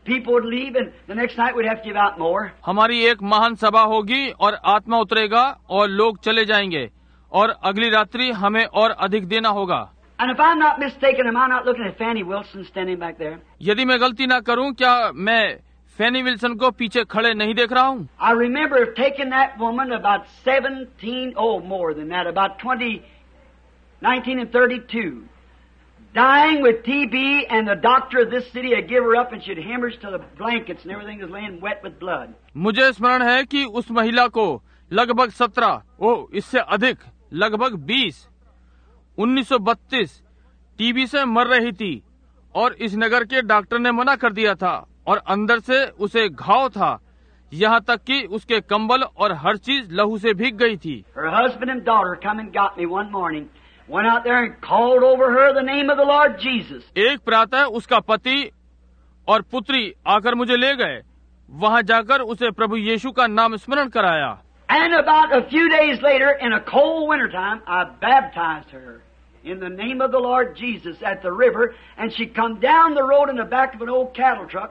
people would leave, and the next night we'd have to give out more. हमारी एक महान सभा होगी और आत्मा उतरेगा और लोग चले जाएंगे और अगली रात्रि हमें और अधिक देना होगा। And if I'm not mistaken, am I not looking at Fanny Wilson standing back there? यदि मैं गलती ना करूं, क्या मैं फैनी विल्सन को पीछे खड़े नहीं देख रहा हूं? I remember taking that woman about seventeen, oh more than that, about twenty, nineteen and thirty-two, dying with T B, and the doctor of this city had give her up, and she'd hemorrhage to the blankets, and everything was laying wet with blood. मुझे स्मरण है कि उस महिला को लगभग सत्रह, ओ इससे अधिक, लगभग बीस, उन्नीस सौ बत्तीस टीबी से मर रही थी और इस नगर के डॉक्टर ने मना कर दिया था और अंदर से उसे घाव था, यहाँ तक कि उसके कंबल और हर चीज लहू से भीग गई थी। Her husband and daughter come and got me one morning, went out there and called over her the name of the Lord Jesus. एक प्रातः उसका पति और पुत्री आकर मुझे ले गए, वहाँ जाकर उसे प्रभु यीशु का नाम स्मरण कराया। And about a few days later, in a cold winter time, I baptized her in the name of the Lord Jesus at the river, and she come down the road in the back of an old cattle truck,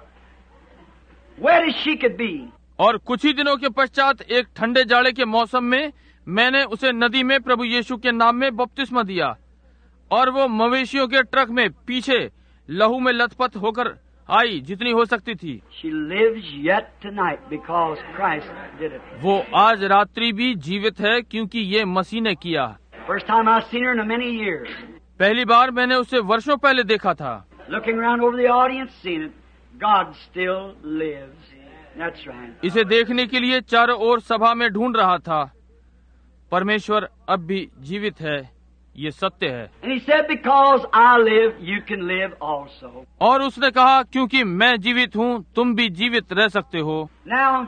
wet as she could be. और कुछ ही दिनों के पश्चात एक ठंडे जाड़े के मौसम में मैंने उसे नदी में प्रभु यीशु के नाम में बपतिस्मा दिया और वो मवेशियों के ट्रक में पीछे लहू में लथपथ होकर आई जितनी हो सकती थी। She lives yet tonight because Christ did it. वो आज रात्रि भी जीवित है क्योंकि ये मसीह ने किया। First time I've seen her in a many years. पहली बार मैंने उसे वर्षों पहले देखा था। Looking around over the audience, seeing it, God still lives. That's right. इसे देखने के लिए चारों ओर सभा में ढूंढ रहा था। परमेश्वर अब भी जीवित है, ये सत्य है। And he said, because I live, you can live also. और उसने कहा क्योंकि मैं जीवित हूँ, तुम भी जीवित रह सकते हो। Now,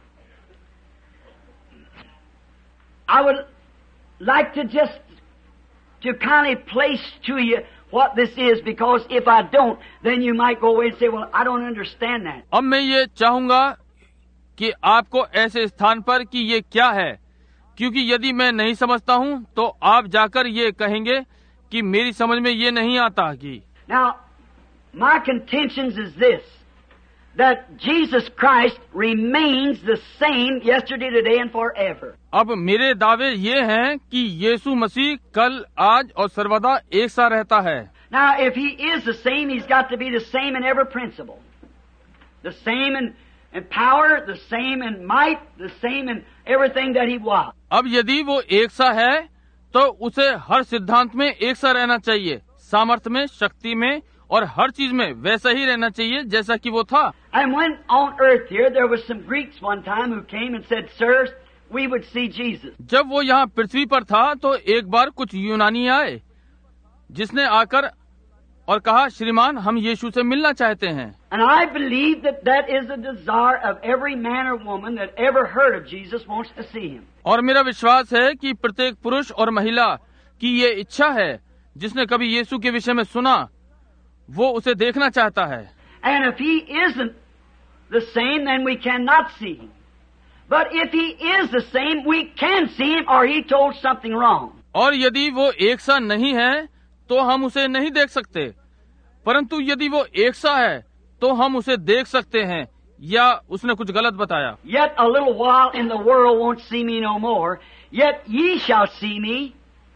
I would like to just to kind of place to you what this is, because if I don't, then you might go away and say, well, I don't understand that. अब मैं ये चाहूंगा कि आपको ऐसे स्थान पर कि ये क्या है, क्योंकि यदि मैं नहीं समझता हूँ तो आप जाकर ये कहेंगे कि मेरी समझ में ये नहीं आता कि। Now, my contentions is this, that Jesus Christ remains the same yesterday, today, and forever. अब मेरे दावे ये हैं कि यीशु मसीह कल, आज और सर्वदा एक सा रहता है। Now, if he is the same, he's got to be the same in every principle. The same in, in power, the same in might, the same in everything that he was. अब यदि वो एक सा है तो उसे हर सिद्धांत में एक सा रहना चाहिए, सामर्थ्य में, शक्ति में और हर चीज में वैसा ही रहना चाहिए जैसा कि वो था। And when on earth here, there was some Greeks one time who came and said, sirs, we would see Jesus. जब वो यहाँ पृथ्वी पर था तो एक बार कुछ यूनानी आए जिसने आकर और कहा, श्रीमान हम यीशु से मिलना चाहते हैं। And I believe that that is a desire of every man or woman that ever heard of Jesus wants to see him. और मेरा विश्वास है कि प्रत्येक पुरुष और महिला की ये इच्छा है जिसने कभी यीशु के विषय में सुना, वो उसे देखना चाहता है। And if he isn't the same, then we cannot see him. But if he is the same, we can see him, or he told something wrong. और यदि वो एक सा नहीं है तो हम उसे नहीं देख सकते, परंतु यदि वो एक सा है तो हम उसे देख सकते हैं या उसने कुछ गलत बताया। Yet a little while in the world won't see me no more, yet ye shall see me,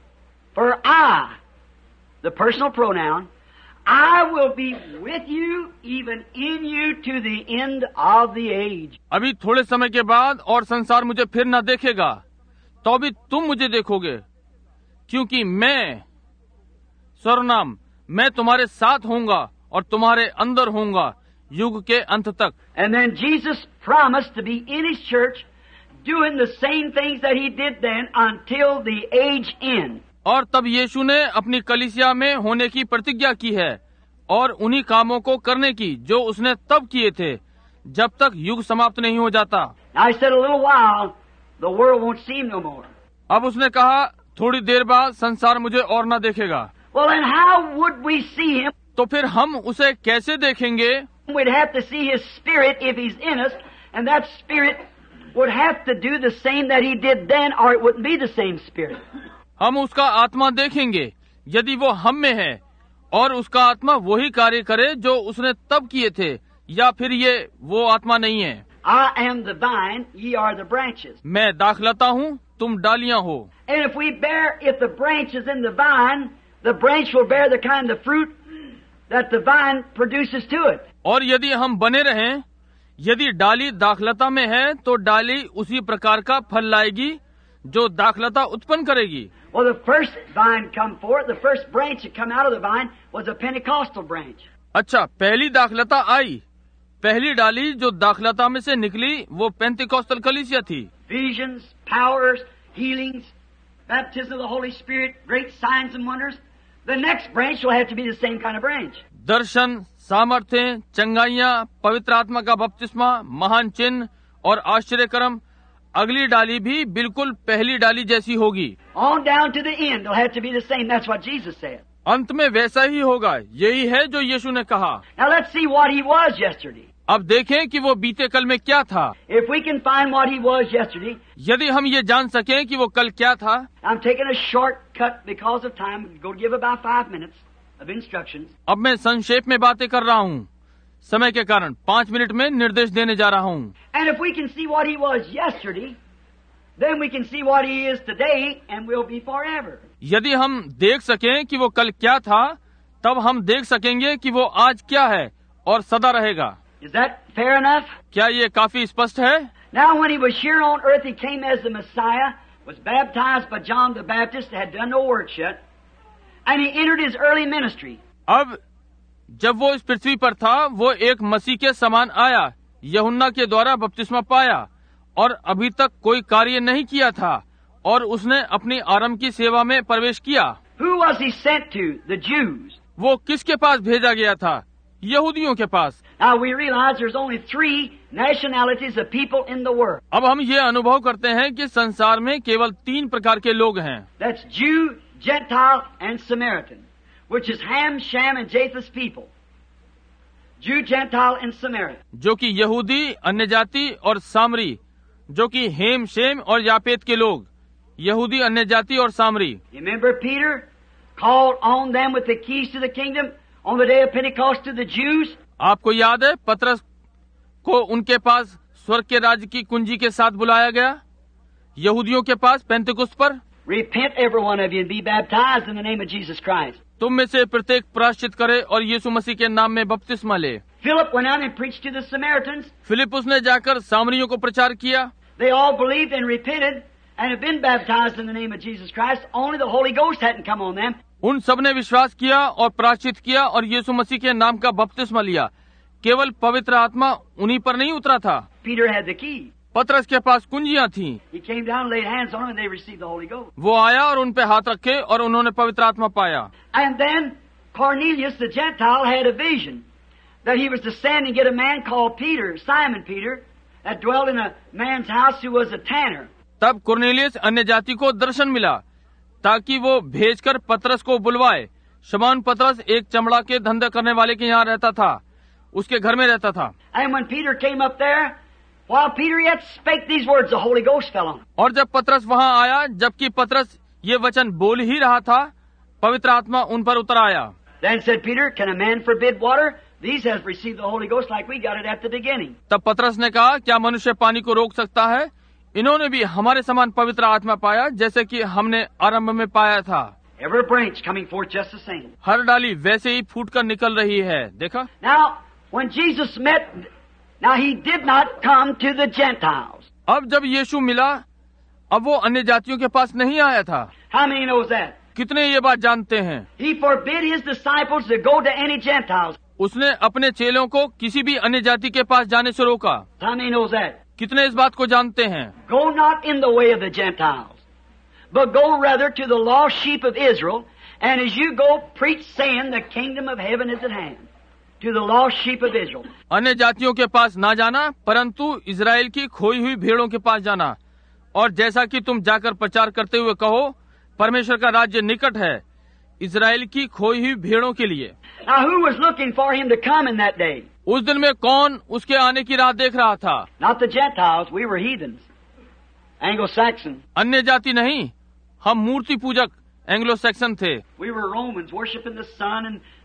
for I, the personal pronoun, I will be with you, even in you, to the end of the age. अभी थोड़े समय के बाद और संसार मुझे फिर न देखेगा, तो भी तुम मुझे देखोगे, क्योंकि मैं, सर्वनाम, मैं तुम्हारे साथ होऊंगा और तुम्हारे अंदर होऊंगा युग के अंत तक। And then Jesus promised to be in his church, doing the same things that he did then until the age end. और तब यीशु ने अपनी कलीसिया में होने की प्रतिज्ञा की है और उन्हीं कामों को करने की जो उसने तब किए थे जब तक युग समाप्त नहीं हो जाता। I said a little while, the world won't see him no more. अब उसने कहा थोड़ी देर बाद संसार मुझे और न देखेगा। Well, then how would we see him? तो फिर हम उसे कैसे देखेंगे? We'd have to see his spirit if he's in us, and that spirit would have to do the same that he did then, or it wouldn't be the same spirit. हम उसका आत्मा देखेंगे यदि वो हम में है और उसका आत्मा वही कार्य करे जो उसने तब किए थे, या फिर ये वो आत्मा नहीं है। I am the vine, ye are the branches. मैं दाखलता हूँ, तुम डालियां हो। And if we bear, if the branch is in the vine, the branch will bear the kind of fruit that the vine produces to it. और यदि हम बने रहें, यदि डाली दाखलता में है तो डाली उसी प्रकार का फल लाएगी जो दाखलता उत्पन्न करेगी। Well, the first vine come forth, the first branch that come out of the vine was a Pentecostal branch. अच्छा, पहली दाखलता आई, पहली डाली जो दाखलता में से निकली वो पेंतिकोस्टल कलीसिया थी। Visions, powers, healings, baptism of the Holy Spirit, great signs and wonders. The next branch will have to be the same kind of branch. दर्शन, सामर्थ्य, चंगाइयाँ, पवित्र आत्मा का बपतिस्मा, महान चिन्ह और आश्चर्यकर्म, अगली डाली भी बिल्कुल पहली डाली जैसी होगी। On down to the end, they'll have to be the same. That's what Jesus said. अंत में वैसा ही होगा, यही है जो यीशु ने कहा। Now let's see what he was yesterday. अब देखें कि वो बीते कल में क्या था। If we can find what he was yesterday, यदि हम ये जान सकें कि वो कल क्या था। I'm taking a shortcut because of time. I'm going to give about five minutes of instructions. अब मैं संक्षेप में बातें कर रहा हूँ, समय के कारण पाँच मिनट में निर्देश देने जा रहा हूँ। And if we can see what he was yesterday, then we can see what he is today and will be forever. यदि हम देख सकें कि वो कल क्या था, तब हम देख सकेंगे कि वो आज क्या है और सदा रहेगा। Is that fair enough? क्या ये काफी स्पष्ट है? Now when he was here on earth, he came as the Messiah, was baptized by John the Baptist, had done no works yet, and he entered his early ministry. अब जब वो इस पृथ्वी पर था, वो एक मसीह के समान आया, यूहन्ना के द्वारा बपतिस्मा पाया और अभी तक कोई कार्य नहीं किया था और उसने अपनी आरंभ की सेवा में प्रवेश किया। Who was he sent to? The Jews. वो किसके पास भेजा गया था? यहूदियों के पास। Now we realize there's only three nationalities of people in the world. अब हम ये अनुभव करते हैं कि संसार में केवल तीन प्रकार के लोग हैं। That's Jew, Gentile, and Samaritan, which is Ham, Shem, and Japheth's people. Jew, Gentile, and Samaritan. जो कि यहूदी, अन्य जाति और सामरी, जो कि हेम, शेम और यापेत के लोग, यहूदी, अन्य जाति और सामरी। You remember Peter called on them with the keys to the kingdom on the day of Pentecost to the Jews? आपको याद है पतरस को उनके पास स्वर्ग के राज्य की कुंजी के साथ बुलाया गया, यहूदियों के पास पेंतिकुस्त पर। Repent every one of you and be baptized in the name of Jesus Christ. तुम में से प्रत्येक प्रायश्चित करे और यीशु मसीह के नाम में बपतिस्मा ले। Philip went out and preached to the Samaritans. Philip ने जाकर सामरियों को प्रचार किया। They all believed and repented and have been baptized in the name of Jesus Christ. Only the Holy Ghost hadn't come on them. उन सब ने विश्वास किया और प्रायश्चित किया और यीशु मसीह के नाम का बपतिस्मा लिया, केवल पवित्र आत्मा उन्हीं पर नहीं उतरा था। Peter had the key. पतरस के पास कुंजियां थीं। He came down, laid hands on them, and they received the Holy Ghost. वो आया और उन पे हाथ रखे और उन्होंने पवित्र आत्मा पाया। And then Cornelius the Gentile had a vision that he was to send and get a man called Peter, Simon Peter, that dwelt in a man's house who was a tanner. तब कुरनेलियस अन्य जाति को दर्शन मिला ताकि वो भेजकर पतरस को बुलवाए। शमौन पतरस एक चमड़ा के धंधा करने वाले के यहाँ रहता था, उसके घर में रहता था। And when Peter came up there, while Peter yet spake these words, the Holy Ghost fell on him. और जब पतरस वहाँ आया, जबकि पतरस ये वचन बोल ही रहा था, पवित्र आत्मा उन पर उतर आया। Then said Peter, can a man forbid water? These have received the Holy Ghost like we got it at the beginning. तब पतरस ने कहा, क्या मनुष्य पानी को रोक सकता है? इन्होंने भी हमारे समान पवित्र आत्मा पाया जैसे कि हमने आरंभ में पाया था। Every branch coming forth just the same. हर डाली वैसे ही फूट कर निकल रही है। देखा? Now, when Jesus met, now he did not come to the Gentiles. अब जब यीशु मिला, अब वो अन्य जातियों के पास नहीं आया था। How many knows that? कितने ये बात जानते हैं? He forbid his disciples to go to any Gentiles. उसने अपने चेलों को किसी भी अन्य जाति के पास जाने से रोका। How many knows that? कितने इस बात को जानते हैं? Go not in the way of the Gentiles, but go rather to the lost sheep of Israel, and as you go, preach saying, the kingdom of heaven is at hand. To the lost sheep of Israel. अन्य जातियों के पास ना जाना, परंतु इजराइल की खोई हुई भेड़ों के पास जाना, और जैसा कि तुम जाकर प्रचार करते हुए कहो, परमेश्वर का राज्य निकट है, इजराइल की खोई हुई भेड़ों के लिए। Now who was looking for him to come in that day? उस दिन में कौन उसके आने की राह देख रहा था? Not the Gentiles, we were heathens. Anglo-Saxon. अन्य जाति नहीं, हम मूर्ति पूजक एंग्लो सैक्सन थे। We were Romans, worshiping the sun and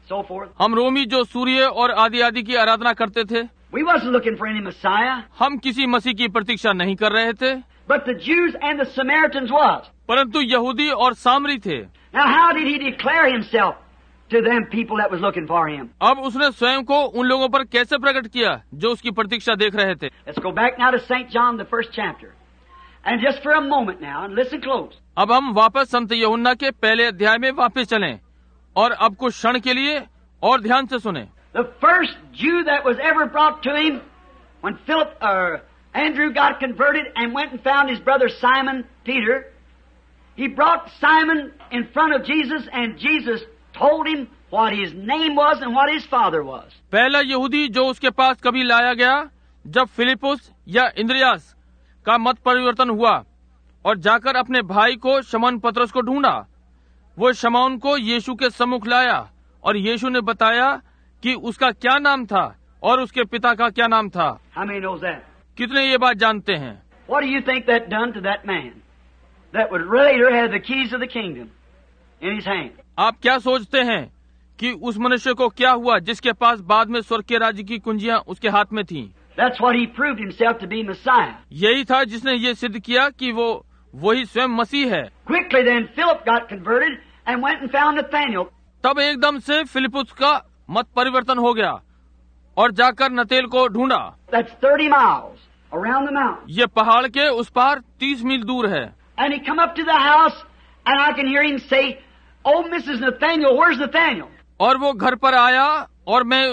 so forth. हम रोमी जो सूर्य और आदि आदि की आराधना करते थे, We wasn't looking for any Messiah, हम किसी मसीह की प्रतीक्षा नहीं कर रहे थे, but the Jews and the Samaritans was. परंतु यहूदी और सामरी थे। Now how did he declare himself to them people that was looking for him? अब उसने स्वयं को उन लोगों पर कैसे प्रकट किया जो उसकी प्रतीक्षा देख रहे थे? Let's go back now to Saint John, the first chapter. And just for a moment now, and listen close. अब हम वापस संत यूहन्ना के पहले अध्याय में वापस चलें और अब कुछ क्षण के लिए और ध्यान से सुने। The first Jew that was ever brought to him, when Philip or uh, Andrew got converted and went and found his brother Simon Peter, he brought Simon in front of Jesus, and Jesus told him what his name was and what his father was. पहला यहूदी जो उसके पास कभी लाया गया, जब फिलिपुस या इंद्रियास का मत परिवर्तन हुआ और जाकर अपने भाई को शमौन पतरस को ढूंढा, वो शमौन को यीशु के सम्मुख लाया और यीशु ने बताया कि उसका क्या नाम था और उसके पिता का क्या नाम था। How many knows that? कितने ये बात जानते हैं? What do you think that done to that man that would later have the keys of the kingdom in his hand? आप क्या सोचते हैं कि उस मनुष्य को क्या हुआ जिसके पास बाद में स्वर्ग के राज्य की कुंजियां उसके हाथ में थीं? That's what he proved himself to be Messiah. यही था जिसने ये सिद्ध किया कि वो वही स्वयं मसीह है। Quickly then Philip got converted and went and found Nathanael. तब एकदम से फिलिपुस का मत परिवर्तन हो गया और जाकर नतेल को ढूंढा। That's thirty miles around the mountain. ये पहाड़ के उस पार तीस मील दूर है। And he come up to the house, and I can hear him say, "Oh, Missus Nathaniel, where's Nathaniel?" और वो घर पर आया और मैं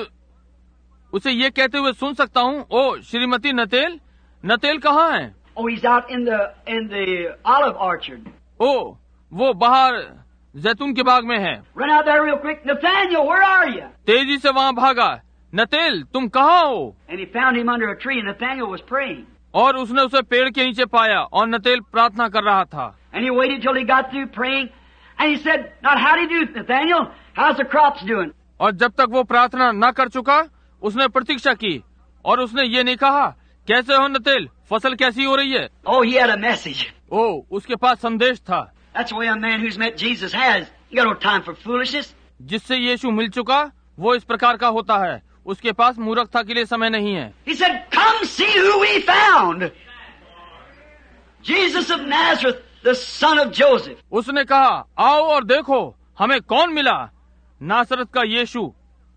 उसे ये कहते हुए सुन सकता हूँ, ओ श्रीमती नतेल, नतेल कहाँ है? Oh, he's out in the in the olive orchard. ओ वो बाहर जैतून के बाग में है। Run out there real quick. Nathaniel, where are you? तेजी से वहाँ भागा, नतेल तुम कहाँ हो? And he found him under a tree, and Nathaniel was praying. और उसने उसे पेड़ के नीचे पाया और नतेल प्रार्थना कर रहा था। And he waited till he got through praying, and he said, "Not how do you do, Nathaniel? How's the crops doing?" और जब तक वो प्रार्थना न कर चुका, उसने प्रतीक्षा की और उसने ये नहीं कहा, कैसे हो नतेल, फसल कैसी हो रही है? Oh, he had a message. ओ उसके पास संदेश था। That's the way a man who's met Jesus has. You got no time for foolishness. जिससे यीशु मिल चुका वो इस प्रकार का होता है, उसके पास मूर्खता के लिए समय नहीं है। He said, "Come see who we found. Jesus of Nazareth, the son of Joseph." उसने कहा, आओ और देखो हमें कौन मिला, नासरत का यीशु,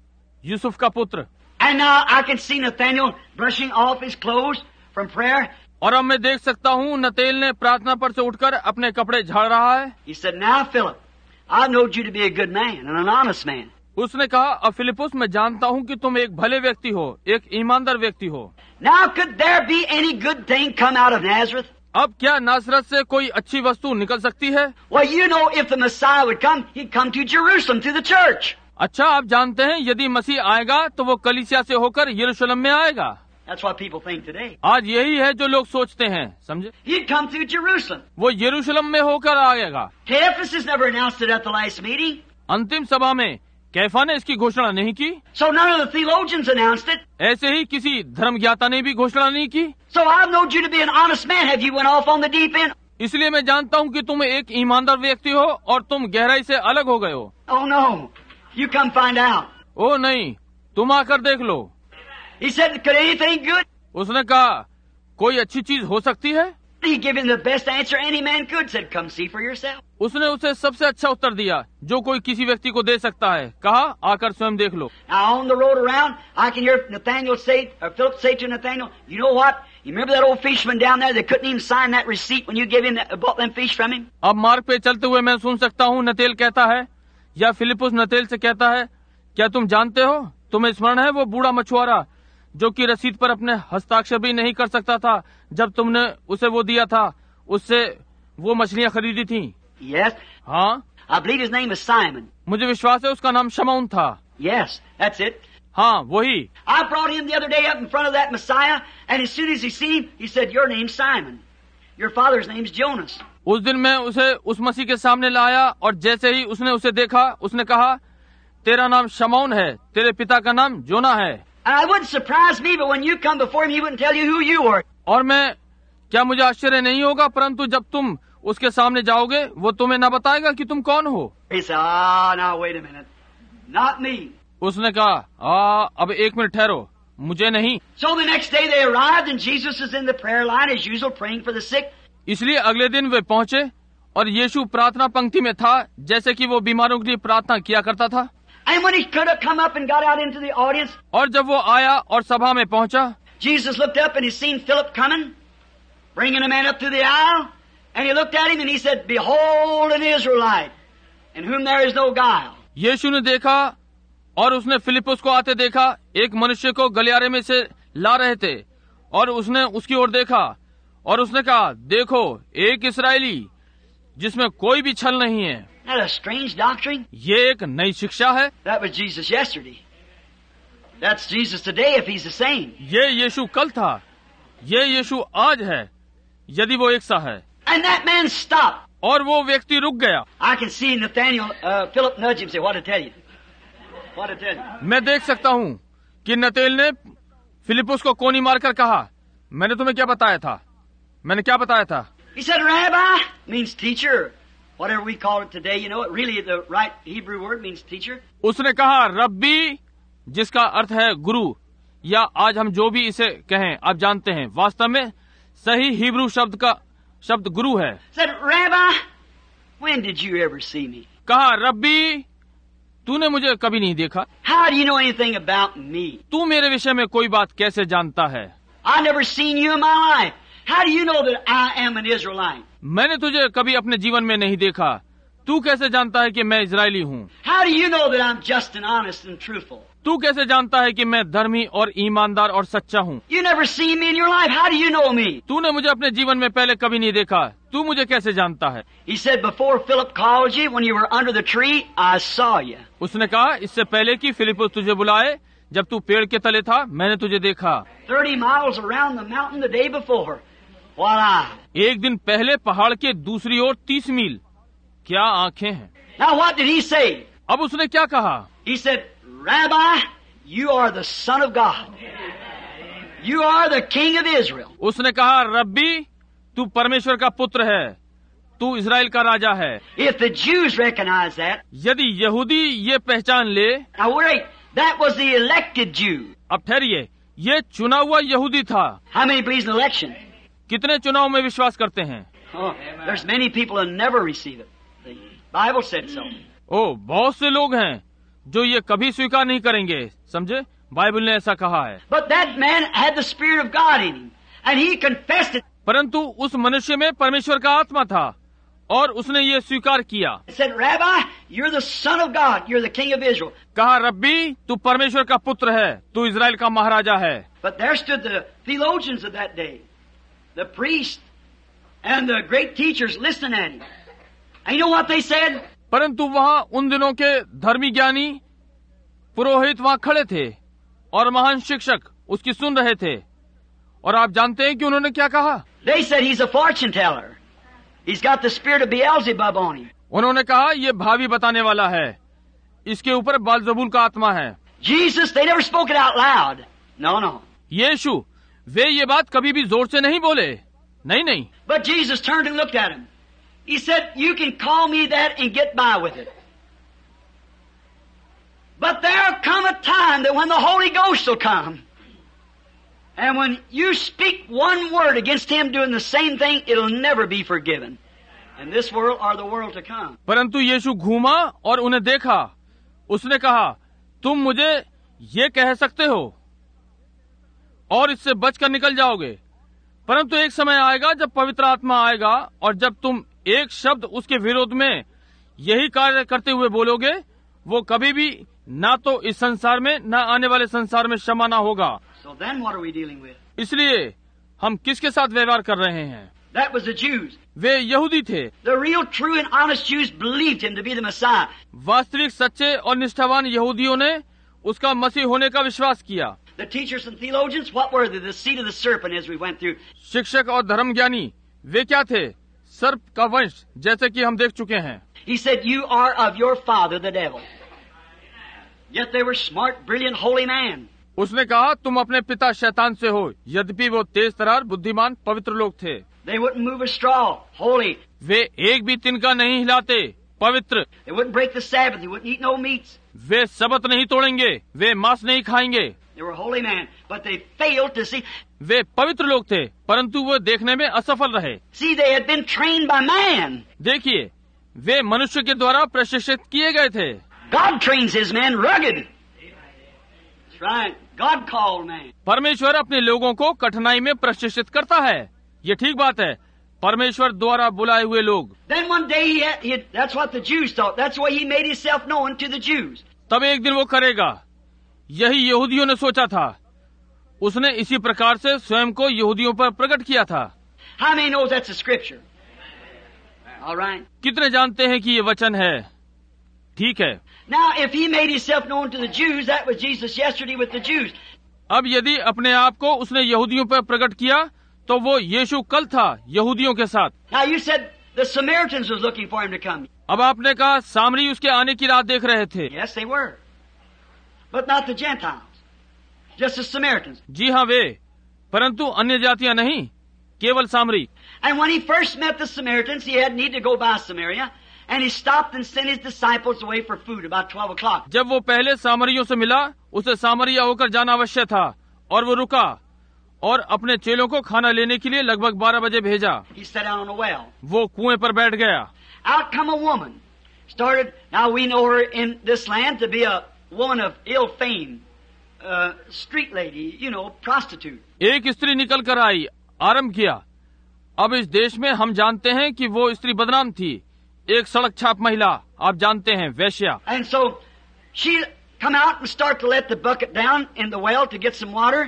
यूसुफ का पुत्र। And now I can see Nathaniel brushing off his clothes from prayer. और अब मैं देख सकता हूँ नतेल ने प्रार्थना पर से उठकर अपने कपड़े झाड़ रहा है। He said, "Now, Philip, I know you to be a good man and an honest man. उसने कहा, अब फिलिपुस मैं जानता हूँ कि तुम एक भले व्यक्ति हो, एक ईमानदार व्यक्ति हो। Now, could there be any good thing come out of Nazareth?" अब क्या नासरत से कोई अच्छी वस्तु निकल सकती है? Well, you know, if the Messiah would come, he'd come to Jerusalem through the church. अच्छा, आप जानते हैं यदि मसीह आएगा तो वो कलीसिया से होकर यरूशलेम में आएगा। That's what people think today. आज यही है जो लोग सोचते हैं, समझे? He'd come through Jerusalem. वो यरूशलेम में होकर आएगा। Caiaphas never announced it at the last meeting. अंतिम सभा में कैफा ने इसकी घोषणा नहीं की। So none of the theologians announced it. ऐसे ही किसी धर्म ज्ञाता ने भी घोषणा नहीं की। So I've known you to be an honest man. Have you went off on the deep end? इसलिए मैं जानता हूँ कि तुम एक ईमानदार व्यक्ति हो और तुम गहराई से अलग हो गए हो। Oh no. You come find out. ओ नहीं, तुम आकर देख लो। He said, "Could anything good?" उसने कहा, कोई अच्छी चीज हो सकती है? He gave him the best answer any man could. Said, "Come see for yourself." उसने उसे सबसे अच्छा उत्तर दिया जो कोई किसी व्यक्ति को दे सकता है। कहा, आकर स्वयं देख लो। Now on the road around, I can hear Nathaniel say, or Philip say to Nathaniel, "You know what? You remember that old fisherman down there that couldn't even sign that receipt when you gave him that, bought them fish from him?" अब मार्ग पे चलते हुए मैं सुन सकता हूँ नतेल कहता है, या फिलिपुस नतेल से कहता है, क्या तुम जानते हो, तुम्हें स्मरण है वो बूढ़ा मछुआरा जो कि रसीद पर अपने हस्ताक्षर भी नहीं कर सकता था जब तुमने उसे वो दिया था, उससे वो मछलियाँ खरीदी थी? Yes. हाँ, I believe his name is Simon. मुझे विश्वास है उसका नाम शमौन था। Yes, that's it. हाँ, वही। I brought him the other day up in front of that Messiah, and as soon as he seen him, he said, "Your name's Simon. Your father's name's Jonas." उस दिन मैं उसे उस मसीह के सामने लाया और जैसे ही उसने उसे देखा, उसने कहा, तेरा नाम शमौन है, तेरे पिता का नाम जोना है। And it wouldn't surprise me, but when you come before him, he wouldn't tell you who you were. और मैं, क्या मुझे आश्चर्य नहीं होगा, परंतु जब तुम उसके सामने जाओगे वो तुम्हें ना बताएगा कि तुम कौन हो। He said, "Ah, now wait a minute. Not me. उसने कहा, आ, अब एक मिनट ठहरो, मुझे नहीं। So the next day they arrived and Jesus is in the prayer line as usual praying for the sick. इसलिए अगले दिन वे पहुंचे और यीशु प्रार्थना पंक्ति में था, जैसे कि वो बीमारों के लिए प्रार्थना किया करता था। And when he could have come up and got out into the audience, और जब वो आया और सभा में पहुंचा, Jesus looked up and he seen Philip coming, bringing a man up through the aisle, and he looked at him and he said, "Behold an Israelite, in whom there is no guile." यीशु ने देखा और उसने फिलिपुस को आते देखा, एक मनुष्य को गलियारे में से ला रहे थे, और उसने उसकी ओर देखा और उसने कहा, देखो एक इस्राएली जिसमें कोई भी छल नहीं है। Isn't that a strange doctrine? ये एक नई शिक्षा है। That was Jesus yesterday. That's Jesus today if he's the same. ये यीशु कल था, ये यीशु आज है, यदि वो एक सा है। And that man stopped. और वो व्यक्ति रुक गया। I can see Nathaniel, uh, Philip nudge him and say, "What to tell you? What to tell you?" मैं देख सकता हूँ कि नतेल ने फिलिपुस को कोनी मारकर कहा, मैंने तुम्हें क्या बताया था? मैंने क्या बताया था? He said, "Rabbi" means teacher. Whatever we call it today, you know, it really the right Hebrew word means teacher. उसने कहा रब्बी, जिसका अर्थ है गुरु, या आज हम जो भी इसे कहें आप जानते हैं, वास्तव में सही हिब्रू शब्द का शब्द गुरु है। Said, "Rabbi, when did you ever see me?" कहा रब्बी, तूने मुझे कभी नहीं देखा। How do you know anything about me? तू मेरे विषय में कोई बात कैसे जानता है? I never seen you in my life. How do you know that I am an Israelite? मैंने तुझे कभी अपने जीवन में नहीं देखा, तू कैसे जानता है कि मैं इजरायली हूँ? How do you know that I'm just and honest and truthful? तू कैसे जानता है कि मैं धर्मी और ईमानदार और सच्चा हूँ? You never seen me in your life. How do you know me? तूने मुझे अपने जीवन में पहले कभी नहीं देखा, तू मुझे कैसे जानता है? He said, "Before Philip called you, when you were under the tree, I saw you." उसने कहा, इससे पहले कि फिलिपुस तुझे बुलाए, जब तू पेड़ के तले था, मैंने तुझे देखा। Thirty miles around the mountain the day before. What eye? एक दिन पहले पहाड़ के दूसरी ओर तीस मील, क्या आंखें हैं? Now what did he say? अब उसने क्या कहा? He said, "Rabbi, you are the Son of God. You are the King of Israel." उसने कहा, रब्बी, तू परमेश्वर का पुत्र है, तू इजराइल का राजा है। If the Jews recognize that, यदि यहूदी ये पहचान ले, now wait, that was the elected Jew. अब ठहरिए, ये चुना हुआ यहूदी था। How many believes in election? कितने चुनाव में विश्वास करते हैं? Oh, there's many people who never receive it. The Bible said so. ओ, बहुत से लोग हैं जो ये कभी स्वीकार नहीं करेंगे, समझे? बाइबल ने ऐसा कहा है। But that man had the Spirit of God in him, and he confessed it. परंतु उस मनुष्य में परमेश्वर का आत्मा था और उसने ये स्वीकार किया। He said, "Rabbi, you're the Son of God. You're the King of Israel." कहा, रब्बी, तू परमेश्वर का पुत्र है, तू इजराइल का महाराजा है। But there stood the theologians of that day, the priests and the great teachers listening at him. And you know what they said? परंतु वहाँ उन दिनों के धर्मी ज्ञानी पुरोहित वहाँ खड़े थे और महान शिक्षक उसकी सुन रहे थे, और आप जानते हैं कि उन्होंने क्या कहा? They said he's a fortune teller. He's got the spirit of Beelzebub on him. उन्होंने कहा, ये भावी बताने वाला है, इसके ऊपर बालजबूल का आत्मा है। Jesus, they never spoke it out loud. No, no. यीशु, वे ये बात कभी भी जोर से नहीं बोले, नहीं नहीं। But Jesus turned and looked at him. He said, "You can call me that and get by with it. But there'll come a time that when the Holy Ghost will come, and when you speak one word against him doing the same thing, it'll never be forgiven. In this world or the world to come." परंतु यीशु घूमा और उन्हें देखा, उसने कहा, तुम मुझे ये कह सकते हो और इससे बचकर निकल जाओगे, परंतु एक समय आएगा जब पवित्र आत्मा आएगा, और जब तुम एक शब्द उसके विरोध में यही कार्य करते हुए बोलोगे, वो कभी भी ना तो इस संसार में न आने वाले संसार में क्षमा ना होगा। So then what are we dealing with? इसलिए हम किसके साथ व्यवहार कर रहे हैं? That was the Jews. वे यहूदी थे। The real, true, and honest Jews believed him to be the Messiah. वास्तविक, सच्चे और निष्ठावान यहूदियों ने उसका मसीह होने का विश्वास किया। The teachers and theologians, what were they? The seed of the serpent, as we went through. शिक्षक और धर्म ज्ञानी वे क्या थे? सर्प का वंश, जैसे कि हम देख चुके हैं। He said, "You are of your father, the devil." Yet they were smart, brilliant, holy man. उसने कहा, तुम अपने पिता शैतान से हो, यद्यपि वो तेज तरार, बुद्धिमान, पवित्र लोग थे। They wouldn't move a straw, holy. वे एक भी तिनका नहीं हिलाते, पवित्र। They wouldn't break the Sabbath. They wouldn't eat no meats. वे सबत नहीं तोड़ेंगे, वे मांस नहीं खाएंगे। They were holy men, but they failed to see. वे पवित्र लोग थे, परंतु वो देखने में असफल रहे। See, they had been trained by man. देखिए, वे मनुष्य के द्वारा प्रशिक्षित किए गए थे। God trains His men rugged. That's right. God called man. परमेश्वर अपने लोगों को कठिनाई में प्रशिक्षित करता है। ये ठीक बात है, परमेश्वर द्वारा बुलाए हुए लोग। Then one day he, had, he had, that's what the Jews thought. That's why he made himself known to the Jews. तब एक दिन वो करेगा, यही यहूदियों ने सोचा था। उसने इसी प्रकार से स्वयं को यहूदियों पर प्रकट किया था। How many knows that's a scripture? All right. कितने जानते हैं कि ये वचन है? ठीक है। Now, if he made himself known to the Jews, that was Jesus yesterday with the Jews. अब यदि अपने आप को उसने यहूदियों पर प्रकट किया, तो वो यीशु कल था यहूदियों के साथ। Now, you said the Samaritans was looking for him to come. अब आपने कहा सामरी उसके आने की राह देख रहे थे। Yes, they were. But not the Gentiles. Just the Samaritans. जी हाँ, वे, परंतु अन्य जातियां नहीं, केवल सामरी। And when he first met the Samaritans, he had need to go by Samaria, and he stopped and sent his disciples away for food about twelve o'clock. जब वो पहले सामरियों से मिला, उसे सामरिया होकर जाना अवश्य था, और वो रुका और अपने चेलों को खाना लेने के लिए लगभग बारह बजे भेजा। He sat down on a well. वो कुएं पर बैठ गया। Out come a woman. Started, now we know her in this land to be a woman of ill fame, uh, street lady, you know, prostitute. एक स्त्री निकल कर आई, आरंभ किया। अब इस देश में हम जानते हैं कि वो स्त्री बदनाम थी, एक सड़क छाप महिला, आप जानते हैं, वेश्या। And so she come out and start to let the bucket down in the well to get some water,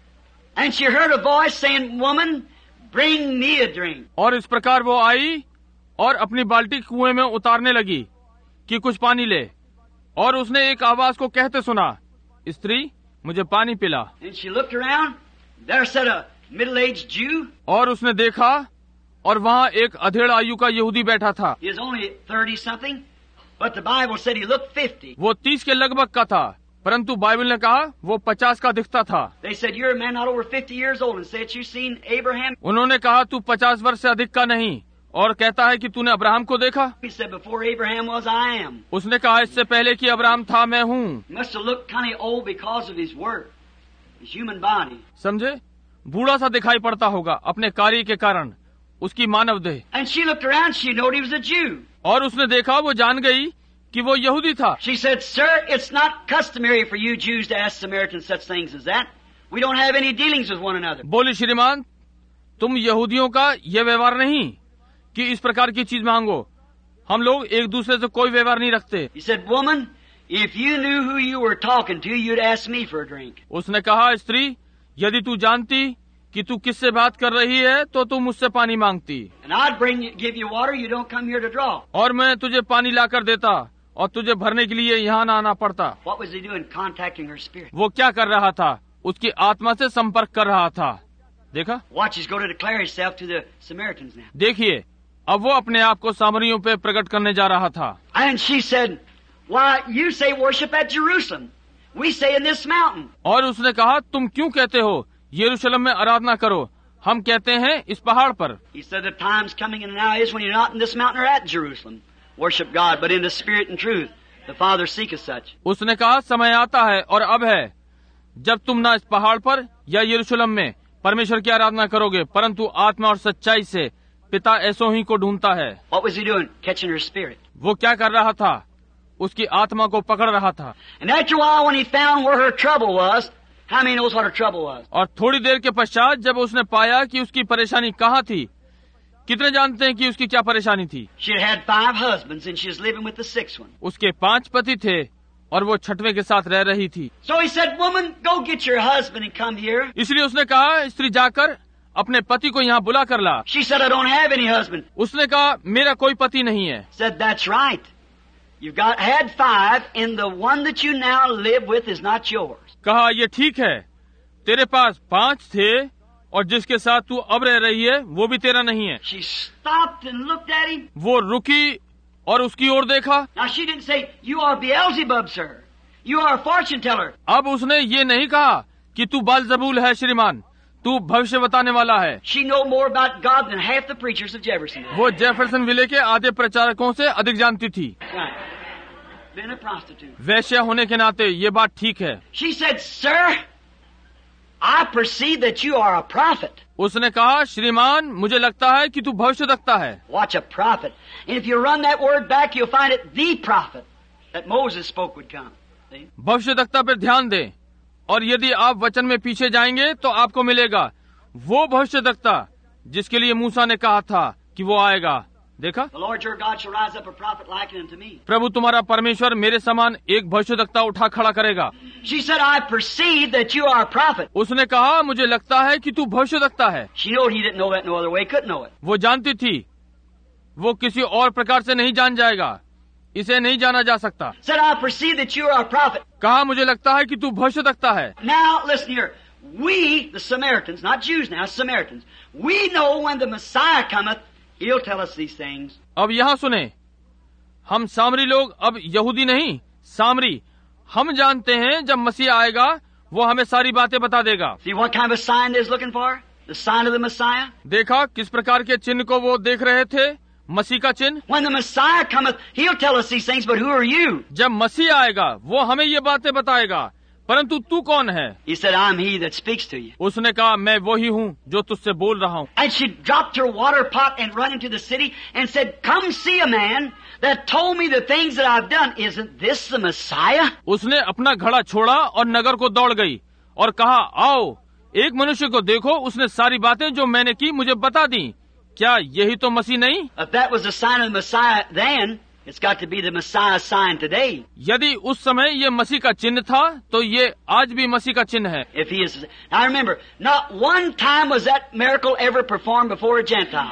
and she heard a voice saying, "Woman, bring me a drink." और इस प्रकार वो आई और अपनी बाल्टी कुएं में उतारने लगी कि कुछ पानी ले, और उसने एक आवाज को कहते सुना, स्त्री, मुझे पानी पिला। And she looked around. There sat a middle-aged Jew. और उसने देखा, और वहाँ एक अधेड़ आयु का यहूदी बैठा था। He was only thirty something, but the Bible said he looked fifty. वो तीस के लगभग का था, परंतु बाइबल ने कहा वो पचास का दिखता था। They said, "You're a man not over fifty years old," and said, "You seen Abraham?" उन्होंने कहा तू पचास वर्ष से अधिक का नहीं, और कहता है कि तूने अब्राहम को देखा। He said, "Before Abraham was, I am." उसने कहा इससे पहले कि अब्राहम था, मैं हूँ। He must have looked kind of old because of his work, his human body. समझे, बूढ़ा सा दिखाई पड़ता होगा अपने कार्य के कारण, उसकी मानव देह। And she looked around. She knew he was a Jew. और उसने देखा, वो जान गई कि वो यहूदी था। She said, "Sir, it's not customary for you Jews to ask Samaritans such things as that. We don't have any dealings with one another." बोली, श्रीमान, तुम यहूदियों का यह व्यवहार नहीं कि इस प्रकार की चीज मांगो, हम लोग एक दूसरे से कोई व्यवहार नहीं रखते। He said, "Woman, if you knew who you were talking to, you'd ask me for a drink." उसने कहा, स्त्री, यदि तू जानती कि तू किससे बात कर रही है, तो तू मुझसे पानी मांगती, And I'd bring you, give you water. You don't come here to draw. और मैं तुझे पानी लाकर देता, और तुझे भरने के लिए यहाँ न आना पड़ता। What was he doing? Contacting her spirit. वो क्या कर रहा था? उसकी आत्मा से संपर्क कर रहा था। देखा? Watch, he's going to declare himself to the Samaritans now. देखिए, अब वो अपने आप को सामरियों पे प्रकट करने जा रहा था। And she said, "Why, you say worship at Jerusalem. We say in this mountain." और उसने कहा, तुम क्यों कहते हो यरूशलेम में आराधना करो, हम कहते हैं इस पहाड़ पर। He said, "The time's coming and now is when you're not in this mountain or at Jerusalem. Worship God, but in the spirit and truth. The Father seeketh such." उसने कहा, समय आता है और अब है जब तुम ना इस पहाड़ पर या यरूशलेम में परमेश्वर की आराधना करोगे, परंतु आत्मा और सच्चाई से पिता ऐसो ही को ढूंढता है। What was he doing? Catching her spirit. वो क्या कर रहा था? उसकी आत्मा को पकड़ रहा था। And after a while, when he found where her trouble was, how many knows what her trouble was? और थोड़ी देर के पश्चात जब उसने पाया कि उसकी परेशानी कहाँ थी, कितने जानते हैं कि उसकी क्या परेशानी थी? She had had five husbands and she was living with the sixth one. उसके पांच पति थे और वो छठवें के साथ रह रही थी। So he said, "Woman, go get your husband and come here." इसलिए उसने कहा, स्त्री, जाकर अपने पति को यहाँ बुला कर ला। She said, "I don't have any husband." उसने कहा, मेरा कोई पति नहीं है। Said, "That's right. You've got had five, and the one that you now live with is not yours." कहा, ये ठीक है, तेरे पास पांच थे और जिसके साथ तू अब रह रही है वो भी तेरा नहीं है। She stopped and looked at him. वो रुकी और उसकी ओर देखा। Now she didn't say, "You are Beelzebub, sir. You are a fortune teller." अब उसने ये नहीं कहा कि तू बालजबूल है श्रीमान, तू भविष्य बताने वाला है। She know more about God than half the preachers of Jefferson. वो जेफरसन विले के आधे प्रचारकों से अधिक जानती थी। Right. been a prostitute. वैश्या होने के नाते ये बात ठीक है। She said, "Sir, I perceive that you are a prophet." उसने कहा, श्रीमान मुझे लगता है कि तू भविष्यद्वक्ता है। Watch, a prophet. And if you run that word back, you'll find it the prophet that Moses spoke would come. See? भविष्यद्वक्ता पर ध्यान दें, और यदि आप वचन में पीछे जाएंगे तो आपको मिलेगा वो भविष्यद्वक्ता जिसके लिए मूसा ने कहा था कि वो आएगा। देखा, The Lord your God shall rise up a prophet like unto me. प्रभु तुम्हारा परमेश्वर मेरे समान एक भविष्यद्वक्ता उठा खड़ा करेगा। She said, "I perceive that you are a prophet." उसने कहा, मुझे लगता है कि तू भविष्यद्वक्ता है। She knew he didn't know that no other way, couldn't know it. वो जानती थी वो किसी और प्रकार से नहीं जान जाएगा, इसे नहीं जाना जा सकता। Said, "I perceive that you are a prophet." कहा, मुझे लगता है कि तू भविष्यद्वक्ता है। Now listen here. We, the Samaritans, not Jews now, Samaritans, we know when the Messiah cometh, he'll tell us these things. अब यहाँ सुने, हम सामरी लोग, अब यहूदी नहीं, सामरी, हम जानते हैं जब मसीह आएगा वो हमें सारी बातें बता देगा। See what kind of a sign they're looking for? The sign of the Messiah? देखा किस प्रकार के चिन्ह को वो देख रहे थे, मसीह का चिन्ह। When the Messiah cometh, he'll tell us these things, but who are you? जब मसीह आएगा वो हमें ये बातें बताएगा, परंतु तू कौन है? He said, "I'm he that speaks to you." उसने कहा, मैं वही हूँ जो तुझसे बोल रहा हूँ। And she dropped her water pot and run into the city and said, "Come see a man that told me the things that I've done. Isn't this the Messiah?" उसने अपना घड़ा छोड़ा और नगर को दौड़ गई और कहा, आओ एक मनुष्य को देखो, उसने सारी बातें जो मैंने की मुझे बता दी। क्या यही तो मसीह नहीं? If that was the sign of the Messiah then, it's got to be the Messiah sign today. यदि उस समय ये मसीह का चिन्ह था तो ये आज भी मसीह का चिन्ह है। If he is, now remember, not one time was that miracle ever performed before a Gentile.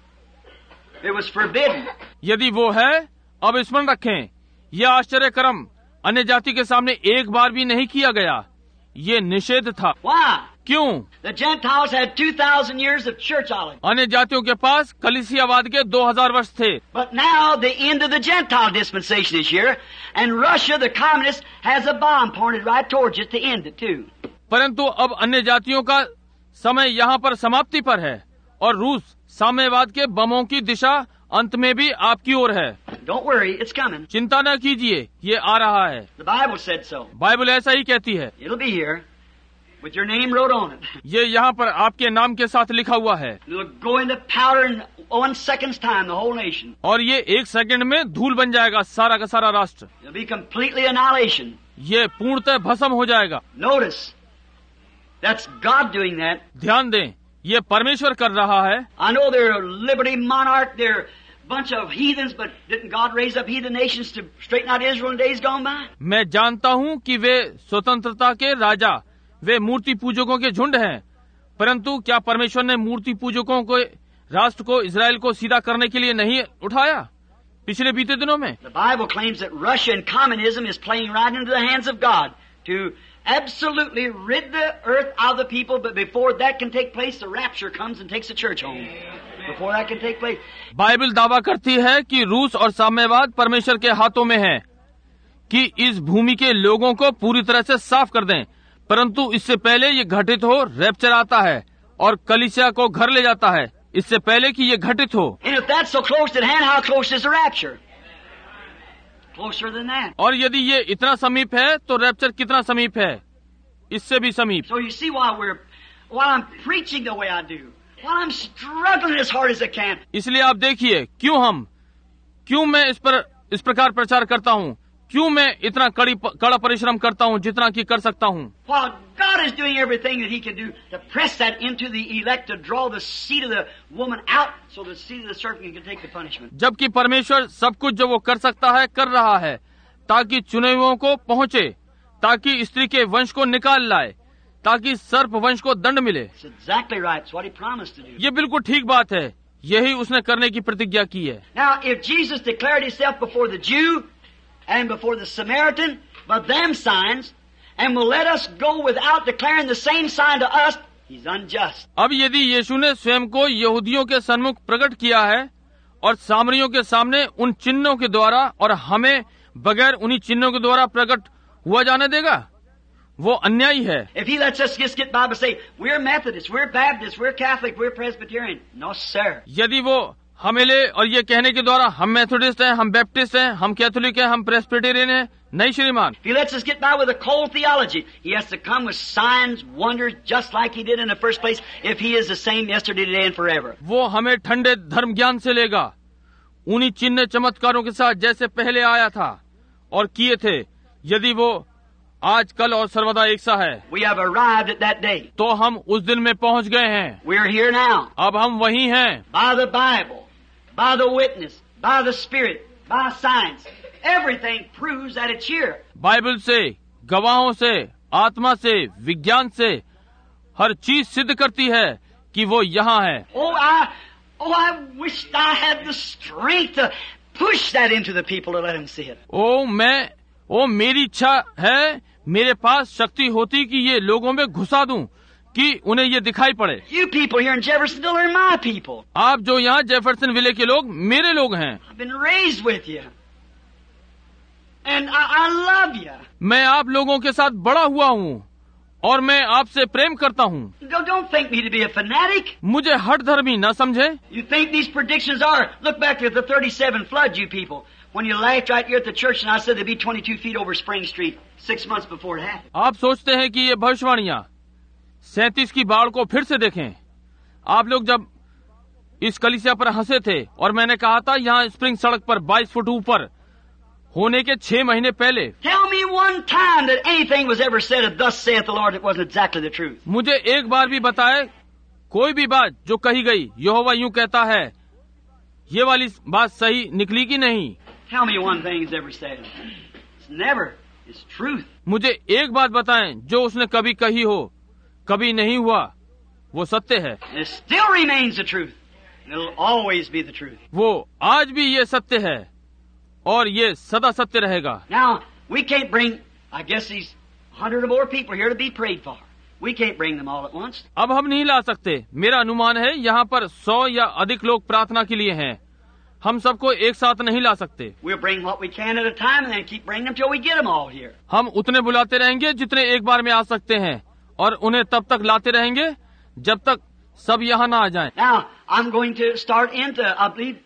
It was forbidden. यदि वो है, अब स्मरण रखें, यह आश्चर्य कर्म अन्य जाति के सामने एक बार भी नहीं किया गया, ये निषेध था। Why? क्यों? The Gentiles had two thousand years of churchology. अन्य जातियों के पास कलीसियावाद के दो हज़ार वर्ष थे। But now the end of the Gentile dispensation is here, and Russia, the communist, has a bomb pointed right towards it to end it too. परंतु अब अन्य जातियों का समय यहाँ पर समाप्ति पर है और रूस साम्यवाद के बमों की दिशा अंत में भी आपकी ओर है। Don't worry, it's coming. चिंता न कीजिए, ये आ रहा है। The Bible said so. Bible ऐसा ही कहती है। It'll be here, with your name wrote on it. ये यहाँ पर आपके नाम के साथ लिखा हुआ है। It'll go into powder in one second's time, the whole nation. और ये एक सेकंड में धूल बन जाएगा सारा का सारा राष्ट्र। It'll be completely annihilation. ये पूर्णतः भस्म हो जाएगा। Notice, that's God doing that. ध्यान दें, ये परमेश्वर कर रहा है। I know they're a liberty monarch, they're a bunch of heathens, but didn't God raise up heathen nations to straighten out Israel in days gone by? मैं जानता हूँ कि वे स्वतंत्रता के राजा, वे मूर्ति पूजकों के झुंड हैं, परंतु क्या परमेश्वर ने मूर्ति पूजकों को, राष्ट्र को, इजराइल को सीधा करने के लिए नहीं उठाया पिछले बीते दिनों में? The Bible claims that Russia and communism is playing right into the hands of God to absolutely rid the earth out of the people, but before that can take place, the rapture comes and takes the church home. Before that can take place. Bible दावा करती है कि रूस और साम्यवाद परमेश्वर के हाथों में है कि इस भूमि के लोगों को पूरी तरह से साफ कर दें, परंतु इससे पहले ये घटित हो, रैप्चर आता है और कलीसिया को घर ले जाता है, इससे पहले कि ये घटित हो। And if that's so close at hand, how close is the rapture? Closer than that. और यदि ये इतना समीप है तो रैप्चर कितना समीप है? इससे भी समीप। So you see why we're, while I'm preaching the way I do, while I'm struggling as hard as I can. इसलिए आप देखिए क्यों हम, क्यों मैं इस पर इस प्रकार प्रचार करता हूँ, क्यों मैं इतना कड़ी कड़ा परिश्रम करता हूँ जितना कि कर सकता हूँ। While God is doing everything that He can do to press that into the elect, to draw the seed of the woman out, so the seed of the serpent can take the punishment. जबकि परमेश्वर सब कुछ जो वो कर सकता है कर रहा है, ताकि चुने हुओं को पहुँचे, ताकि स्त्री के वंश को निकाल लाए, ताकि सर्प वंश को दंड मिले। It's exactly right. It's what He promised to do. ये बिल्कुल ठीक बात है, यही उसने करने की प्रतिज्ञा की है। Now, if Jesus declared Himself before the Jew and before the Samaritan by them signs, and will let us go without declaring the same sign to us, He's unjust. अब यदि यीशु ने स्वयं को यहूदियों के सन्मुख प्रकट किया है और सामरियों के सामने उन चिन्हों के द्वारा और हमें बगैर उन्हीं चिन्हों के द्वारा प्रकट हुआ जाने देगा, वो अन्यायी है। If He lets us just get by and say, we're Methodist, we're Baptist, we're Catholic, we're Presbyterian. No, sir. यदि वो हमेले और ये कहने के द्वारा हम मेथोडिस्ट हैं, हम बैप्टिस्ट हैं, हम कैथोलिक हैं, हम प्रेस्बिटेरियन हैं, नहीं श्रीमान। If he lets us get by with a cold theology, he has to come with signs, wonders, just like he did in the first place, if he is the same yesterday, today, and forever. वो हमें ठंडे धर्म ज्ञान से लेगा, उन्हीं चिन्ह चमत्कारों के साथ जैसे पहले आया था और किए थे। यदि वो आज कल और सर्वदा एक सा है, We have arrived at that day. तो हम उस दिन में पहुंच गए हैं। We are here now. अब हम वही हैं। By the Bible, by the witness, by the Spirit, by science, everything proves that it's here. Bible से, गवाहों से, आत्मा से, विज्ञान से हर चीज सिद्ध करती है कि वो यहाँ है। Oh, I, oh, I wished I had the strength to push that into the people to let them see it. ओ मैं, ओ मेरी इच्छा है, मेरे पास शक्ति होती कि ये लोगों में घुसा दूं, कि उन्हें ये दिखाई पड़े। You people here in Jeffersonville are my people. आप जो यहाँ जेफरसन विले के लोग मेरे लोग हैं। I've been raised with you. And I, I love you. मैं आप लोगों के साथ बड़ा हुआ हूँ और मैं आपसे प्रेम करता हूँ। Don't, don't think me to be a fanatic. मुझे हठ धर्मी न समझे। You think these predictions are, look back to the thirty-seven flood, you people. When you laughed right here at the church and I said there'd be twenty-two feet over Spring Street six months before it happened. आप सोचते हैं कि ये भविष्यवाणियाँ सैंतीस की बाढ़ को फिर से देखें। आप लोग जब इस कलीसिया पर हंसे थे और मैंने कहा था यहाँ स्प्रिंग सड़क पर बाईस फुट ऊपर होने के छह महीने पहले। Tell me one time that anything was ever said of thus saith the Lord that wasn't exactly the truth. मुझे एक बार भी बताए कोई भी बात जो कही गई यहोवा यूं कहता है, ये वाली बात सही निकली कि नहीं। Tell me one thing he's ever said. It's never. It's truth. मुझे एक बात बताएं जो उसने कभी कही हो, कभी नहीं हुआ, वो सत्य है। And it still remains the truth. And it'll always be the truth. वो आज भी ये सत्य है और ये सदा सत्य रहेगा। Now, we can't bring, I guess these hundred or more people here to be prayed for. We can't bring them all at once. अब हम नहीं ला सकते। मेरा अनुमान है यहाँ पर सौ या अधिक लोग प्रार्थना के लिए हैं। हम सबको एक साथ नहीं ला सकते। We'll bring what we can at a time and then keep bringing them till we get them all here. हम उतने बुलाते रहेंगे जितने एक बार में आ सकते हैं और उन्हें तब तक लाते रहेंगे जब तक सब यहाँ ना आ जाएं। Now, I'm going to start into, I believe,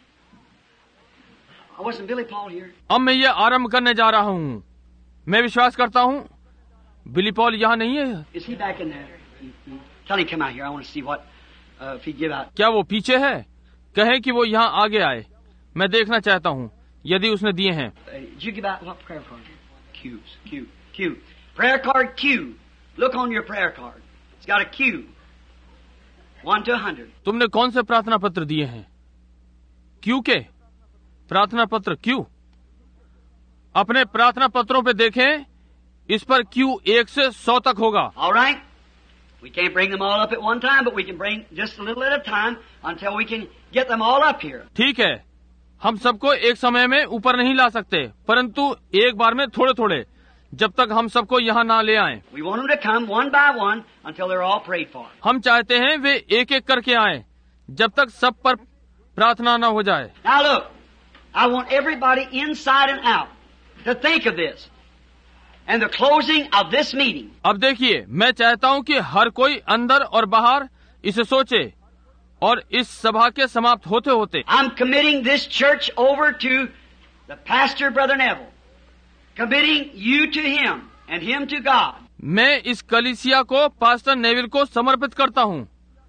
I wasn't Billy Paul here. अब मैं ये आरंभ करने जा रहा हूँ। मैं विश्वास करता हूँ बिली पॉल यहाँ नहीं है। Is he back in there? Tell him come out here. I want to see what, uh, if he give out. क्या वो पीछे है? कहे कि वो यहाँ आगे आए। मैं देखना चाहता हूँ यदि उसने दिए हैं। Uh, did you give out what prayer card? Q's, Q, Q. Prayer card Q. Look on your prayer card. It's got a Q. One to a hundred. तुमने कौन से प्रार्थना पत्र दिए हैं? क्यू के प्रार्थना पत्र क्यू। अपने प्रार्थना पत्रों पे देखें, इस पर क्यू एक से सौ तक होगा। All right. We can't bring them all up at one time, but we can bring just a little at a time until we can get them all up here. ठीक है, हम सबको एक समय में ऊपर नहीं ला सकते, परंतु एक बार में थोड़े थोड़े, जब तक हम सबको यहाँ ना ले आएं। We want them to come one by one until they're all prayed for. हम चाहते हैं वे एक एक करके आएं, जब तक सब पर प्रार्थना न हो जाए। Now look, I want everybody inside and out to think of this. And the closing of this meeting. अब देखिए, मैं चाहता हूँ कि हर कोई अंदर और बाहर इसे सोचे और इस सभा के समाप्त होते होते। I'm committing this church over to the pastor, Brother Neville. Committing you to him and him to God. मैं इस कलीसिया को पास्टर नेविल को समर्पित करता हूँ।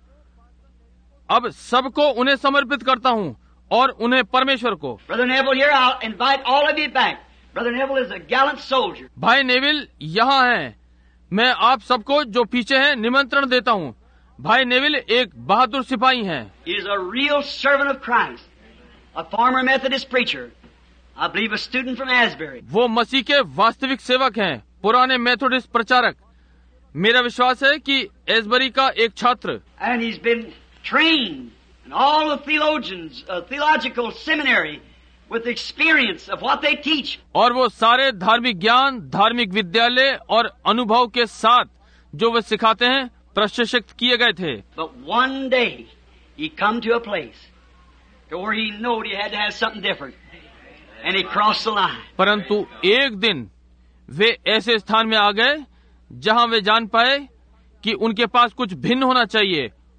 अब सबको उन्हें समर्पित करता हूँ और उन्हें परमेश्वर को। Brother Neville, here I'll invite all of you back. Brother Neville is a gallant soldier. भाई नेविल यहाँ हैं। मैं आप सबको जो पीछे हैं निमंत्रण देता हूँ। भाई नेविल एक बहादुर सिपाही हैं। He is a real servant of Christ. A former Methodist preacher. I believe a student from Asbury. वो मसीह के वास्तविक सेवक हैं, पुराने मेथोडिस्ट प्रचारक। मेरा विश्वास है कि एसबरी का एक छात्र। And he's been trained in all the theologians, uh, theological seminary with experience of what they teach. और वो सारे धार्मिक ज्ञान, धार्मिक विद्यालय और अनुभव के साथ जो वे सिखाते हैं प्रशिक्षित किए गए थे। But one day he come to a place to where he knew he had to have something different. And he crossed the line. परंतु एक दिन वे ऐसे स्थान में आ गए जहां वे जान पाए कि उनके पास कुछ भिन्न होना चाहिए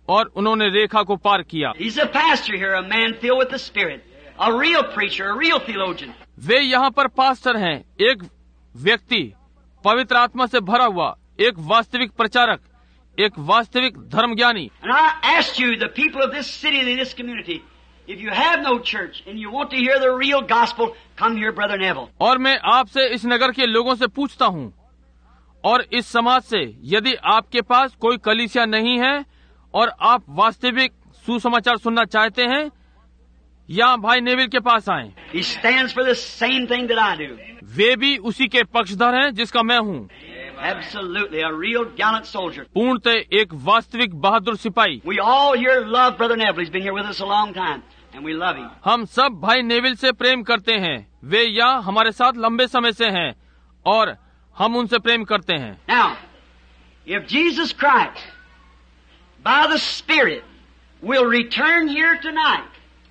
और उन्होंने रेखा को पार किया। He's a pastor here, a man filled with the Spirit, a real preacher, a real theologian. वे यहाँ पर पास्टर हैं, एक व्यक्ति पवित्र आत्मा से भरा हुआ, एक वास्तविक प्रचारक, एक वास्तविक धर्मज्ञानी। And I ask you, the people of this city and this community, if you have no church and you want to hear the real gospel, come here, Brother Neville. और मैं आपसे इस नगर के लोगों से पूछता हूँ और इस समाज से, यदि आपके पास कोई कलीसिया नहीं है और आप वास्तविक सुसमाचार सुनना चाहते हैं, या भाई नेविल के पास आएं। He stands for the same thing that I do. वे भी उसी के पक्षधर हैं जिसका मैं हूँ। Absolutely, a real gallant soldier. पूर्णतः एक वास्तविक बहादुर सिपाही। We all here love Brother Neville. He's been here with us a long time, and we love him. हम सब भाई नेविल से प्रेम करते हैं, वे यहाँ हमारे साथ लंबे समय से हैं और हम उनसे प्रेम करते हैं। Now, if Jesus Christ, by the Spirit, will return here tonight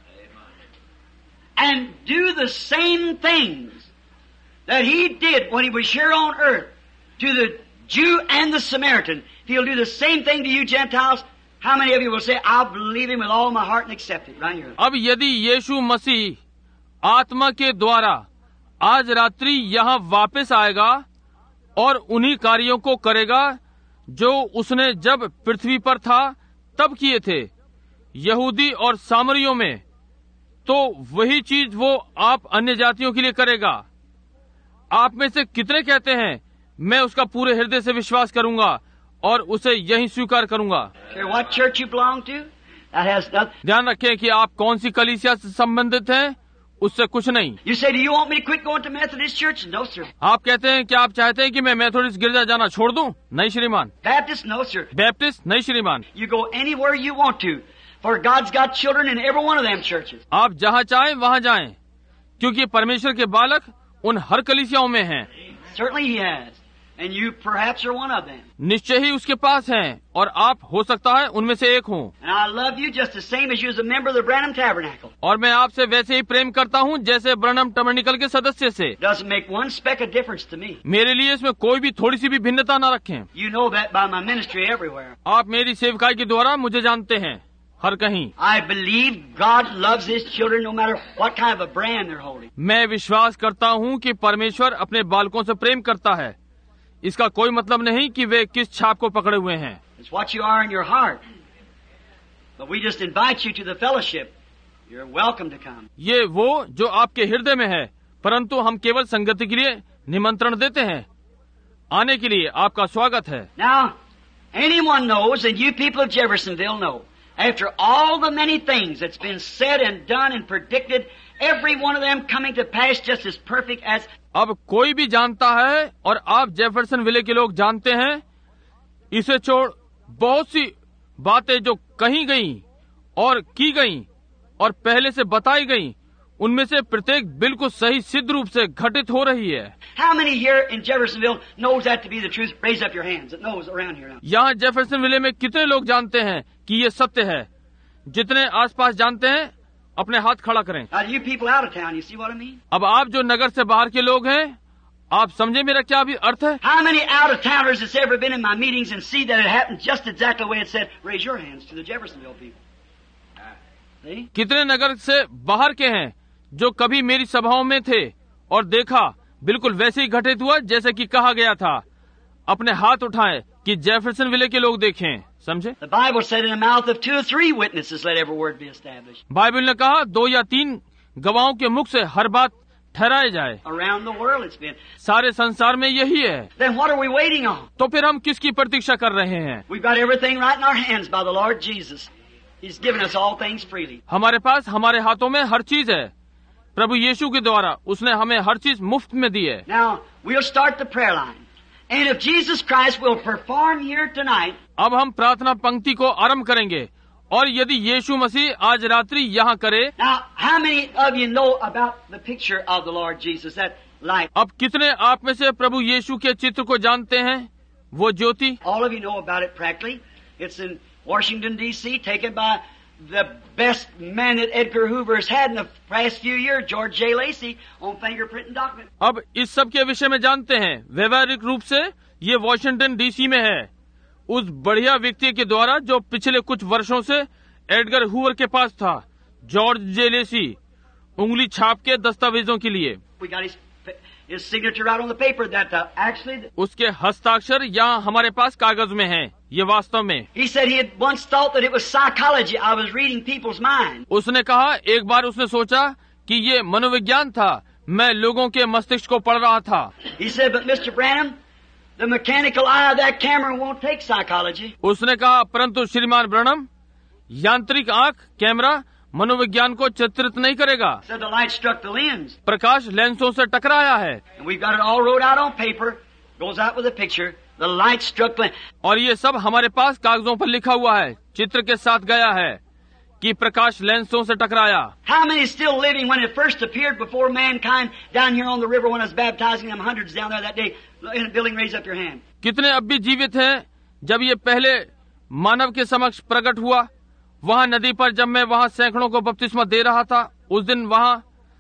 and do the same things that He did when He was here on earth to the Jew and the Samaritan, if He'll do the same thing to you Gentiles, how many of you will say, I'll believe Him with all my heart and accept it? Right here. अब यदि यीशु मसीह आत्मा के द्वारा आज रात्रि यहाँ वापस आएगा और उन्हीं कार्यों को करेगा जो उसने जब पृथ्वी पर था तब किए थे यहूदी और सामरियों में, तो वही चीज वो आप अन्य जातियों के लिए करेगा। आप में से कितने कहते हैं, मैं उसका पूरे हृदय से विश्वास करूंगा और उसे यही स्वीकार करूंगा। What church you belong to? That has nothing. ध्यान रखें कि आप कौन सी कलीसिया से संबंधित हैं, उससे कुछ नहीं। You say, do you want me to quit going to Methodist church? No, sir. आप कहते हैं कि आप चाहते हैं कि मैं मेथोडिस्ट गिरजा जाना छोड़ दूं? नहीं श्रीमान। Baptist? No, sir. बैप्टिस्ट? नहीं श्रीमान। You go anywhere you want to, for God's got children in every one of them churches. आप जहाँ चाहें वहाँ जाएं, क्योंकि परमेश्वर के बालक उन हर कलीसियाओं में हैं। Certainly He has. And you perhaps are one of them. निश्चय ही उसके पास हैं और आप हो सकता है उनमें से एक हों। And I love you just the same as you as a member of the Branham Tabernacle. और मैं आपसे वैसे ही प्रेम करता हूँ जैसे ब्रनम टर्मिनिकल के सदस्य से। Doesn't make one speck of difference to me. मेरे लिए इसमें कोई भी थोड़ी सी भी भिन्नता न रखें। You know that by my ministry everywhere. आप मेरी सेवकाई के द्वारा मुझे जानते हैं हर कहीं। I believe God loves His children no matter what kind of a brand they're holding. मैं विश्वास करता हूँ कि परमेश्वर अपने बालकों से प्रेम करता है। इसका कोई मतलब नहीं कि वे किस छाप को पकड़े हुए हैं। It's what you are in your heart. But we just invite you to the fellowship. You're welcome to come. ये वो जो आपके हृदय में है, परंतु हम केवल संगति के लिए निमंत्रण देते हैं। आने के लिए आपका स्वागत है। Now, anyone knows, and you people of Jeffersonville know, after all the many things that's been said and done and predicted, every one of them coming to pass just as perfect as. अब कोई भी जानता है और आप जेफरसन विले के लोग जानते हैं, इसे छोड़ बहुत सी बातें जो कही गई और की गई और पहले से बताई गई, उनमें से प्रत्येक बिल्कुल सही सिद्ध रूप से घटित हो रही है। How many here in Jeffersonville knows that to be the truth? Raise up your hands. That knows around here now. यहाँ जेफरसन विले में कितने लोग जानते हैं कि ये सत्य है? जितने आसपास जानते हैं अपने हाथ खड़ा करें। Now, you people out of town, you see what I mean? अब आप जो नगर से बाहर के लोग हैं, आप समझे मेरा क्या भी अर्थ है? How many out of towners that's ever been in my meetings and see that it happened just exactly the way it said? Raise your hands to the Jeffersonville people. See? कितने नगर से बाहर के हैं जो कभी मेरी सभाओं में थे और देखा बिल्कुल वैसे ही घटित हुआ जैसे कि कहा गया था? अपने हाथ उठाएं कि जेफरसन विले के लोग देखें। समझे? The Bible said in the mouth of two or three witnesses let every word be established. Bible ने कहा दो या तीन गवाहों के मुख से हर बात ठहराई जाए। Around the world it's been. सारे संसार में यही है। Then what are we waiting on? तो फिर हम किसकी प्रतीक्षा कर रहे हैं? We've got everything right in our hands by the Lord Jesus. He's given us all things freely. हमारे पास हमारे हाथों में हर चीज है। प्रभु यीशु के द्वारा उसने हमें हर चीज मुफ्त में दी है। Now we'll start the prayer line. And if Jesus Christ will perform here tonight, अब हम प्रार्थना पंक्ति को आरंभ करेंगे और यदि यीशु मसीह आज रात्रि यहाँ करे। now how many of you know about the picture of the Lord Jesus, that light? अब कितने आप में से प्रभु यीशु के चित्र को जानते हैं, वो ज्योति? All of you know about it practically. It's in Washington D C, taken by the best man that Edgar Hoover has had in the past few years, George J. Lacey, on fingerprint and document. अब इस सब के विषय में जानते हैं। व्यवहारिक रूप से ये वॉशिंगटन डीसी में है। उस बढ़िया व्यक्ति के द्वारा जो पिछले कुछ वर्षों से एडगर हूवर के पास था, जॉर्ज जे लेसी, उंगली छाप के दस्तावेजों के लिए। We got his, his signature right on the paper that uh, actually. उसके हस्ताक्षर यहाँ हमारे पास कागज में हैं। ये वास्तव में He said he had once thought that it was psychology. I was reading people's minds. उसने कहा, एक बार उसने सोचा कि ये मनोविज्ञान था, मैं लोगों के मस्तिष्क को पढ़ रहा था। He said, but Mister Branham, the mechanical eye of that camera won't take psychology. उसने कहा, परंतु श्रीमान ब्रनम, यांत्रिक आंख कैमरा मनोविज्ञान को चित्रित नहीं करेगा। Said the light struck the lens. प्रकाश लेंसों से टकराया है। And we've got it all wrote out on paper. Goes out with a picture. The light struck the lens. और ये सब हमारे पास कागजों पर लिखा हुआ है, चित्र के साथ गया है कि प्रकाश लेंसों से टकराया। How many is still living when it first appeared before mankind down here on the river when I was baptizing them hundreds down there that day in a building? Raise up your hand. कितने अब भी जीवित हैं जब ये पहले मानव के समक्ष प्रकट हुआ, वहाँ नदी पर जब मैं वहाँ सैकड़ों को बपतिस्मा दे रहा था, उस दिन वहाँ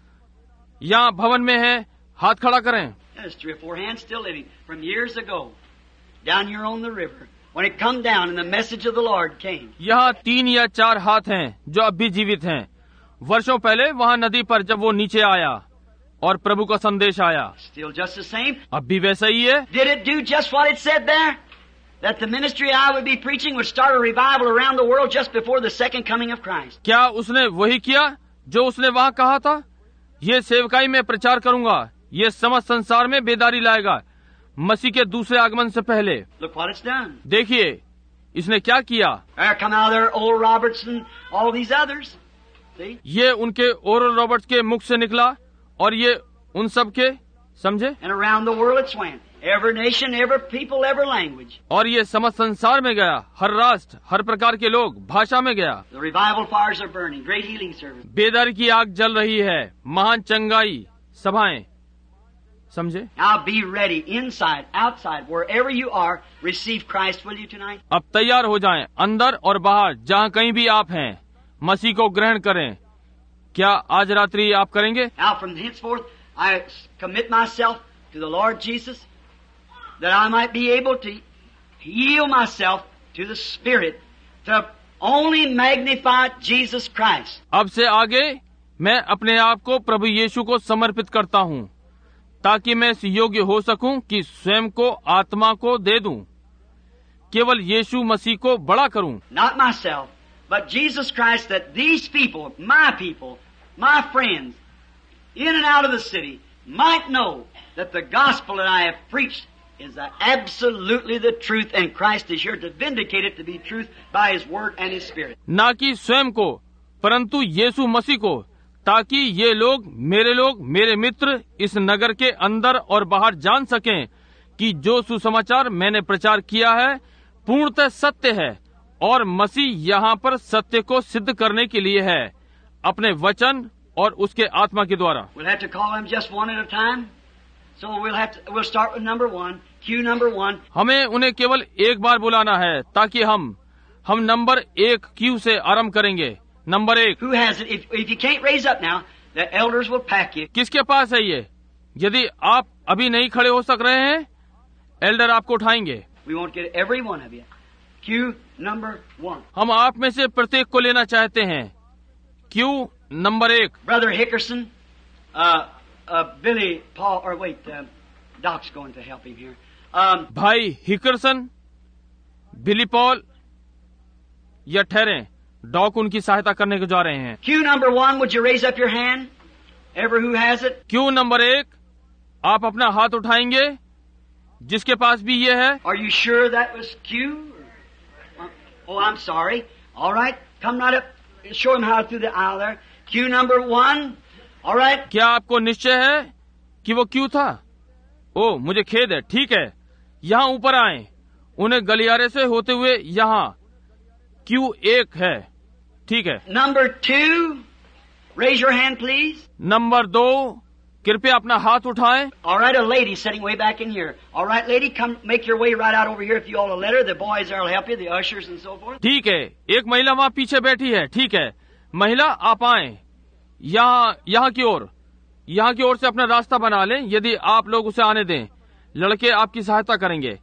यहाँ भवन में है, हाथ खड़ा करें। There's three or four hands still living from years ago down here on the river when it come down and the message of the Lord came. यहाँ तीन या चार हाथ हैं जो अब भी जीवित हैं, वर्षों पहले वहाँ नदी पर जब वो नीचे आया और प्रभु का संदेश आया। Still just the same. अब भी वैसा ही है। Did it do just what it said there? That the ministry I would be preaching would start a revival around the world just before the second coming of Christ. क्या उसने वही किया जो उसने वहाँ कहा था? ये सेवकाई में प्रचार करूंगा, ये समस्त संसार में बेदारी लाएगा मसीह के दूसरे आगमन से पहले। Look what it's done. देखिए इसने क्या किया। There come out there Oral Roberts and all these others. See? ये उनके ओरल रॉबर्ट्स के मुख से निकला और ये उन सब के, समझे? And around the world it's went. Every nation, every people, every language. और ये समस्त संसार में गया, हर राष्ट्र, हर प्रकार के लोग, भाषा में गया। The revival fires are burning. Great healing service. बेदारी की आग जल रही है, महान चंगाई सभाएं, समझे? Now be ready, inside, outside, wherever you are, receive Christ, will you tonight? अब तैयार हो जाएं, अंदर और बाहर, जहाँ कहीं भी आप हैं, मसीह को ग्रहण करें। क्या आज रात्रि आप करेंगे? Now from henceforth, I commit myself to the Lord Jesus, that I might be able to yield myself to the Spirit to only magnify Jesus Christ. अब से आगे मैं अपने आप को प्रभु यीशु को समर्पित करता हूँ, ताकि मैं इस योग्य हो सकूं कि स्वयं को आत्मा को दे दूं, केवल यीशु मसीह को बड़ा करूं। Not myself, but Jesus Christ, that these people, my people, my friends, in and out of the city, might know that the gospel that I have preached is absolutely the truth, and Christ is here to vindicate it to be truth by His Word and His Spirit. ना कि स्वयं को, परंतु यीशु मसीह को, ताकि ये लोग, मेरे लोग, मेरे मित्र इस नगर के अंदर और बाहर जान सकें कि जो सुसमाचार मैंने प्रचार किया है पूर्णतः सत्य है और मसीह यहाँ पर सत्य को सिद्ध करने के लिए है, अपने वचन और उसके आत्मा के द्वारा। We'll have to call them just one at a time. So we'll have to, we'll start with number one, Q number one. हमें उन्हें केवल एक बार बुलाना है ताकि हम हम नंबर एक क्यू से आरंभ करेंगे। नंबर एक। Who has it? If, if you can't raise up now, the elders will pack you. किसके पास है ये? यदि आप अभी नहीं खड़े हो सक रहे हैं, एल्डर आपको उठाएंगे। We won't get every one of you. Q number one. हम आप में से प्रत्येक को लेना चाहते हैं। क्यू नंबर एक। Brother Hickerson, uh, uh, Billy Paul, or wait, uh, Doc's going to help him here. Um, भाई हिकरसन, बिली पॉल या ठहरें, डॉक उनकी सहायता करने को जा रहे हैं। Q number one, would you raise up your hand? Ever who has it? Cue number एक, आप अपना हाथ उठाएंगे जिसके पास भी ये है। Are you sure that was Q? Oh, I'm sorry. All right, come right up. Show him how through the aisle there. Q number one. All right. क्या आपको निश्चय है कि वो क्यू था? ओ, मुझे खेद है। ठीक है, यहाँ ऊपर आए, उन्हें गलियारे से होते हुए यहाँ क्यू एक है। ठीक है। Number two. Raise your hand, please. Number दो, कृपया अपना हाथ उठाएं। All right, a lady sitting way back in here. All right, lady, come make your way right out over here if you all will let her. The boys there will help you, the ushers and so forth. ठीक है, एक महिला वहाँ पीछे बैठी है। ठीक है, महिला आप आए यहाँ यहाँ की ओर, यहाँ की ओर से अपना रास्ता बना लें। यदि आप लोग उसे आने दें, लड़के आपकी सहायता करेंगे।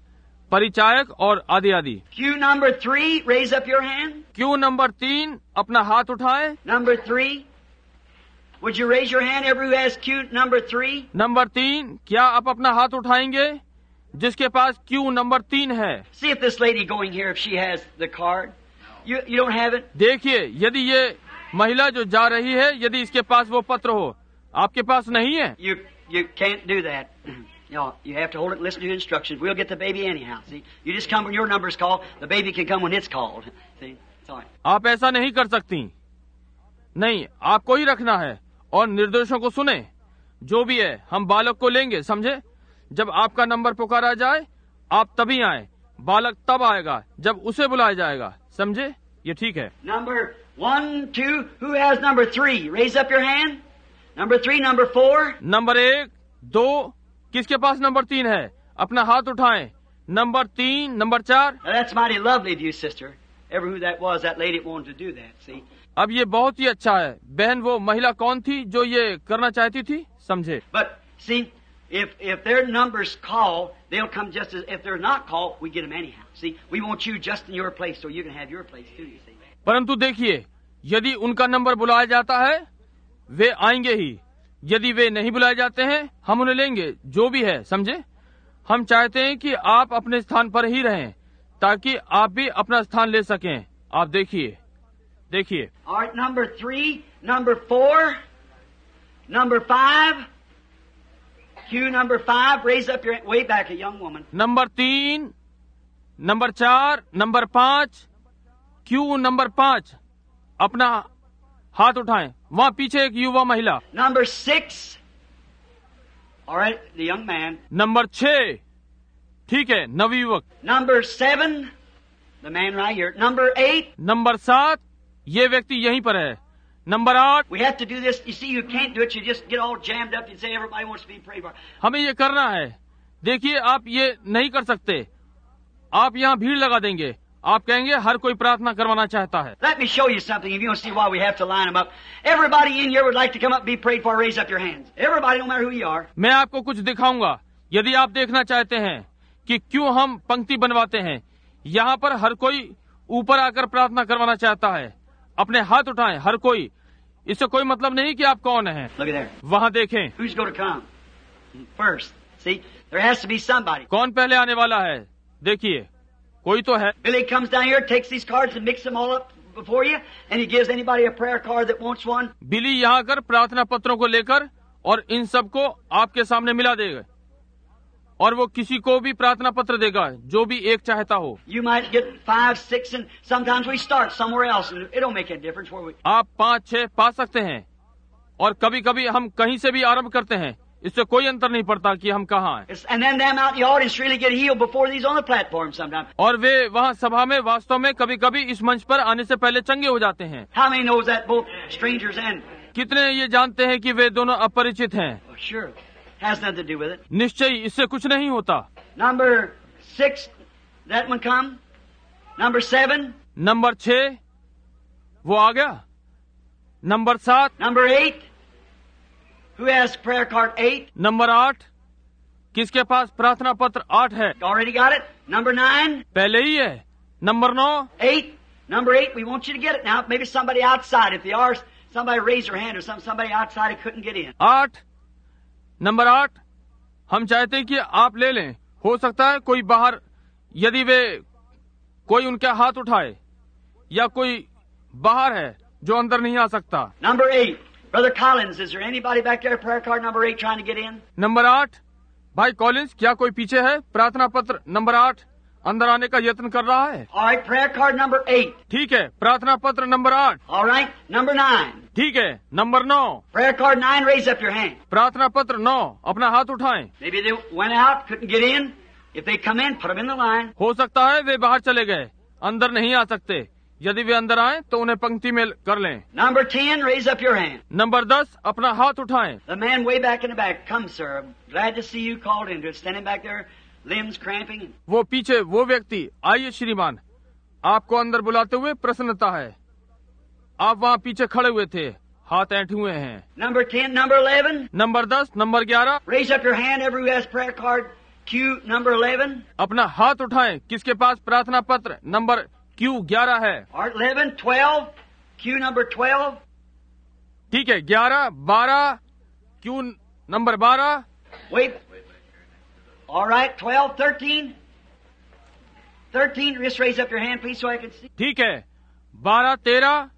परिचायक और आदि आदि। Cue number three, raise up your hand. Cue number तीन, अपना हाथ उठाएं। Number three, would you raise your hand, everyone who has cue number three? Number तीन, क्या आप अपना हाथ उठाएंगे जिसके पास क्यू नंबर तीन है? See if this lady going here, if she has the card. You, you don't have it? देखिए, यदि ये महिला जो जा रही है, यदि इसके पास वो पत्र हो, आपके पास नहीं है। You, you can't do that. You know, you have to hold it and listen to instructions. We'll get the baby anyhow. See, you just come when your number's called. The baby can come when it's called. See, it's all right. आप ऐसा नहीं कर सकती। नहीं, आपको ही रखना है और निर्देशों को सुने। जो भी है, हम बालक को लेंगे, समझे? जब आपका नंबर पुकारा जाए, आप तभी आए। बालक तब आएगा जब उसे बुलाया जाएगा, समझे? ये ठीक है। Number one, two. Who has number three? Raise up your hand. Number three, number four. Number एक, दो, किसके पास नंबर तीन है? अपना हाथ उठाएं। नंबर तीन, नंबर चार। Now, that's mighty lovely of you, sister. Ever who that was, that lady wanted to do that. See. अब ये बहुत ही अच्छा है। बहन, वो महिला कौन थी जो ये करना चाहती थी, समझे? But see, if if their numbers call, they'll come just as if they're not called, we get them anyhow. See, we want you just in your place, so you can have your place too. You see. परंतु देखिए, यदि उनका नंबर बुलाया जाता है, वे आएंगे ही। यदि वे नहीं बुलाए जाते हैं, हम उन्हें लेंगे, जो भी है, समझे? हम चाहते हैं कि आप अपने स्थान पर ही रहें, ताकि आप भी अपना स्थान ले सकें। आप देखिए, देखिए। All right, number three, number four, number five. Cue number five. Raise up your way back, a young woman. Number तीन, नंबर चार, नंबर पाँच, क्यू नंबर पाँच, अपना हाथ उठाएं। वहाँ पीछे एक युवा महिला। Number six. All right, the young man. Number छह, ठीक है, नवयुवक। Number seven, the man right here. Number eight. Number सात, ये व्यक्ति यहीं पर है। नंबर आठ, We have to do this. You see, you can't do it. You just get all jammed up. You say everybody wants to be prayed for. हमें ये करना है। देखिए, आप ये नहीं कर सकते। आप यहाँ भीड़ लगा देंगे। आप कहेंगे हर कोई प्रार्थना करवाना चाहता है। Let me show you something. If you want to see why we have to line them up. Everybody in here would like to come up and be prayed for. Raise up your hands. Everybody, no matter who you are. मैं आपको कुछ दिखाऊंगा। यदि आप देखना चाहते हैं कि क्यों हम पंक्ति बनवाते हैं, यहाँ पर हर कोई ऊपर आकर प्रार्थना करवाना चाहता है। अपने हाथ उठाएं, हर कोई। इससे कोई मतलब नहीं कि आप कौन हैं। Look at there. वहाँ देखें, Who's going to come first? See, there has to be somebody. कौन पहले आने वाला है। देखिए, कोई तो है। Billy comes down here, takes these cards and mix them all up before you, and he gives anybody a prayer card that wants one. बिली यहाँ कर प्रार्थना पत्रों को लेकर और इन सबको आपके सामने मिला देगा, और वो किसी को भी प्रार्थना पत्र देगा जो भी एक चाहता हो। You might get five, six, and sometimes we start somewhere else, and it don't make a difference where we. आप पाँच छह पा सकते हैं, और कभी कभी हम कहीं से भी आरंभ करते हैं। इससे कोई अंतर नहीं पड़ता कि हम कहाँ हैं। And then them out in the audience really get healed before these on the platform sometimes. और वे वहाँ सभा में वास्तव में कभी कभी इस मंच पर आने से पहले चंगे हो जाते हैं। How many knows that both strangers and? कितने ये जानते हैं कि वे दोनों अपरिचित हैं? Well, sure, has nothing to do with it. निश्चय इससे कुछ नहीं होता। Number six, that one come. Number seven. Number छह, वो आ गया। नंबर सात। Number eight. Who has prayer card eight? Number आठ, किसके पास प्रार्थना पत्र आठ है? Already got it. Number nine. पहले ही है। नंबर नौ। Eight. Number eight. We want you to get it now. Maybe somebody outside. If they are, somebody raise their hand or some somebody outside who couldn't get in. आठ, नंबर आठ, हम चाहते हैं कि आप ले लें। हो सकता है कोई बाहर, यदि वे कोई उनका हाथ उठाए, या कोई बाहर है जो अंदर नहीं आ सकता। Number eight. Brother Collins, is there anybody back there, prayer card number eight, trying to get in? Number आठ, भाई कॉलिंस, क्या कोई पीछे है? प्रार्थना पत्र नंबर आठ अंदर आने का यत्न कर रहा है। All right, prayer card number eight. ठीक है, प्रार्थना पत्र नंबर आठ। All right, number nine. ठीक है, नंबर नौ। Prayer card nine, raise up your hand. प्रार्थना पत्र नौ, अपना हाथ उठाएं। Maybe they went out, couldn't get in. If they come in, put them in the line. हो सकता है वे बाहर चले गए, अंदर नहीं आ सकते। यदि वे अंदर आए तो उन्हें पंक्ति में कर लें। Number ten, raise up your hand. Number दस, अपना हाथ उठाएं। The man way back in the back, come sir, I'm glad to see you called into it. Standing back there, limbs cramping. वो पीछे वो व्यक्ति, आइए श्रीमान, आपको अंदर बुलाते हुए प्रसन्नता है। आप वहाँ पीछे खड़े हुए थे, हाथ ऐंठे हुए हैं। Number ten, number eleven. Number दस, नंबर ग्यारह। Raise up your hand, everyone who has prayer card Q number eleven? अपना हाथ उठाएं किसके पास प्रार्थना पत्र नंबर क्यू ग्यारह है। Or eleven, twelve? Q number twelve? ठीक है, ग्यारह, बारह, क्यू नंबर बारह। Wait. All right, twelve, thirteen? thirteen, just raise up your hand, please, so I can see. ठीक है, बारह, तेरह,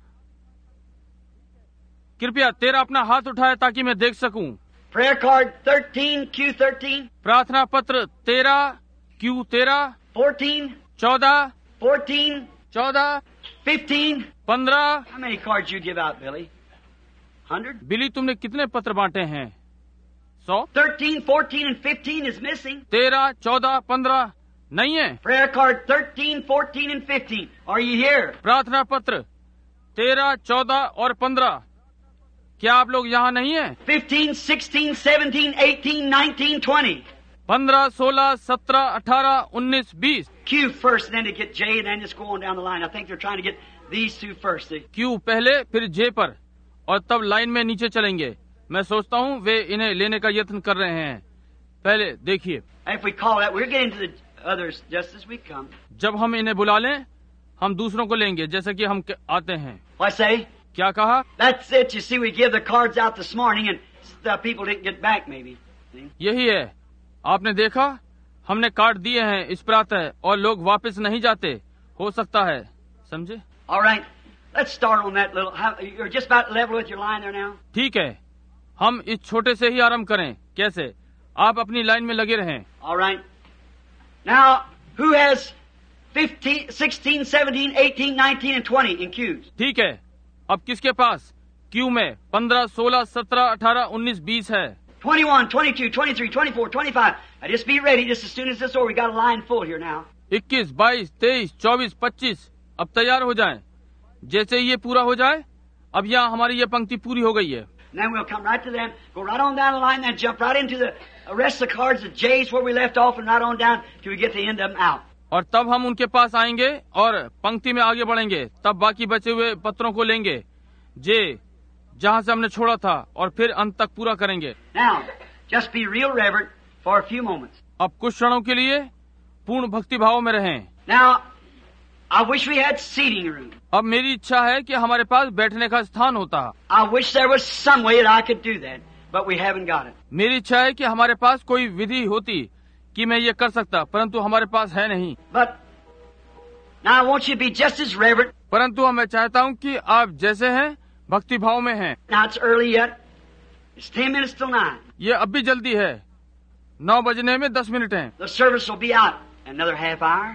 कृपया तेरह अपना हाथ उठाए ताकि मैं देख सकूं। Prayer card thirteen, Q thirteen? प्रार्थना पत्र तेरह, क्यू तेरह, fourteen? चौदह, fourteen? चौदह, fifteen? पंद्रह। How many cards you give out, Billy? one hundred? बिली, तुमने कितने पत्र बांटे हैं? सौ। thirteen, fourteen, and fifteen is missing. तेरह, चौदह, पंद्रह नहीं है। Prayer card thirteen, fourteen, and fifteen. Are you here? प्रार्थना पत्र तेरह, चौदह और पंद्रह, क्या आप लोग यहाँ नहीं हैं? fifteen, sixteen, seventeen, eighteen, nineteen, twenty. पंद्रह, सोलह, सत्रह, अठारह, उन्नीस, बीस। Q first, then to get J, and then just go on down the line. I think they're trying to get these two first. They- cue पहले, फिर जे पर, और तब लाइन में नीचे चलेंगे। मैं सोचता हूँ वे इन्हें लेने का यत्न कर रहे हैं। पहले देखिए, If we call that, we're getting to the others just as we come. जब हम इन्हें बुला लें, हम दूसरों को लेंगे जैसे कि हम आते हैं। What I say? क्या कहा? That's it. You see, we give the cards out this morning, and the people didn't get back, maybe. See? यही है, आपने देखा, हमने कार्ड दिए हैं इस प्रातः और लोग वापस नहीं जाते, हो सकता है, समझे? All right. Let's start on that little. How, you're just about level with your line there now. ठीक है, हम इस छोटे से ही आरंभ करें। कैसे? आप अपनी लाइन में लगे रहें। All right. Now, who has fifteen, sixteen, seventeen, eighteen, nineteen, and twenty in Qs? ठीक है, अब किसके पास क्यू में पंद्रह, सोलह, सत्रह, अठारह, उन्नीस, बीस है? twenty-one, twenty-two, twenty-three, twenty-four, twenty-five. Now just be ready just as soon as this over. We got a line full here now. इक्कीस, बाईस, तेईस, चौबीस, पच्चीस, अब तैयार हो जाएं। जैसे ये पूरा हो जाए, अब यहाँ हमारी ये पंक्ति पूरी हो गई है। And then we'll come right to them, go right on down the line, then jump right into the rest of the cards, the J's where we left off, and right on down till we get the end of them out. और तब हम उनके पास आएंगे और पंक्ति में आगे बढ़ेंगे, तब बाकी बचे हुए पत्रों को लेंगे, जे जहाँ से हमने छोड़ा था, और फिर अंत तक पूरा करेंगे। Now, just be real reverent for a few moments. अब कुछ क्षणों के लिए पूर्ण भक्ति भाव में रहें। Now, I wish we had seating room. अब मेरी इच्छा है कि हमारे पास बैठने का स्थान होता। I wish there was some way that I could do that, but we haven't got it. मेरी इच्छा है कि हमारे पास कोई विधि होती कि मैं ये कर सकता, परंतु हमारे पास है नहीं। But now I want you to be just as reverent. परंतु मैं चाहता हूँ कि आप जैसे हैं भक्ति भाव में हैं। Now it's early yet. It's ten minutes till nine. ये अब भी जल्दी है, नौ बजने में दस मिनट हैं। The service will be out in another half hour.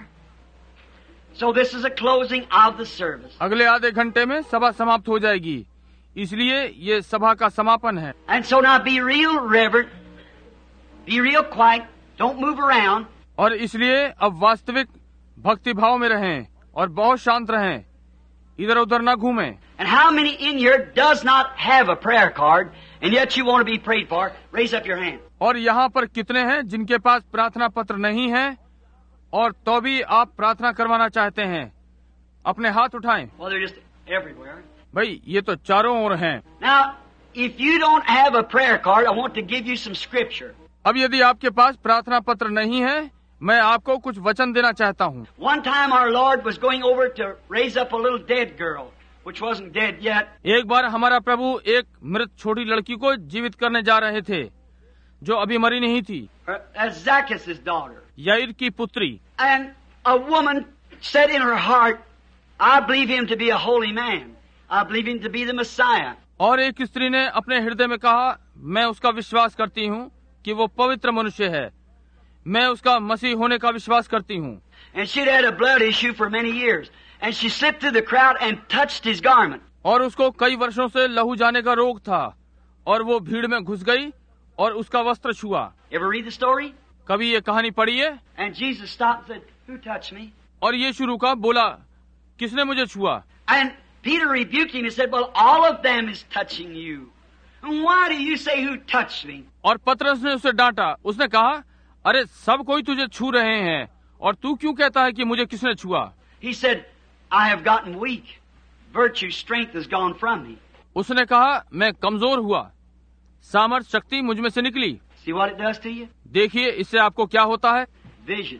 So this is a closing of the service. अगले आधे घंटे में सभा समाप्त हो जाएगी, इसलिए ये सभा का समापन है। And so now be real reverent. Be real quiet. Don't move around. और इसलिए अब वास्तविक भक्ति भाव में रहें और बहुत शांत रहें, इधर उधर न घूमें। And how many in here does not have a prayer card and yet you want to be prayed for? Raise up your hand. और यहाँ पर कितने हैं जिनके पास प्रार्थना पत्र नहीं है और तो भी आप प्रार्थना करवाना चाहते हैं? अपने हाथ उठाएं। Well, they're just everywhere. भाई ये तो चारों ओर हैं। Now, if you don't have a prayer card, I want to give you some scripture. अब यदि आपके पास प्रार्थना पत्र नहीं है, मैं आपको कुछ वचन देना चाहता हूँ। One time our Lord was going over to raise up a little dead girl, which wasn't dead yet. एक बार हमारा प्रभु एक मृत छोटी लड़की को जीवित करने जा रहे थे, जो अभी मरी नहीं थी, Her- As Zacchaeus' daughter. याईर की पुत्री। And a woman said in her heart, I believe him to be a holy man. I believe him to be the Messiah. और एक स्त्री ने अपने हृदय में कहा, मैं उसका विश्वास करती हूँ कि वो पवित्र मनुष्य है, मैं उसका मसीह होने का विश्वास करती हूँ। And she'd had a blood issue for many years. And she slipped through the crowd and touched his garment. और उसको कई वर्षों से लहू जाने का रोग था, और वो भीड़ में घुस गई और उसका वस्त्र छुआ। Ever read the story? कभी ये कहानी पढ़ी है? And Jesus stopped and said, Who touched me? और यीशु रुका, बोला, किसने मुझे छुआ? And Peter rebuked him and said, Well, all of them is touching you. And why do you say who touched me? और पतरस ने उसे डांटा। उसने कहा, अरे सब कोई तुझे छू रहे हैं, और तू क्यों कहता है कि मुझे किसने छुआ? He said, I have gotten weak. Virtue, strength has gone from me. उसने कहा, मैं कमजोर हुआ, सामर्थ शक्ति मुझ में से निकली। See what it does to you? देखिए इससे आपको क्या होता है। Vision.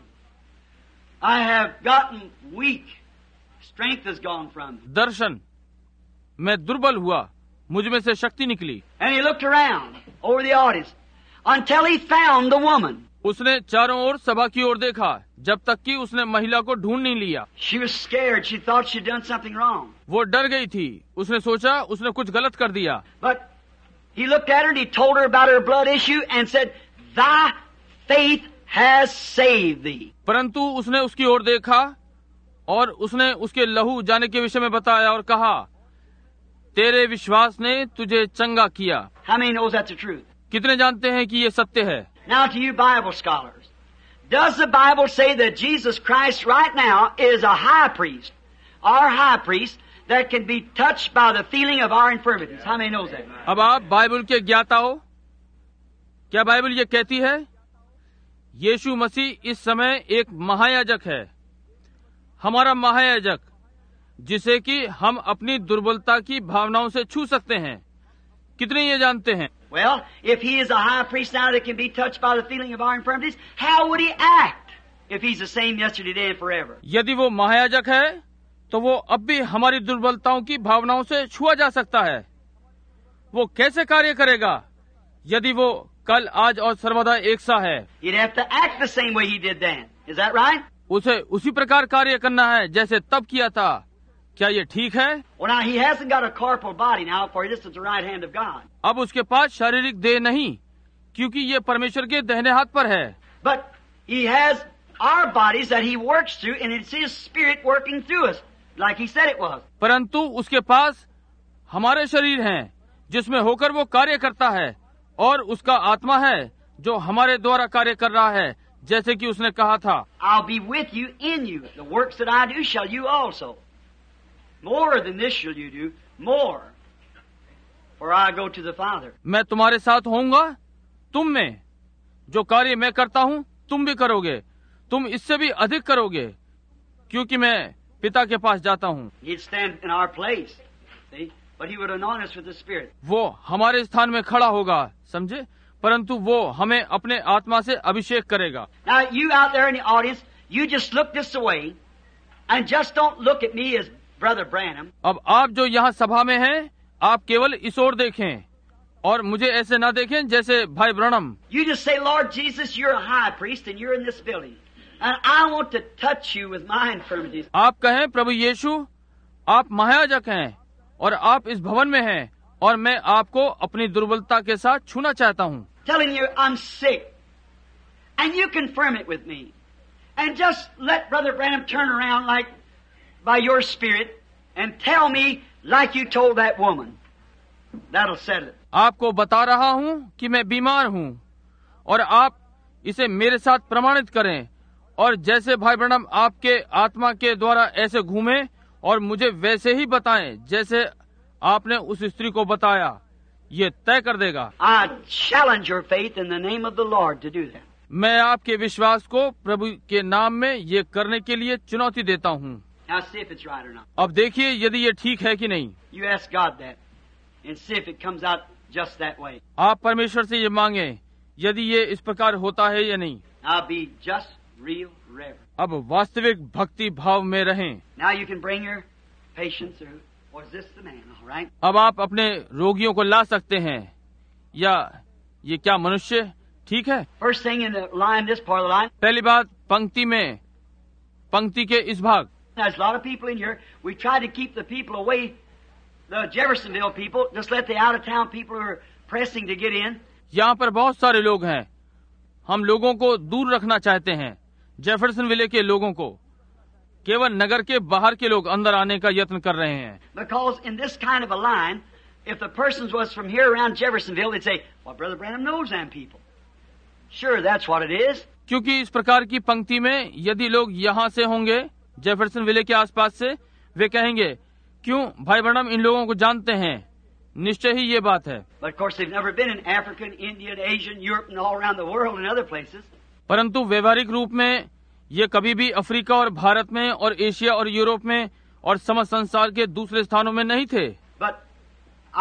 I have gotten weak. Strength has gone from me. दर्शन, मैं दुर्बल हुआ, मुझ में से शक्ति निकली। And he looked around over the audience until he found the woman. उसने चारों ओर सभा की ओर देखा जब तक कि उसने महिला को ढूंढ नहीं लिया। She was scared. She thought she'd done something wrong. वो डर गई थी, उसने सोचा उसने कुछ गलत कर दिया। But he looked at her and he told her about her blood issue and said, "Thy faith has saved thee." परंतु उसने उसकी ओर देखा और उसने उसके लहू जाने के विषय में बताया और कहा, तेरे विश्वास ने तुझे चंगा किया। How many knows that's the truth? कितने जानते हैं कि ये सत्य है? Now to you Bible scholars, does the Bible say that Jesus Christ right now is a high priest, our high priest, that can be touched by the feeling of our infirmities? How many knows that? अब आप बाइबल के ज्ञाता हो, क्या बाइबल ये कहती है यीशु मसीह इस समय एक महायाजक है, हमारा महायाजक, जिसे कि हम अपनी दुर्बलता की भावनाओं से छू सकते हैं? कितने ये जानते हैं? Well, if he is a high priest now that can be touched by the feeling of our infirmities, how would he act if he's the same yesterday, today, and forever? यदि वो महायाजक है तो वो अब भी हमारी दुर्बलताओं की भावनाओं से छुआ जा सकता है। वो कैसे कार्य करेगा यदि वो कल, आज और सर्वदा एक सा है? He'd have to act the same way he did then. Is that right? उसे उसी प्रकार कार्य करना है जैसे तब किया था। क्या ये ठीक है? Well, now he hasn't got a corporal body now, for this is the right hand of God. अब उसके पास शारीरिक देह नहीं, क्योंकि ये परमेश्वर के दाहिने हाथ पर है। But he has our bodies that he works through, and it's his spirit working through us, like he said it was. परंतु उसके पास हमारे शरीर हैं जिसमें होकर वो कार्य करता है, और उसका आत्मा है जो हमारे द्वारा कार्य कर रहा है, जैसे कि उसने कहा था। I'll be with you in you. The works that I do shall you also. More than this shall you do, more. For I go to the Father. मैं तुम्हारे साथ होऊंगा, तुम में जो कार्य मैं करता हूँ तुम भी करोगे, तुम इससे भी अधिक करोगे, क्योंकि मैं पिता के पास जाता हूँ। He'd stand in our place, see? But he would anoint us with the Spirit. वो हमारे स्थान में खड़ा होगा, समझे, परंतु वो हमें अपने आत्मा से अभिषेक करेगा। Now you out there in the audience, you just look this way, and just don't look at me as Brother Branham. अब आप जो यहाँ सभा में हैं, आप केवल इस ओर देखें और मुझे ऐसे ना देखें जैसे भाई ब्रनम। You just say, Lord Jesus, you're a high priest and you're in this building, and I want to touch you with my infirmities. आप कहें, प्रभु यीशु, आप महायाजक हैं और आप इस भवन में हैं और मैं आपको अपनी दुर्बलता के साथ छूना चाहता हूँ। Telling you I'm sick, and you confirm it with me, and just let Brother Branham turn around like by your spirit and tell me like you told that woman. That'll settle it. आपको बता रहा हूँ कि मैं बीमार हूँ और आप इसे मेरे साथ प्रमाणित करें, और जैसे भाई ब्रनम आपके आत्मा के द्वारा ऐसे घूमे और मुझे वैसे ही बताएं जैसे आपने उस स्त्री को बताया, ये तय कर देगा। I challenge your faith in the name of the Lord to do that. मैं आपके विश्वास को प्रभु के नाम में ये करने के लिए चुनौती देता हूँ। Now see if it's right or not. अब देखिए यदि ये ठीक है कि नहीं। You ask God that and see if it comes out just that way. आप परमेश्वर से ये मांगे यदि ये इस प्रकार होता है या नहीं। I'll be just real reverent. अब वास्तविक भक्ति भाव में रहें। Now you can bring your patients, or was this the man? All right. अब आप अपने रोगियों को ला सकते हैं, या ये क्या मनुष्य ठीक है? First thing in the line, this part of the line. पहली बात, पंक्ति में, पंक्ति के इस भाग। There's a lot of people in here. We try to keep the people away, the Jeffersonville people. Just let the out-of-town people who are pressing to get in. यहाँ पर बहुत सारे लोग हैं, हम लोगों को दूर रखना चाहते हैं, जेफरसनविले के लोगों को। केवल नगर के बाहर के लोग अंदर आने का यत्न कर रहे हैं। Because in this kind of a line, if the persons was from here around Jeffersonville, they'd say, "Well, Brother Branham knows them people." Sure, that's what it is. क्योंकि इस प्रकार की पंक्ति में यदि लोग यहाँ से होंगे, जेफरसनविले के आसपास से, वे कहेंगे, क्यों भाई ब्रनम इन लोगों को जानते हैं। निश्चय ही ये बात है। But of course, they've never been in Africa, India, Asia, Europe, and all around the world and other places. परंतु व्यवहारिक रूप में ये कभी भी अफ्रीका और भारत में और एशिया और यूरोप में और समस्त संसार के दूसरे स्थानों में नहीं थे। But I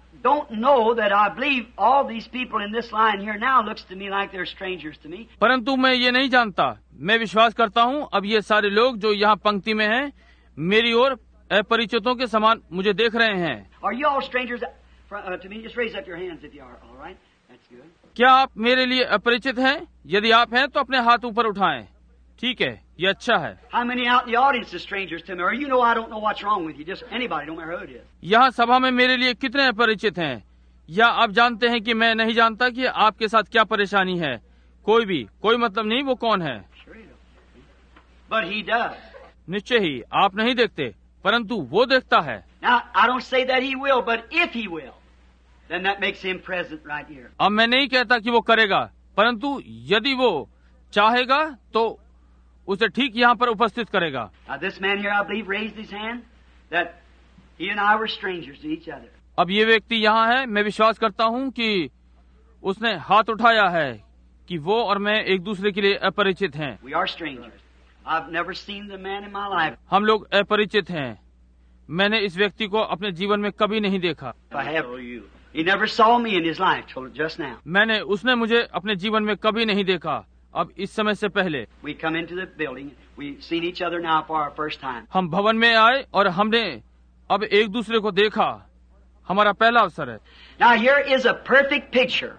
don't know that I believe all these people in this line here now looks to me like they're strangers to me. परंतु मैं ये नहीं जानता, मैं विश्वास करता हूँ अब ये सारे लोग जो यहाँ पंक्ति में हैं मेरी ओर अपरिचितों के समान मुझे देख रहे हैं। Are you all strangers uh, to me? Just raise up your hands if you are. All right, that's good. क्या आप मेरे लिए अपरिचित हैं? यदि आप हैं तो अपने हाथ ऊपर उठाएं। ठीक है, ये अच्छा है। How many out in the audience are strangers to me? Or you know I don't know what's wrong with you. Just anybody, don't matter who it is. यहाँ सभा में मेरे लिए कितने अपरिचित हैं? या आप जानते हैं कि मैं नहीं जानता कि आपके साथ क्या परेशानी है? कोई भी, कोई मतलब नहीं वो कौन है। Sure you don't. But he does. निश्चय ही आप नहीं देखते, परंतु वो देखता है। Now I don't say that he will, but if he will, then that makes him present right here. अब मैं नहीं कहता कि वो करेगा, परंतु यदि वो चाहेगा तो उसे ठीक यहाँ पर उपस्थित करेगा। Now this man here, I believe, raised his hand that he and I were strangers to each other. अब ये व्यक्ति यहाँ है, मैं विश्वास करता हूँ कि उसने हाथ उठाया है कि वो और मैं एक दूसरे के लिए अपरिचित हैं। We are strangers. I've never seen the man in my life. हम लोग अपरिचित हैं। मैंने इस व्यक्ति को अपने जीवन में कभी नहीं देखा। I have you. He never saw me in his life till just now. मैंने उसने मुझे अपने जीवन में कभी नहीं देखा, अब इस समय से पहले। We come into the building. We've seen each other now for our first time. हम भवन में आए और हमने अब एक दूसरे को देखा, हमारा पहला अवसर है। Now here is a perfect picture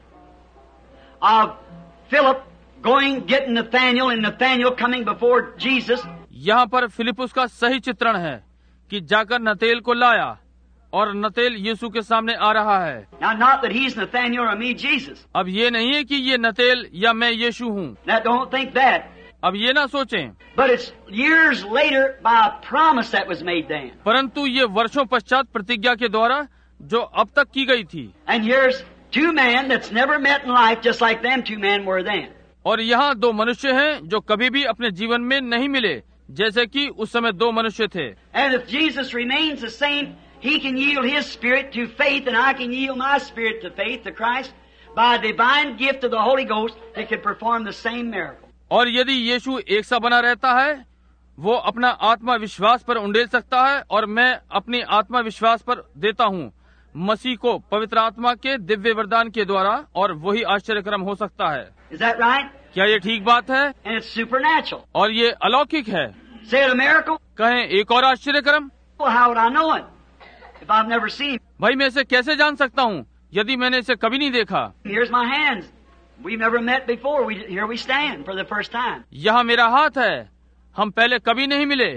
of Philip going getting Nathaniel and Nathaniel coming before Jesus. यहाँ पर फिलिपुस का सही चित्रण है कि जाकर नतेल को लाया और नतेल यीशु के सामने आ रहा है। Now not that he's Nathaniel or me Jesus. अब ये नहीं है कि ये नतेल या मैं यीशु हूँ। Now don't think that. अब ये ना सोचें, But it's years later by a promise that was made then. परंतु ये वर्षों पश्चात प्रतिज्ञा के द्वारा जो अब तक की गई थी। And here's two men that's never met in life just like them two men were then. और यहाँ दो मनुष्य हैं जो कभी भी अपने जीवन में नहीं मिले, जैसे कि उस समय दो मनुष्य थे। And if Jesus remains the same, he can yield his spirit to faith and I can yield my spirit to faith to Christ. By a divine gift of the Holy Ghost, they can perform the same miracle. और यदि यीशु एक सा बना रहता है, वो अपना आत्मा विश्वास पर उंडेल सकता है और मैं अपनी आत्मा विश्वास पर देता हूँ मसीह को पवित्र आत्मा के दिव्य वरदान के द्वारा, और वही आश्चर्यक्रम हो सकता है। Is that right? क्या ये ठीक बात है? And it's supernatural. और ये अलौकिक है। Say it a miracle? कहें एक और आश्चर्यक्रम? Well, how would I know it if I've never seen him? भाई मैं इसे कैसे जान सकता हूँ यदि मैंने इसे कभी नहीं देखा? Here's my hands. We've never met before. We, here we stand for the first time. यहाँ मेरा हाथ है, हम पहले कभी नहीं मिले,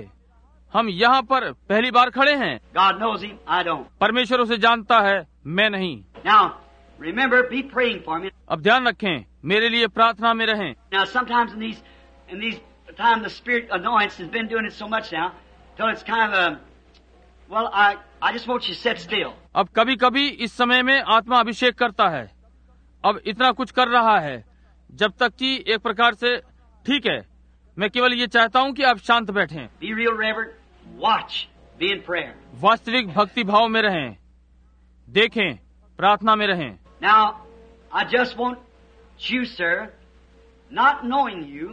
हम यहाँ पर पहली बार खड़े हैं। God knows him. I don't. परमेश्वर उसे जानता है, मैं नहीं। Now, remember, be praying for me. अब ध्यान रखें, मेरे लिए प्रार्थना में रहें। Now, sometimes in these, in these time, the Spirit anoints has been doing it so much now, till it's kind of a, well, I, I just want you to sit still. अब कभी कभी इस समय में आत्मा अभिषेक करता है, अब इतना कुछ कर रहा है, जब तक कि एक प्रकार से ठीक है, मैं केवल ये चाहता हूँ कि आप शांत बैठें। Be real reverent. Watch. Be in prayer. वास्तविक भक्ति भाव में रहें, देखें, प्रार्थना में रहें। Now, I just want you, sir, not knowing you,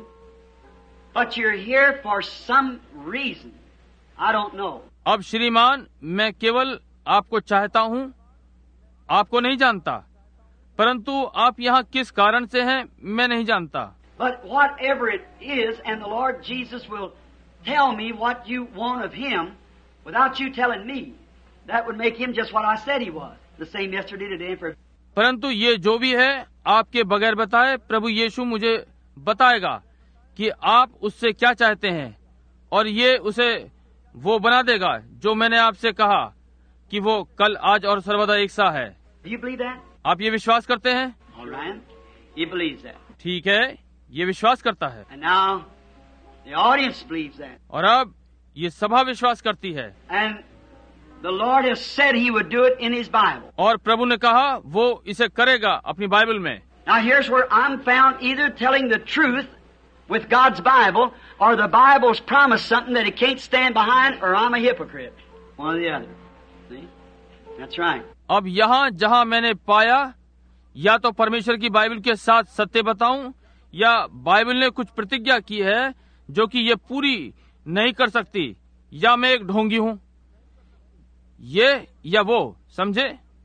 but you're here for some reason. I don't know. अब श्रीमान, मैं केवल आपको चाहता हूँ, आपको नहीं जानता, परंतु आप यहाँ किस कारण से हैं मैं नहीं जानता। But whatever it is, and the Lord Jesus will tell me what you want of Him without you telling me. That would make Him just what I said He was. The same yesterday, today, and forever. परंतु ये जो भी है, आपके बगैर बताए प्रभु यीशु मुझे बताएगा कि आप उससे क्या चाहते हैं, और ये उसे वो बना देगा जो मैंने आपसे कहा कि वो कल, आज और सर्वदा एक सा है। Do you believe that? आप ये विश्वास करते हैं? All right. He believes that. ठीक है, ये विश्वास करता है। And now, the audience believes that. और अब ये सभा विश्वास करती है। And the Lord has said He would do it in His Bible. और प्रभु ने कहा वो इसे करेगा अपनी बाइबल में। Now here's where I'm found either telling the truth with God's Bible, or the Bible's promised something that it can't stand behind, or I'm a hypocrite. One or the other. See? That's right. अब यहाँ जहाँ मैंने पाया, या तो परमेश्वर की बाइबल के साथ सत्य बताऊं, या बाइबल ने कुछ प्रतिज्ञा की है जो कि ये पूरी नहीं कर सकती, या मैं एक ढोंगी हूँ, ये या वो, समझे?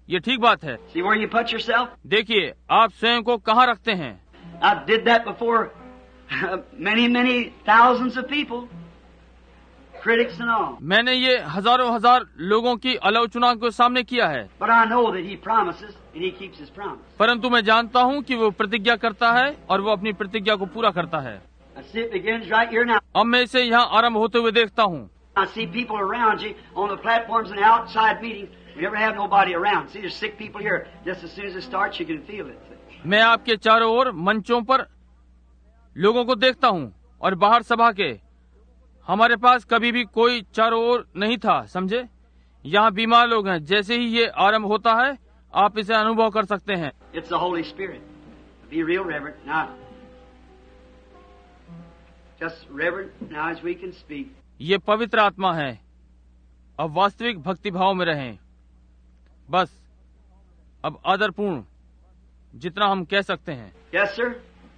ये ठीक बात है। See where you put yourself? देखिए आप स्वयं को कहाँ रखते हैं। I did that before many, many thousands of people, critics and all. मैंने ये हजारों हजार लोगों की आलोचना को सामने किया है। But I know that He promises and He keeps His promise. परंतु मैं जानता हूँ कि वो प्रतिज्ञा करता है और वो अपनी प्रतिज्ञा को पूरा करता है। I see it begins right here now. अब मैं इसे यहाँ आरंभ होते हुए देखता हूँ। I see people around you on the platforms and outside meetings. We never have nobody around. See, there's sick people here. Just as soon as it starts, you can feel it. मैं आपके चारों ओर मंचों पर लोगों को देखता हूँ और बाहर सभा के हमारे पास कभी भी कोई चारों ओर नहीं था, समझे। यहाँ बीमार लोग हैं। जैसे ही ये आरंभ होता है आप इसे अनुभव कर सकते हैं। It's the Holy Spirit. Be real reverent now. Just reverent now as we can speak. ये पवित्र आत्मा है। अब वास्तविक भक्ति भाव में रहें। बस अब आदरपूर्ण जितना हम कह सकते हैं। Yes, sir.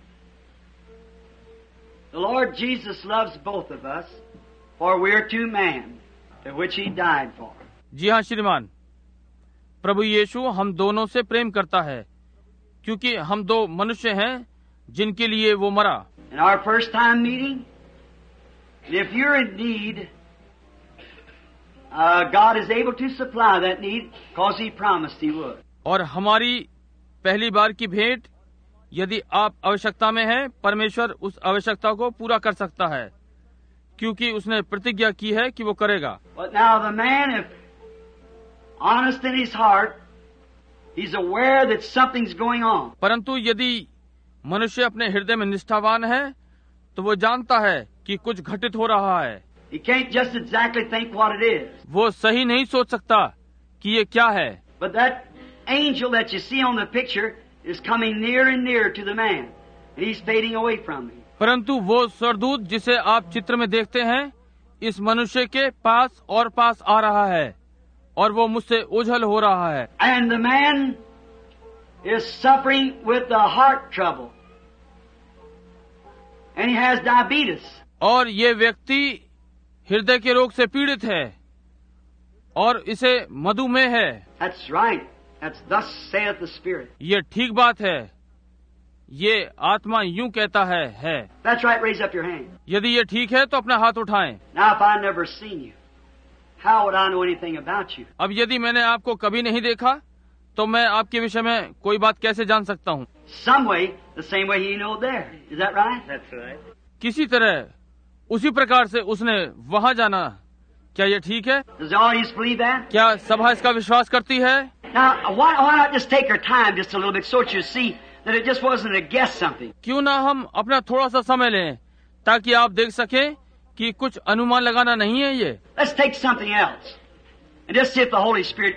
The Lord Jesus loves both of us, for we are two men, to which He died for. जी हाँ श्रीमान, प्रभु यीशु हम दोनों से प्रेम करता है, क्योंकि हम दो मनुष्य हैं जिनके लिए वो मरा। In our first time meeting, if you're in need, uh, God is able to supply that need, because He promised He would. और हमारी पहली बार की भेंट, यदि आप आवश्यकता में हैं, परमेश्वर उस आवश्यकता को पूरा कर सकता है, क्योंकि उसने प्रतिज्ञा की है कि वो करेगा। But now the man, if honest in his heart, he's aware that something's going on. परंतु यदि मनुष्य अपने हृदय में निष्ठावान है, तो वो जानता है कि कुछ घटित हो रहा है। He can't just exactly think what it is. वो सही नहीं सोच सकता कि ये क्या है। But that angel that you see on the picture is coming near and near to the man, and he's fading away from him. परंतु वो स्वर्गदूत जिसे आप चित्र में देखते हैं, इस मनुष्य के पास और पास आ रहा है और वो मुझसे ओझल हो रहा है। And the man is suffering with the heart trouble, and he has diabetes. और ये व्यक्ति हृदय के रोग से पीड़ित है और इसे मधुमेह है। That's right. That's thus saith the Spirit. ये ठीक बात है, ये आत्मा यूं कहता है है। That's right. Raise up your hand. यदि ये ठीक है तो अपना हाथ उठाएं। Now, if I never seen you, how would I know anything about you? अब यदि मैंने आपको कभी नहीं देखा तो मैं आपके विषय में कोई बात कैसे जान सकता हूँ। Some way, the same way he knew there. Is that right? That's right. किसी तरह उसी प्रकार से उसने वहाँ जाना। क्या ये ठीक है? Does the audience believe that? क्या सभा इसका विश्वास करती है? Now, why, why not just take our time just a little bit so that you see that it just wasn't a guess something? क्यों ना हम अपना थोड़ा सा समय लें ताकि आप देख सकें कि कुछ अनुमान लगाना नहीं है ये। Let's take something else and just see if the Holy Spirit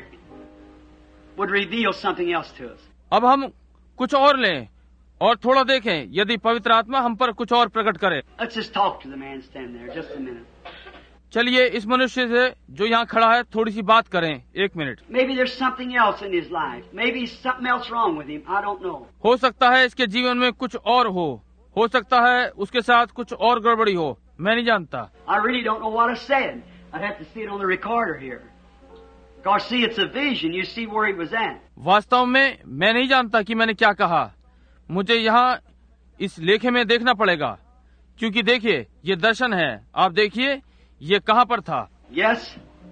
would reveal something else to us. अब हम कुछ और लें और थोड़ा देखें यदि पवित्र आत्मा हम पर कुछ और प्रकट करे। Let's just talk to the man standing there just a minute. चलिए इस मनुष्य से जो यहाँ खड़ा है थोड़ी सी बात करें, एक minute. Maybe there's something else in his life. Maybe something else wrong with him. I don't know. हो सकता है इसके जीवन में कुछ और हो हो सकता है उसके साथ कुछ और गड़बड़ी हो, मैं नहीं जानता। I really don't know what I said. I'd have to see it on the recorder here. Because see, it's a vision. You see where he was at. वास्तव में मैं नहीं जानता कि मैंने क्या कहा। मुझे यहाँ इस लेखे में देखना पड़ेगा, क्योंकि देखिए ये दर्शन है। आप देखिए ये कहाँ पर था। Yes,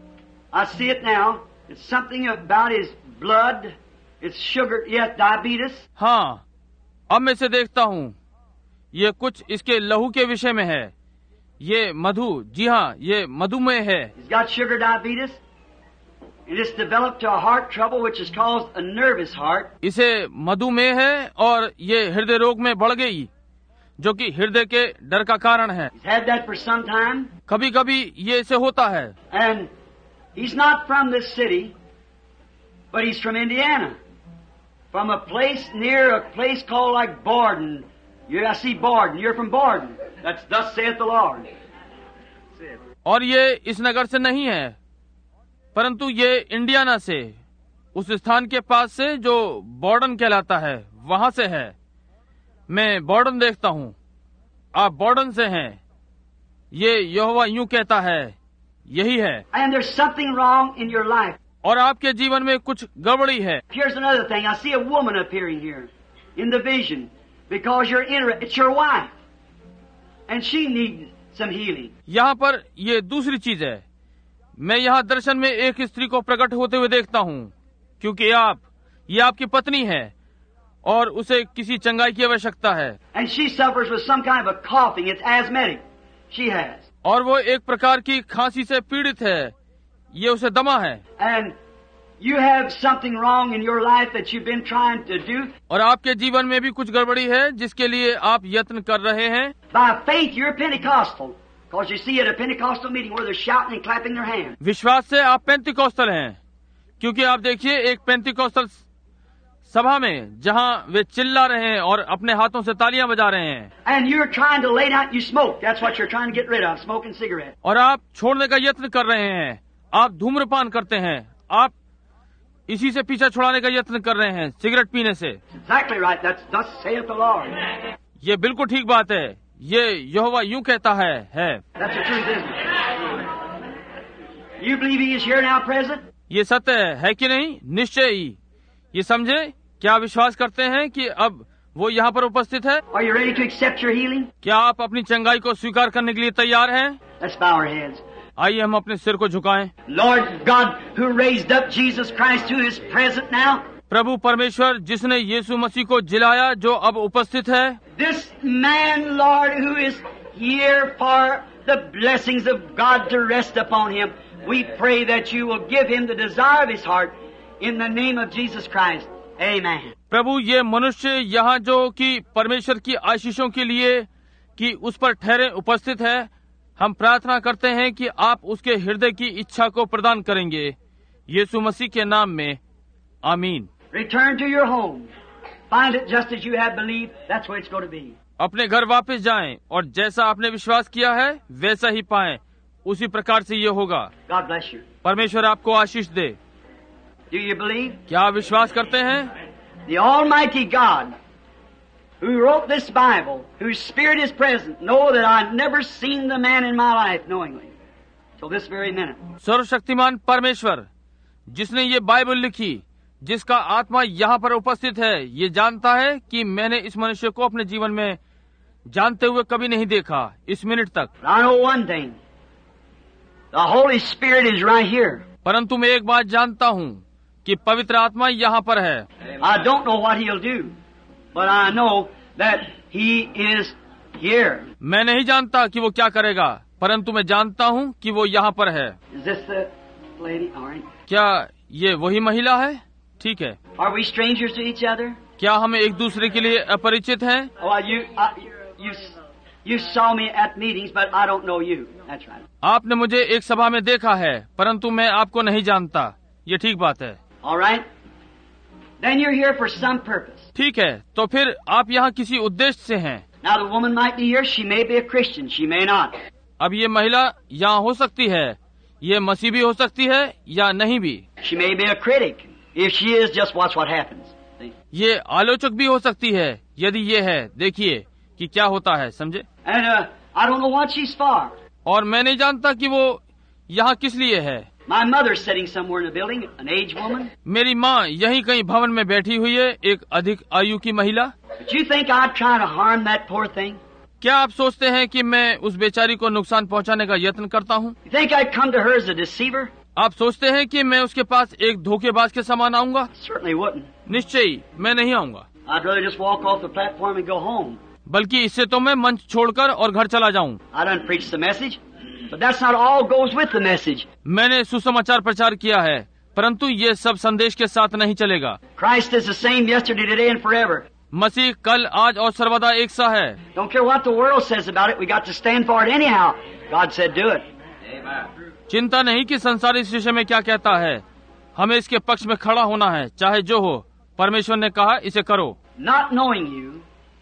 I see it now. It's something about his blood. It's sugar. Yes, diabetes. हाँ, अब मैं इसे देखता हूँ। ये कुछ इसके लहू के विषय में है। ये मधु, जी हाँ, ये मधुमेह है। He's got sugar diabetes. And it's developed to a heart trouble which has caused a nervous heart. इसे मधुमेह है और ये हृदय रोग में बढ़ गई, जो कि हृदय के डर का कारण है। He's had that for some time. कभी कभी ये इसे होता है। And he's not from this city, but he's from Indiana. From a place near a place called like Borden. You, I see Borden. You're from Borden. That's thus saith the Lord. और ये इस नगर से नहीं है, परंतु ये इंडियाना से, उस स्थान के पास से जो बॉर्डन कहलाता है, वहां से है। मैं बॉर्डन देखता हूँ, आप बॉर्डन से हैं। ये यहोवा यूं कहता है, यही है। And there's something wrong in your life. और आपके जीवन में कुछ गड़बड़ी है। Here's another thing. I see a woman appearing here in the vision because you're in. It's your wife, and she needs some healing. यहाँ पर ये दूसरी चीज है। मैं यहाँ दर्शन में एक स्त्री को प्रकट होते हुए देखता हूँ, क्योंकि आप ये आपकी पत्नी है और उसे किसी चंगाई की आवश्यकता है। And she suffers with some kind of a coughing. It's asthmatic. She has. और वो एक प्रकार की खांसी से पीड़ित है, ये उसे दमा है। And you have something wrong in your life that you've been trying to do. और आपके जीवन में भी कुछ गड़बड़ी है जिसके लिए आप यत्न कर रहे हैं। By faith, you're Pentecostal, because you see at a Pentecostal meeting where they're shouting and clapping their hands. विश्वास से आप पेंतिकोस्टल हैं, क्योंकि आप देखिए एक पेंतिकोस्टल सभा में जहाँ वे चिल्ला रहे हैं और अपने हाथों से तालियां बजा रहे हैं। And you're trying to lay down. You smoke. That's what you're trying to get rid of. Smoking cigarettes. और आप छोड़ने का यत्न कर रहे हैं, आप धूम्रपान करते हैं, आप इसी से पीछा छुड़ाने का यत्न कर रहे हैं, सिगरेट पीने से। Exactly right. That's thus saith the Lord. ये बिल्कुल ठीक बात है, ये यहोवा यूं कहता है है That's the truth, isn't it? You believe He is here now, present? ये सत्य है, है कि नहीं? निश्चय ही। ये समझे, क्या विश्वास करते हैं कि अब वो यहाँ पर उपस्थित है? Are you ready to accept your healing? क्या आप अपनी चंगाई को स्वीकार करने के लिए तैयार हैं? Let's bow our heads. आइए हम अपने सिर को झुकाएं। Lord God, who raised up Jesus Christ, who is present now. प्रभु परमेश्वर जिसने यीशु मसीह को जिलाया, जो अब उपस्थित है। This man, Lord, who is here for the blessings of God to rest upon him, we pray that you will give him the desire of his heart in the name of Jesus Christ. Amen. प्रभु ये मनुष्य यहाँ जो कि परमेश्वर की आशीषों के लिए कि उस पर ठहरे उपस्थित है, हम प्रार्थना करते हैं कि आप उसके हृदय की इच्छा को प्रदान करेंगे, यीशु मसीह के नाम में, आमीन। Return to your home. Find it just as you have believed. That's where it's going to be. अपने घर वापस जाएं और जैसा आपने विश्वास किया है वैसा ही पाएं, उसी प्रकार से ये होगा। God bless you. परमेश्वर आपको आशीष दे। Do you believe? क्या आप विश्वास करते हैं? The Almighty God, who wrote this Bible, whose Spirit is present, know that I've never seen the man in my life knowingly, till this very minute. सर्वशक्तिमान परमेश्वर, जिसने ये बाइबल लिखी, जिसका आत्मा यहाँ पर उपस्थित है, ये जानता है कि मैंने इस मनुष्य को अपने जीवन में जानते हुए कभी नहीं देखा, इस मिनट तक। But I know one thing. The Holy Spirit is right here. परंतु मैं एक बात जानता हूँ कि पवित्र आत्मा यहाँ पर है। I don't know what He'll do, but I know that He is here. मैं नहीं जानता कि वो क्या करेगा, परंतु मैं जानता हूँ कि वो यहाँ पर है। Is this the lady? All right. क्या ये वही महिला है? ठीक है। Are we strangers to each other? क्या हम एक दूसरे के लिए अपरिचित हैं? Oh, you, uh, you, you saw me at meetings, but I don't know you. That's right. आपने मुझे एक सभा में देखा है, परंतु मैं आपको नहीं जानता। ये ठीक बात है। All right. Then you're here for some purpose. ठीक है, तो फिर आप यहाँ किसी उद्देश्य से हैं। Now the woman might be here. She may be a Christian. She may not. अब ये महिला यहाँ हो सकती है, ये मसीह भी हो सकती है या नहीं भी। She may be a critic. If she is, just watch what happens. See? ये आलोचक भी हो सकती है, यदि ये है, देखिए कि क्या होता है, समझे। And uh, I don't know what she's for. और मैं नहीं जानता कि वो यहाँ किस लिए है। My mother's sitting somewhere in the building, an aged woman. मेरी माँ यहीं कहीं भवन में बैठी हुई है, एक अधिक आयु की महिला। But you think I'd try to harm that poor thing? क्या आप सोचते हैं कि मैं उस बेचारी को नुकसान पहुँचाने का यत्न करता हूँ? You think I'd come to her as a deceiver? आप सोचते हैं कि मैं उसके पास एक धोखेबाज के समान आऊंगा? Certainly wouldn't. निश्चय ही मैं नहीं आऊंगा। I'd rather just walk off the platform and go home. बल्कि इससे तो मैं मंच छोड़कर और घर चला जाऊं। I done preached the message, but that's not all goes with the message. मैंने सुसमाचार प्रचार किया है, परंतु ये सब संदेश के साथ नहीं चलेगा। Christ is the same yesterday, today, and forever. मसीह कल, आज और सर्वदा एक सा है। Don't care what the world says about it. We got to stand for it anyhow. God said, "Do it." चिंता नहीं कि संसार इस विषय में क्या कहता है, हमें इसके पक्ष में खड़ा होना है, चाहे जो हो। परमेश्वर ने कहा, इसे करो। Not knowing you,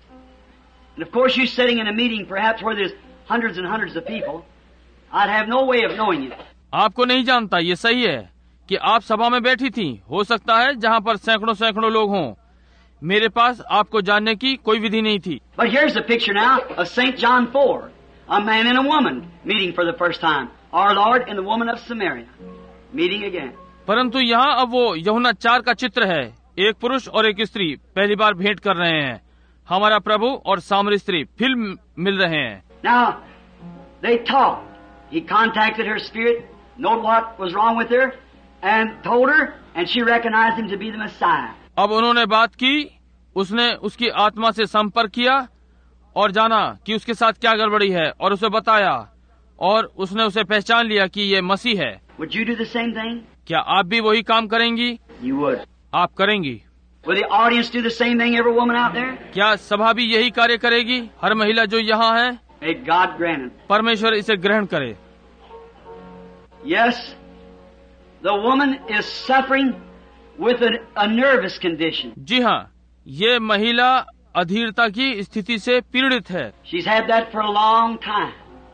and of course you sitting in a meeting perhaps where there's hundreds and hundreds of people, I'd have no way of knowing you. आपको नहीं जानता, ये सही है कि आप सभा में बैठी थी, हो सकता है जहाँ पर सैकड़ों सैकड़ों लोग हों। मेरे पास आपको जानने की कोई विधि नहीं थी। But here's a picture now of Saint John four, a man and a woman meeting for the first time. Our Lord and the woman of Samaria meeting again. परंतु यहाँ अब वो यूहन्ना चार का चित्र है। एक पुरुष और एक स्त्री पहली बार भेंट कर रहे हैं। हमारा प्रभु और सामरी स्त्री फिर मिल रहे हैं। Now, they talked. He contacted her spirit, knowed what was wrong with her, and told her, and she recognized him to be the Messiah. अब उन्होंने बात की, उसने उसकी आत्मा से संपर्क किया और जाना कि उसके साथ क्या गड़बड़ी है और उसे बताया, और उसने उसे पहचान लिया कि ये मसीह है। Would you do the same thing? क्या आप भी वही काम करेंगी? You would. आप करेंगी। Will the audience do the same thing, every woman out there? क्या सभा भी यही कार्य करेगी? हर महिला जो यहाँ है, May God grant it. परमेश्वर इसे ग्रहण करे। Yes, the woman is suffering with a, a nervous condition. जी हाँ, ये महिला अधीरता की स्थिति से पीड़ित है। She's had that for a long time.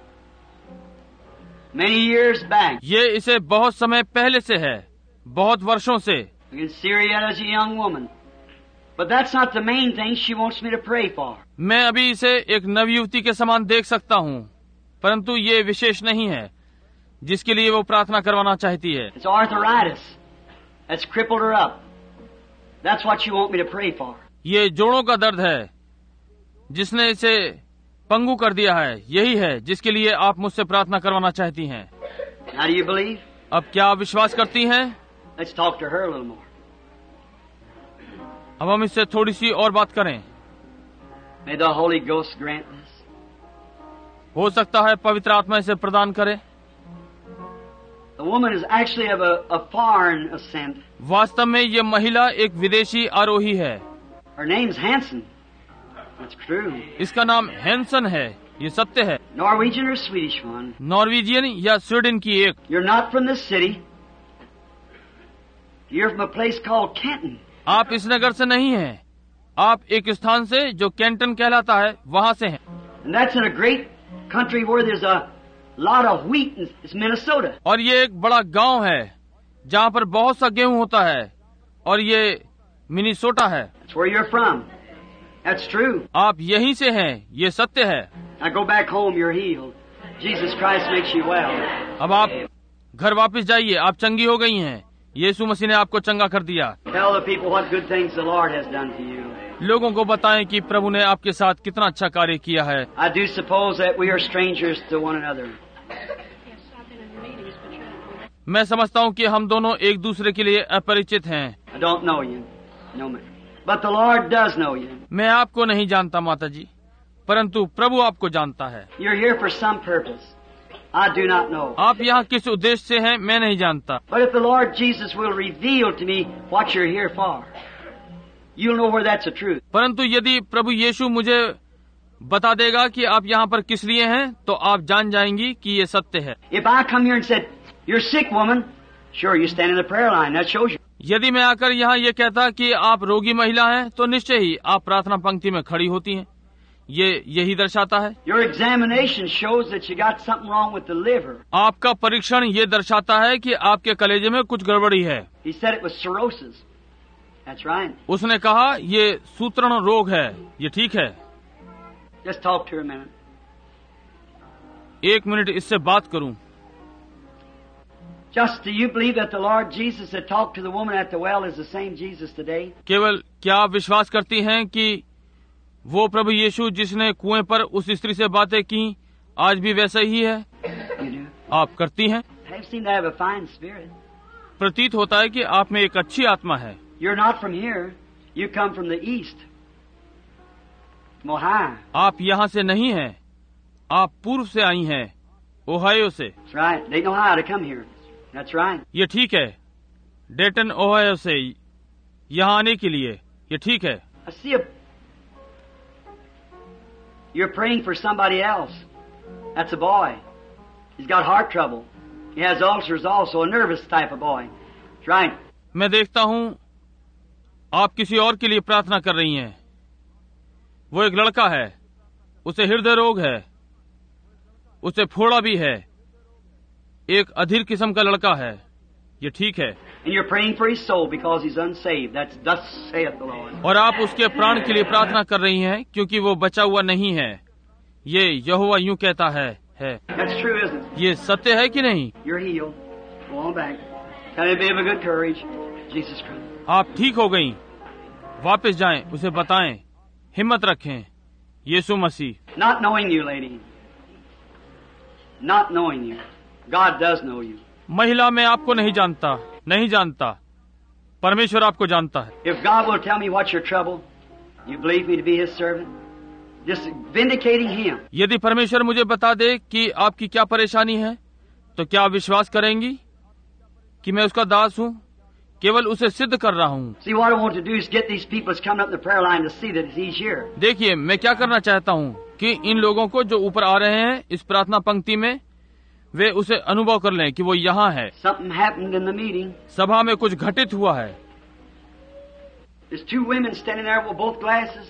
Many years back. ये इसे बहुत समय पहले से है, बहुत वर्षों से। You can see her yet as a young woman. But that's not the main thing she wants me to pray for. मैं अभी इसे एक नवयुवती के समान देख सकता हूँ, परंतु ये विशेष नहीं है जिसके लिए वो प्रार्थना करवाना चाहती है। It's arthritis that's crippled her up. That's what you want me to pray for. ये जोड़ों का दर्द है जिसने इसे पंगु कर दिया है। यही है जिसके लिए आप मुझसे प्रार्थना करवाना चाहती हैं। Now do you believe? अब क्या आप विश्वास करती हैं? Let's talk to her a little more. अब हम इससे थोड़ी सी और बात करें। May the Holy Ghost grant this. हो सकता है पवित्र आत्मा इसे प्रदान करे। The woman is actually of a, a foreign ascent. वास्तव में ये महिला एक विदेशी आरोही है। Her name's Hanson. That's true. इसका नाम हैंसन है। ये सत्य है। Norwegian or Swedish one. Norwegian या स्वीडन की एक। You're not from this city. You're from a place called Kenton. आप इस नगर से नहीं हैं। आप एक स्थान से जो कैंटन कहलाता है वहाँ से हैं। And that's in a great country where there's a lot of wheat. It's Minnesota. और ये एक बड़ा गांव है जहाँ पर बहुत सा गेहूं होता है, और ये मिनीसोटा है। That's where you're from. That's true. आप यहीं से हैं। ये सत्य है। Now go back home. You're healed. Jesus Christ makes you well. अब आप घर वापस जाइए। आप चंगी हो गई हैं। यीशु मसीह ने आपको चंगा कर दिया। Tell the people what good things the Lord has done to you. लोगों को बताएं कि प्रभु ने आपके साथ कितना अच्छा कार्य किया है। I do suppose that we are strangers to one another. मैं समझता हूँ कि हम दोनों एक दूसरे के लिए अपरिचित हैं। I don't know you. No, ma'am. But the Lord does know you. मैं आपको नहीं जानता माता जी, परंतु प्रभु आपको जानता है। You're here for some purpose. I do not know. आप यहाँ किस उद्देश्य से हैं मैं नहीं जानता, But if the Lord Jesus will reveal to me what you're here for, you'll know where that's the truth. परंतु यदि प्रभु यीशु मुझे बता देगा कि आप यहाँ पर किस लिए हैं, तो आप जान जाएंगी कि ये सत्य है। If I come here and said, "You're sick, woman," sure, you stand in the prayer line. That shows you. यदि मैं आकर यहाँ ये कहता कि आप रोगी महिला हैं, तो निश्चय ही आप प्रार्थना पंक्ति में खड़ी होती हैं। ये यही दर्शाता है। Your examination shows that you got something wrong with the liver. आपका परीक्षण ये दर्शाता है कि आपके कलेजे में कुछ गड़बड़ी है। He said it was cirrhosis. That's right. उसने कहा ये सूत्रण रोग है। ये ठीक है। Just talk to her a minute. एक मिनट इससे बात करूं। Just do you believe that the Lord Jesus that talked to the woman at the well is the same Jesus today? केवल क्या आप विश्वास करती हैं कि वो प्रभु यीशु जिसने कुएं पर उस स्त्री से बातें की आज भी वैसा ही है? You do. आप करती हैं। You seem to have a fine spirit. प्रतीत होता है कि आप में एक अच्छी आत्मा है। You're not from here. You come from the east. From Ohio. आप यहाँ से नहीं हैं, आप पूर्व से आई हैं, ओहायो से। That's right. They know how to come here. That's right. ये ठीक है, डेटन ओहायो से यहाँ आने के लिए। ये ठीक है। I see a. You're praying for somebody else. That's a boy. He's got heart trouble. He has ulcers also, a nervous type of boy. That's right. मैं देखता हूँ आप किसी और के लिए प्रार्थना कर रही हैं। वो एक लड़का है, उसे हृदय रोग है, उसे फोड़ा भी है, एक अधीर किस्म का लड़का है। ये ठीक है। And you're praying for his soul because he's unsaved. That's thus saith the Lord. और आप उसके प्राण के लिए प्रार्थना कर रही हैं क्योंकि वो बचा हुआ नहीं है। ये यहोवा यूं कहता है है That's true, isn't it? ये सत्य है कि नहीं? You're healed. Go on back. Can you be of a good courage? Jesus Christ. आप ठीक हो गई, वापस जाएं, उसे बताएं, हिम्मत रखें, यीशु मसीह। Not knowing you, lady. Not knowing you. God does know you. महिला, मैं आपको नहीं जानता, नहीं जानता, परमेश्वर आपको जानता है। If God will tell me what's your trouble, you believe me to be His servant? Just vindicating Him. यदि परमेश्वर मुझे बता दे कि आपकी क्या परेशानी है, तो क्या आप विश्वास करेंगी कि मैं उसका दास हूँ? केवल उसे सिद्ध कर रहा हूँ। See, what I want to do is get these people that's coming up the prayer line to see that He's here. देखिए, मैं क्या करना चाहता हूँ कि इन लोगों को जो ऊपर आ रहे हैं इस प्रार्थना पंक्ति में, वे उसे अनुभव कर लें कि वो यहाँ है। Something happened in the meeting. सभा में कुछ घटित हुआ है। There's two women standing there with both glasses.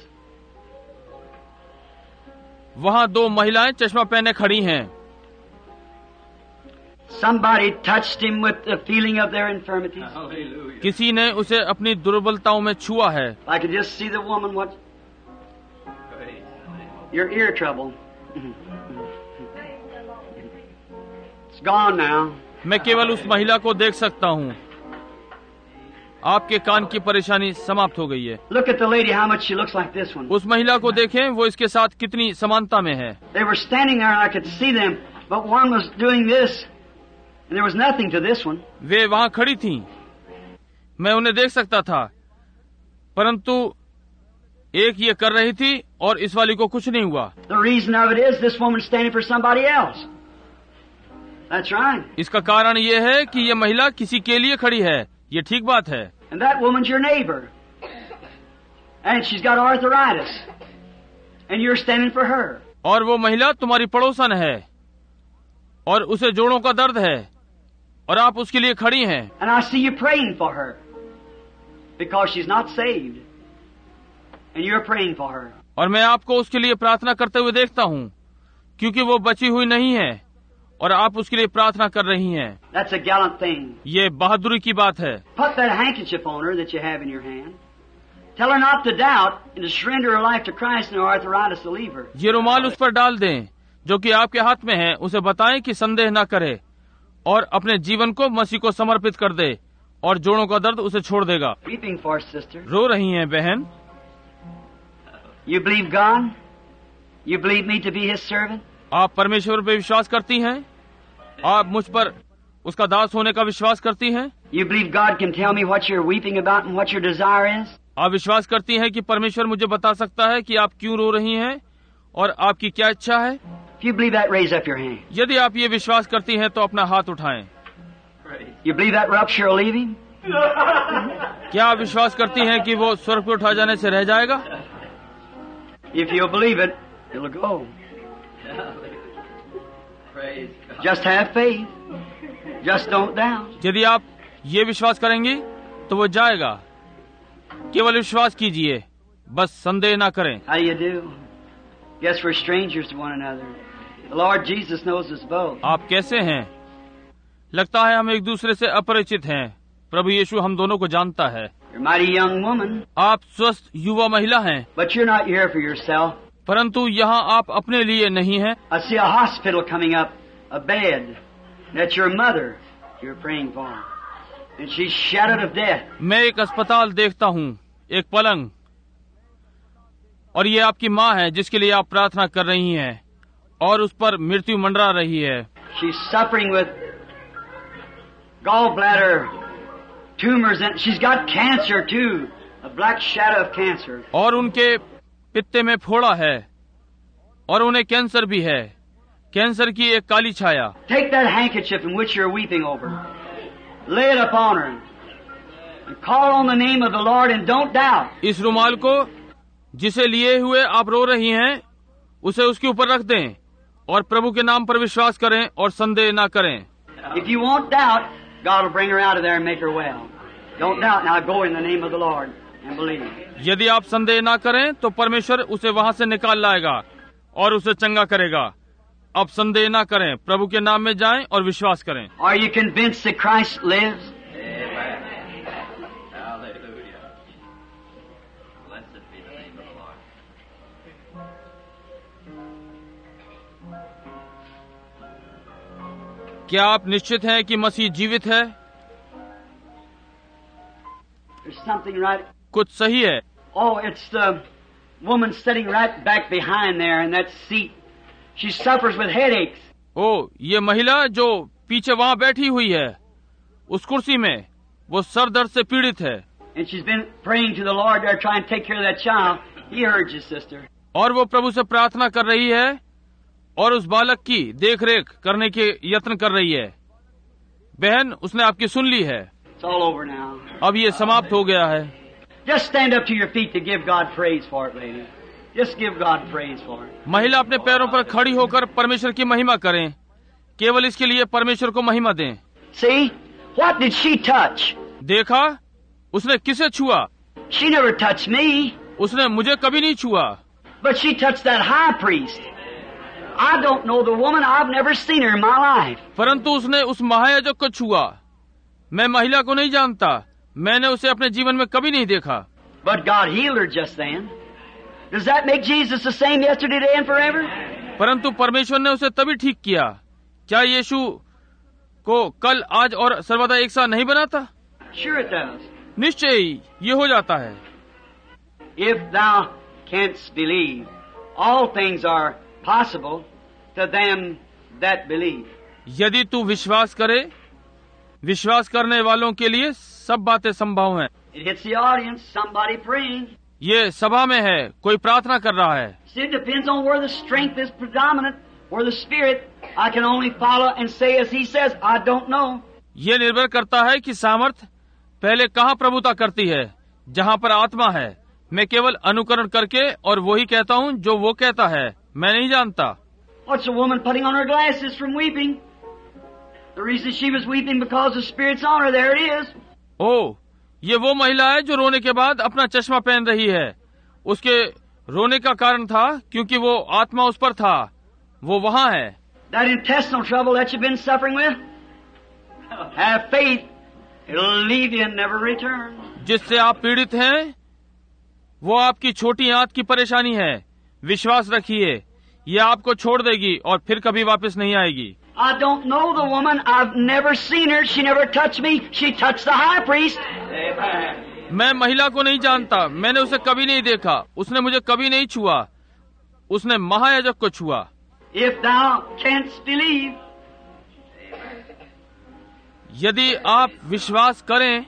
वहाँ दो महिलाएं चश्मा पहने खड़ी हैं। Somebody touched him with the feeling of their infirmities. Hallelujah. किसी ने उसे अपनी दुर्बलताओं में छुआ है। I could just see the woman. What? Your ear trouble. It's gone now. मैं केवल उस महिला को देख सकता हूँ। आपके कान की परेशानी समाप्त हो गई है। Look at the lady, how much she looks like this one. उस महिला को देखें, वो इसके साथ कितनी समानता में है। They were standing there and I could see them, but one was doing this, and there was nothing to this one. वे वहाँ खड़ी थीं, मैं उन्हें देख सकता था, परंतु एक ये कर रही थी और इस वाली को कुछ नहीं हुआ। The reason of it is this woman's standing for somebody else. That's right. इसका कारण ये है कि ये महिला किसी के लिए खड़ी है। ये ठीक बात है। And that woman's your neighbor. And she's got arthritis. And you're standing for her. और वो महिला तुम्हारी पड़ोसन है और उसे जोड़ों का दर्द है और आप उसके लिए खड़ी हैं। And I see you praying for her. Because she's not saved. And you're praying for her. और मैं आपको उसके लिए प्रार्थना करते हुए देखता हूँ, क्योंकि वो बची हुई नहीं है और आप उसके लिए प्रार्थना कर रही हैं। That's a gallant thing. ये बहादुरी की बात है। Put that handkerchief on her that you have in your hand. Tell her not to doubt and to surrender her life to Christ and her arthritis to leave her. ये रुमाल उस पर डाल दें जो कि आपके हाथ में है। उसे बताएं कि संदेह न करे और अपने जीवन को मसीह को समर्पित कर दे और जोड़ों का दर्द उसे छोड़ देगा। Weeping for sister. रो रही हैं बहन। You believe God? You believe me to be His servant? आप परमेश्वर पर विश्वास करती हैं? आप मुझ पर उसका दास होने का विश्वास करती हैं? You believe God can tell me what you're weeping about and what your desire is? आप विश्वास करती हैं कि परमेश्वर मुझे बता सकता है कि आप क्यों रो रही हैं और आपकी क्या इच्छा है? If you believe that, raise up your hand. यदि आप ये विश्वास करती हैं तो अपना हाथ उठाएं। You believe that rupture will leave him? क्या आप विश्वास करती हैं कि वो स्वर्ग पे उठा जाने से रह जाएगा? If you'll believe it, it'll go. Just have faith. Just don't doubt. यदि आप ये विश्वास करेंगी तो वो जाएगा। केवल विश्वास कीजिए, बस संदेह ना करें। How do you do? Guess we're strangers to one another. The Lord Jesus knows us both. आप कैसे हैं? लगता है हम एक दूसरे से अपरिचित हैं। प्रभु यीशु हम दोनों को जानता है। You're a mighty young woman. आप स्वस्थ युवा महिला हैं। But you're not here for yourself. परंतु यहाँ आप अपने लिए नहीं हैं। I see a hospital coming up, a bed. That's your mother you're praying for. And she's shadowed of death. मैं एक अस्पताल देखता हूँ, एक पलंग, और ये आपकी माँ है जिसके लिए आप प्रार्थना कर रही हैं और उस पर मृत्यु मंडरा रही है। She's suffering with gallbladder tumors and she's got cancer too, a black shadow of cancer. और उनके पित्ते में फोड़ा है और उन्हें कैंसर भी है, कैंसर की एक काली छाया। Take that handkerchief in which you're weeping over. Lay it upon her. And call on the name of the Lord and don't doubt. इस रुमाल को जिसे लिए हुए आप रो रही हैं, उसे उसके ऊपर रख दें और प्रभु के नाम पर विश्वास करें और संदेह ना करें। If you won't doubt, God will bring her out of there and make her well. Don't doubt. Now go in the name of the Lord and believe. यदि आप संदेह ना करें तो परमेश्वर उसे वहां से निकाल लाएगा और उसे चंगा करेगा। अब संदेह ना करें, प्रभु के नाम में जाएं और विश्वास करें। Are you convinced that Christ lives? क्या आप निश्चित हैं कि मसीह जीवित है? something right. कुछ सही है। Oh, it's the woman sitting right back behind there in that seat. She suffers with headaches. ओ, ये महिला जो पीछे वहाँ बैठी हुई है उस कुर्सी में, वो सर दर्द से पीड़ित है। And she's been praying to the Lord there, trying to take care of that child. He heard you, sister. और वो प्रभु से प्रार्थना कर रही है और उस बालक की देखरेख करने के यत्न कर रही है। बहन, उसने आपकी सुन ली है। It's all over now. अब ये समाप्त हो गया है। Just stand up to your feet to give God praise for it, lady. Just give God praise for it. महिला अपने पैरों पर खड़ी होकर परमेश्वर की महिमा करें। केवल इसके लिए परमेश्वर को महिमा दें। See, what did she touch? देखा, उसने किसे छुआ? She never touched me. उसने मुझे कभी नहीं छुआ। But she touched that high priest. I don't know the woman. I've never seen her in my life. परंतु उसने उस महायाजक को छुआ। मैं महिला को नहीं जानता, मैंने उसे अपने जीवन में कभी नहीं देखा। But God healed her just then. Does that make Jesus the same yesterday, today, and forever? परंतु परमेश्वर ने उसे तभी ठीक किया। क्या यीशु को कल, आज और सर्वदा एक साथ नहीं बनाता? Sure it does. निश्चय ही ये हो जाता है। If thou canst believe, all things are possible to them that believe. यदि तू विश्वास करे, विश्वास करने वालों के लिए सब बातें संभव हैं। It hits the audience, somebody praying. ये सभा में है, कोई प्रार्थना कर रहा है। See, it depends on where the strength is predominant, where the spirit. I can only follow and say as he says. I don't know. ये निर्भर करता है कि सामर्थ पहले कहाँ प्रभुता करती है। जहाँ पर आत्मा है, मैं केवल अनुकरण करके और वही कहता हूँ जो वो कहता है। मैं नहीं जानता। What's a woman putting on her glasses from weeping? The reason she was weeping because the Spirit's on her. There it is. ओ, ये वो महिला है जो रोने के बाद अपना चश्मा पहन रही है। उसके रोने का कारण था क्योंकि वो आत्मा उस पर था। वो वहाँ है। That intestinal trouble that you've been suffering with, have faith. It'll leave you and never return. जिससे आप पीड़ित हैं, वो आपकी छोटी आंत की परेशानी है। विश्वास रखिए, ये आपको छोड़ देगी और फिर कभी वापस नहीं आएगी। I don't know the woman. I've never seen her. She never touched me. She touched the high priest. मैं महिला को नहीं जानता, मैंने उसे कभी नहीं देखा, उसने मुझे कभी नहीं छुआ, उसने महायाजक को छुआ। If thou canst believe, यदि आप विश्वास करें।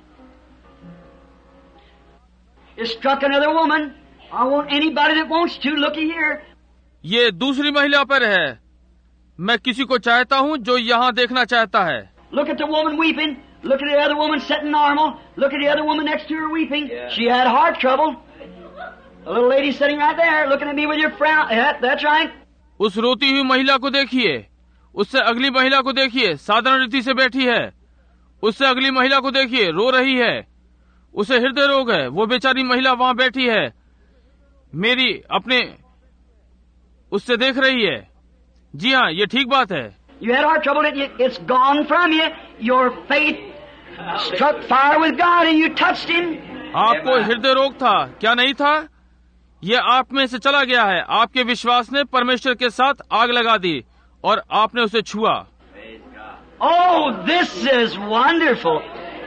it struck another woman. I want anybody that wants to look here. ये दूसरी महिला पर है। मैं किसी को चाहता हूँ जो यहाँ देखना चाहता है। Look at the woman weeping. Look at the other woman sitting normal. Look at the other woman next to her weeping. Yeah. She had heart trouble. A little lady sitting right there looking at me with your frown. That, that's right. उस रोती हुई महिला को देखिए, उससे अगली महिला को देखिए, साधारण रीति से बैठी है। उससे अगली महिला को देखिए, रो रही है, उसे हृदय रोग है। वो बेचारी महिला वहाँ बैठी है, मेरी अपने उससे देख रही है। जी हाँ, ये ठीक बात है। You had heart trouble, it's gone from you. Your faith struck fire with God and you touched him. आपको हृदय रोग था, क्या नहीं था? ये आप में से चला गया है। आपके विश्वास ने परमेश्वर के साथ आग लगा दी और आपने उसे छुआ। Oh, this is wonderful.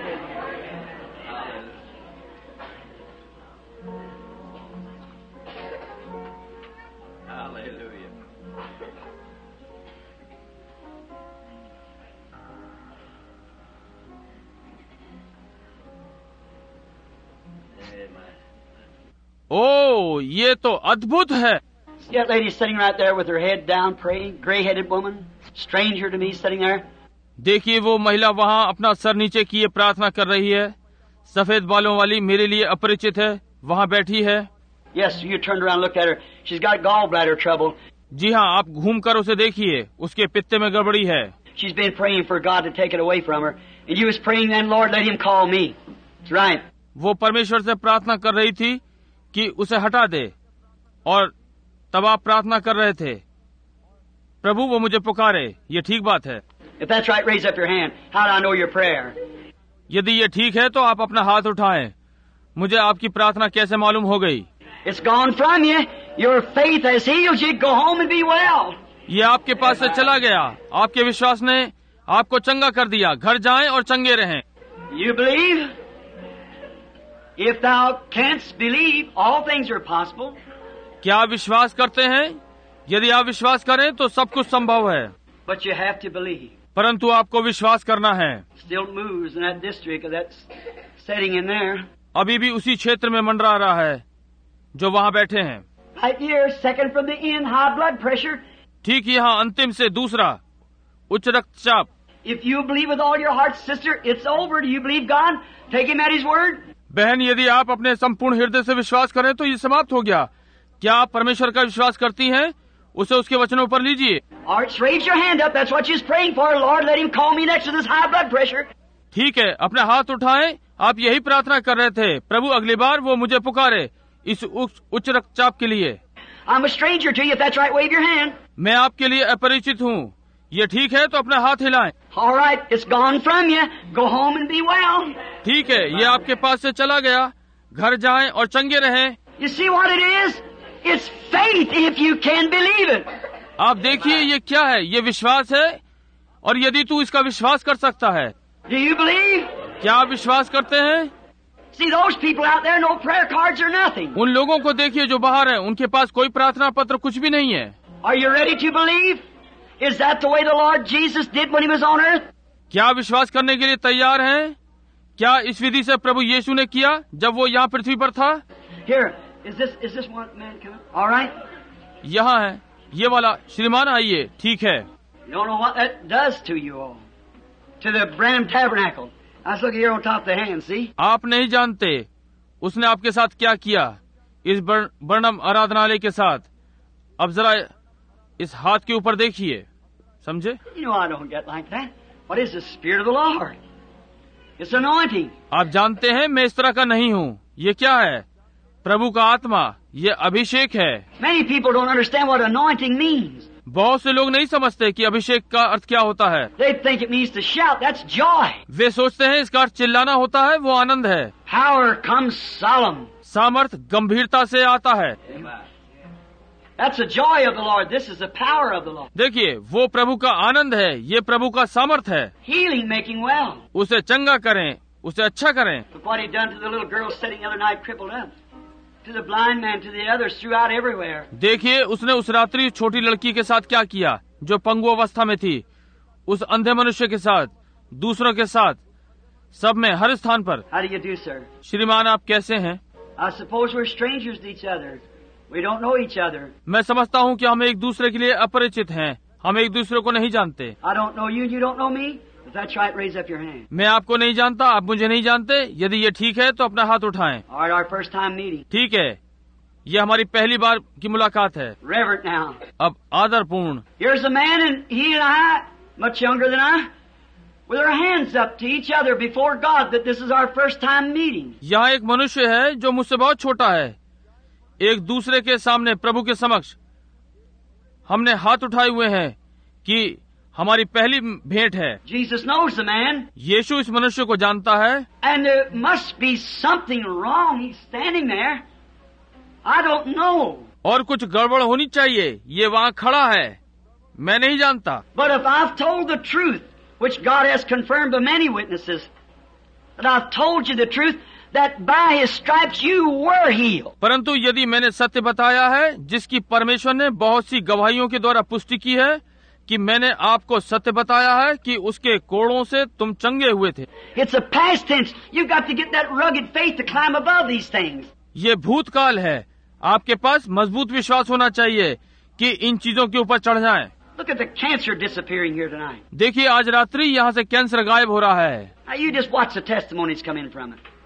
ओ, ये तो अद्भुत है। See that lady sitting right there with her head down praying, gray-headed woman, stranger to me sitting there. देखिए वो महिला वहाँ अपना सर नीचे किए प्रार्थना कर रही है। सफेद बालों वाली, मेरे लिए अपरिचित है, वहाँ बैठी है। Yes, you turned around and looked at her. She's got gallbladder trouble. जी हाँ, आप घूमकर उसे देखिए, उसके पित्ते में गड़बड़ी है। She's been praying for God to take it away from her. And you was praying then, Lord, let him call me. That's right. वो परमेश्वर से प्रार्थना कर रही थी कि उसे हटा दे, और तब आप प्रार्थना कर रहे थे, प्रभु वो मुझे पुकारे। ये ठीक बात है। If that's right, raise up your hand. How do I know your prayer? यदि ये ठीक है तो आप अपना हाथ उठाएं। मुझे आपकी प्रार्थना कैसे मालूम हो गई? It's gone from you. Your faith has healed you. Go home and be well. ये आपके पास से चला गया। आपके विश्वास ने आपको चंगा कर दिया। घर जाएं और चंगे रहें। You believe? If thou canst believe, all things are possible. क्या आप विश्वास करते हैं? यदि आप विश्वास करें तो सब कुछ संभव है, But you have to believe. परंतु आपको विश्वास करना है। Still moves in that district of that setting in there. अभी भी उसी क्षेत्र में मंडरा रहा है जो वहाँ बैठे हैं। Right here, second from the end, high blood pressure. ठीक यहाँ अंतिम से दूसरा, उच्च रक्तचाप। If you believe with all your heart, sister, it's over. Do you believe God? Take Him at His word. बहन, यदि आप अपने संपूर्ण हृदय से विश्वास करें तो ये समाप्त हो गया। क्या आप परमेश्वर का विश्वास करती हैं? उसे उसके वचनों पर लीजिए। All right, raise your hand up. That's what she's praying for. Lord, let Him call me next to this high blood pressure. ठीक है, अपने हाथ उठाएं। आप यही प्रार्थना कर रहे थे, प्रभु अगली बार वो मुझे पुकारे इस उच्च रक्तचाप के लिए। I'm a stranger to you. If that's right, wave your hand. मैं आपके लिए अपरिचित हूँ। ये ठीक है तो अपना हाथ हिलाएं। All right, it's gone from you. Go home and be well. ठीक है, ये आपके पास से चला गया। घर जाएं और चंगे रहें। You see what it is? It's faith if you can believe it. आप देखिए ये क्या है, ये विश्वास है, और यदि तू इसका विश्वास कर सकता है। Do you believe? क्या आप विश्वास करते हैं? See those people out there, no prayer cards or nothing. उन लोगों को देखिए जो बाहर हैं, उनके पास कोई प्रार्थना पत्र कुछ भी नहीं है। Are you ready to believe? Is that the way the Lord Jesus did when He was on earth? क्या विश्वास करने के लिए तैयार हैं? क्या इस विधि से प्रभु यीशु ने किया जब वो यहाँ पृथ्वी पर था? Here, is this is this one man coming? All right. यहाँ है, ये वाला श्रीमान आइए। ठीक है। You don't know what that does to you all. To the Branham Tabernacle. Let's look here on top of the hand, see? आप नहीं जानते उसने आपके साथ क्या किया इस बर्नम आराधनालय के साथ। अब जरा इस हाथ के ऊपर देखिए, समझे? You know I don't get like that. What is the Spirit of the Lord? It's anointing. आप जानते हैं मैं इस तरह का नहीं हूँ। ये क्या है? प्रभु का आत्मा, ये अभिषेक है। Many people don't understand what anointing means. बहुत से लोग नहीं समझते कि अभिषेक का अर्थ क्या होता है। They think it means to shout. That's joy. वे सोचते हैं इसका अर्थ चिल्लाना होता है, वो आनंद है। Power comes solemn. सामर्थ गंभीरता से आता है। That's the joy of the Lord. This is the power of the Lord. देखिए, वो प्रभु का आनंद है, ये प्रभु का सामर्थ है। Healing, making well. उसे चंगा करें, उसे अच्छा करें। Look what He done to the little girl sitting the other night, crippled up. To the blind man, to the others, throughout everywhere. देखिए, उसने उस रात्रि छोटी लड़की के साथ क्या किया जो पंगु अवस्था में थी, उस अंधे मनुष्य के साथ, दूसरों के साथ, सब में, हर स्थान पर। How do you do, sir? श्रीमान, आप कैसे हैं? I suppose we're strangers to each other. We don't know each other. मैं समझता हूँ कि हम एक दूसरे के लिए अपरिचित हैं, हम एक दूसरे को नहीं जानते। I don't know you, you don't know me. If that's right, raise up your hand. मैं आपको नहीं जानता, आप मुझे नहीं जानते। यदि ये ठीक है तो अपना हाथ उठाएं। All right, our first time meeting. ठीक है, ये हमारी पहली बार की मुलाकात है। Reverent now. अब आदरपूर्ण। Here's a man, and he and I, much younger than I, with our hands up to each other before God that this is our first time meeting. यहाँ एक मनुष्य है जो मुझसे बहुत छोटा है, एक दूसरे के सामने प्रभु के समक्ष हमने हाथ उठाए हुए हैं कि हमारी पहली भेंट है। Jesus knows the man. यीशु इस मनुष्य को जानता है। And there must be something wrong. He's standing there. I don't know. और कुछ गड़बड़ होनी चाहिए, ये वहाँ खड़ा है, मैं नहीं जानता। But if I've told the truth, which God has confirmed by many witnesses, that I've told you the truth, that by His stripes you were healed. परंतु यदि मैंने सत्य बताया है, जिसकी परमेश्वर ने बहुत सी गवाहियों के द्वारा पुष्टि की है, कि मैंने आपको सत्य बताया है कि उसके कोड़ों से तुम चंगे हुए थे। It's a past tense. You've got to get that rugged faith to climb above these things. ये भूतकाल है, आपके पास मजबूत विश्वास होना चाहिए कि इन चीजों के ऊपर चढ़ जाएं। Look at the cancer disappearing here tonight. देखिए, आज रात्रि यहाँ से कैंसर गायब हो रहा है। Now you just watch the testimonies come in from it.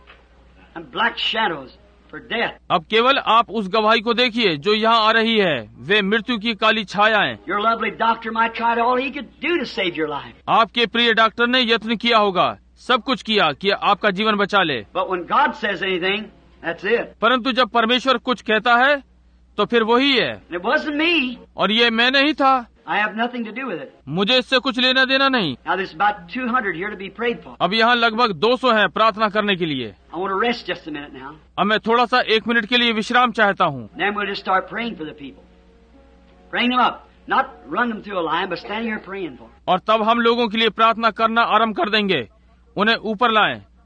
And black shadows for death. अब केवल आप उस गवाही को देखिए जो यहाँ आ रही है, वे मृत्यु की काली छायाएं। Your lovely doctor might try all he could do to save your life. आपके प्रिय डॉक्टर ने यत्न किया होगा, सब कुछ किया कि आपका जीवन बचा ले। But when God says anything, that's it. परंतु जब परमेश्वर कुछ कहता है तो फिर वही है। And it wasn't me. और ये मैं नहीं था। I have nothing to do with it. मुझे इससे कुछ लेना देना नहीं। Now there's about two hundred here to be prayed for. अब यहाँ लगभग दो सौ हैं प्रार्थना करने के लिए। I want to rest just a minute now. अब मैं थोड़ा सा एक मिनट के लिए विश्राम चाहता हूँ। Then we'll just start praying for the people. Bring them up. Not run them through a line, but stand here praying for them. और तब हम लोगों के लिए प्रार्थना करना आरंभ कर देंगे। उन्हें ऊपर लाएं,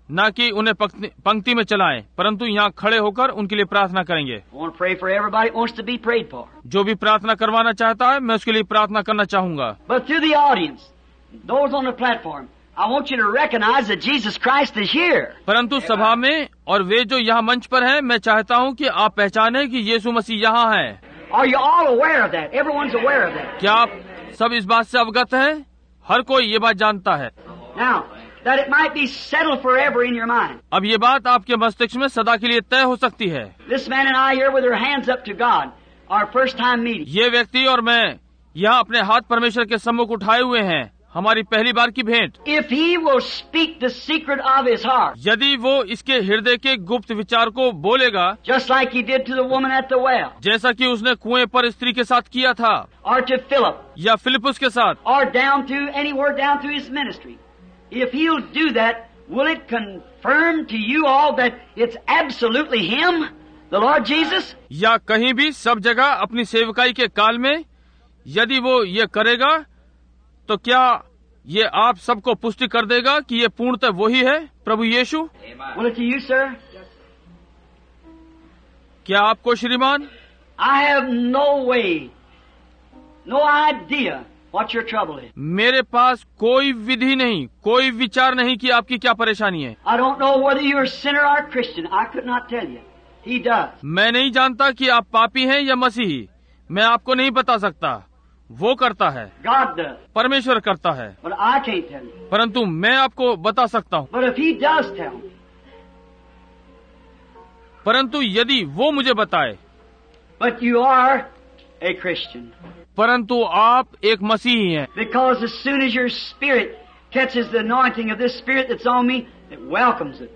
न कि उन्हें पंक्ति पंक्ति में चलाएं, परंतु यहाँ खड़े होकर उनके लिए प्रार्थना करेंगे। I want to pray for everybody that wants to be prayed for. जो भी प्रार्थना करवाना चाहता है मैं उसके लिए प्रार्थना करना चाहूंगा। But through the audience, those on the platform, I want you to recognize that Jesus Christ is here. परंतु सभा में और वे जो यहाँ मंच पर हैं, मैं चाहता हूँ कि आप पहचानें कि यीशु मसीह यहाँ है। Are you all aware of that? Everyone's aware of that. क्या आप सब इस बात से अवगत हैं? हर कोई ये बात जानता है। Now, that it might be settled forever in your mind. अब ये बात आपके मस्तिष्क में सदा के लिए तय हो सकती है। This man and I here with our hands up to God, our first time meeting. ये व्यक्ति और मैं यहाँ अपने हाथ परमेश्वर के सम्मुख उठाए हुए हैं, हमारी पहली बार की भेंट। If he will speak the secret of his heart, यदि वो इसके हृदय के गुप्त विचार को बोलेगा, just like he did to the woman at the well, जैसा कि उसने कुएं पर स्त्री के साथ किया था, or to Philip, या फिलिपुस के साथ, or down through anywhere down through his ministry, if he'll do that, will it confirm to you all that it's absolutely him, the Lord Jesus? या कहीं भी सब जगह अपनी सेवकाई के काल में यदि वो ये करेगा, तो क्या ये आप सबको पुष्टि कर देगा कि ये पूर्णतः वही है, प्रभु यीशु? Will it to you, sir? क्या आपको श्रीमान? I have no way, no idea what your trouble is. मेरे पास कोई विधि नहीं, कोई विचार नहीं कि आपकी क्या परेशानी है। I don't know whether you're a sinner or a Christian. I could not tell you. He does. मैं नहीं जानता कि आप पापी हैं या मसीही, मैं आपको नहीं बता सकता। वो करता है, God does. परमेश्वर करता है, But I can't tell you. परंतु मैं आपको बता सकता हूँ। But if he does tell me, परंतु यदि वो मुझे बताए, but you are a Christian. परंतु आप एक मसीही हैं, Because as soon as your spirit catches the anointing of this spirit that's on me, it welcomes it.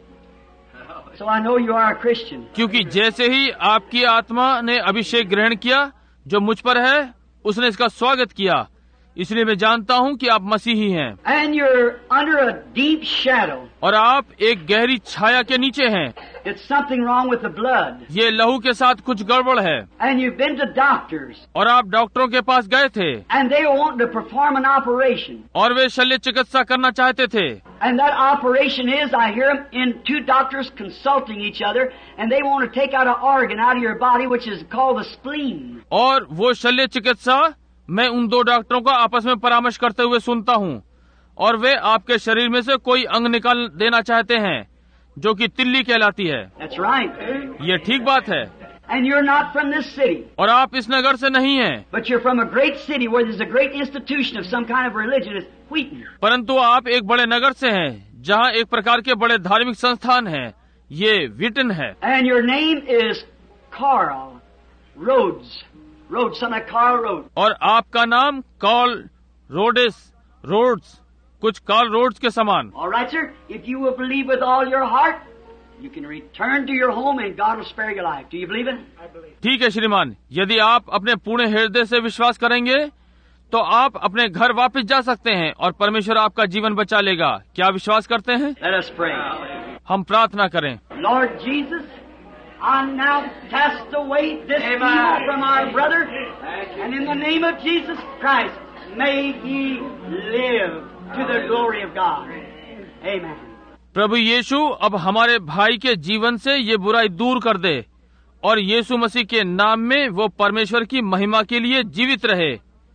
So I know you are a Christian. क्योंकि जैसे ही आपकी आत्मा ने अभिषेक ग्रहण किया जो मुझ पर है, उसने इसका स्वागत किया, इसलिए मैं जानता हूँ कि आप मसीही हैं। And you're under a deep shadow. और आप एक गहरी छाया के नीचे हैं। It's something wrong with the blood. ये लहू के साथ कुछ गड़बड़ है। And you've been to doctors. और आप डॉक्टरों के पास गए थे। And they want to perform an operation. और वे शल्य चिकित्सा करना चाहते थे। And that operation is, I hear them in two doctors consulting each other, and they want to take out an organ out of your body, which is called the spleen. और वो शल्य चिकित्सा मैं उन दो डॉक्टरों का आपस में परामर्श करते हुए सुनता हूँ, और वे आपके शरीर में से कोई अंग निकाल देना चाहते हैं जो कि तिल्ली कहलाती है। That's right. ये ठीक बात है। And you're not from this city. और आप इस नगर से नहीं हैं। But you're from a great city where there's a great institution of some kind of religion. It's Wheaton. परंतु आप एक बड़े नगर से हैं जहाँ एक प्रकार के बड़े धार्मिक संस्थान हैं। ये व्हीटन है। And your name is Carl Rhodes. Rhodes, son of Carl Rhodes. और आपका नाम कार्ल रोडेस रोड्स, कुछ कार्ल रोड्स के समान। All right, sir. If you will believe with all your heart, you can return to your home and God will spare your life. Do you believe it? I believe. ठीक है श्रीमान, यदि आप अपने पूर्ण हृदय से विश्वास करेंगे तो आप अपने घर वापस जा सकते हैं और परमेश्वर आपका जीवन बचा लेगा। क्या विश्वास करते हैं? Let us pray. हम प्रार्थना करें। Lord Jesus, I now cast away this evil from our brother, and in the name of Jesus Christ, may he live to the glory of God. Amen. प्रभु यीशु अब हमारे भाई के जीवन से ये बुराई दूर कर दे और यीशु मसीह के नाम में वो परमेश्वर की महिमा के लिए जीवित रहे।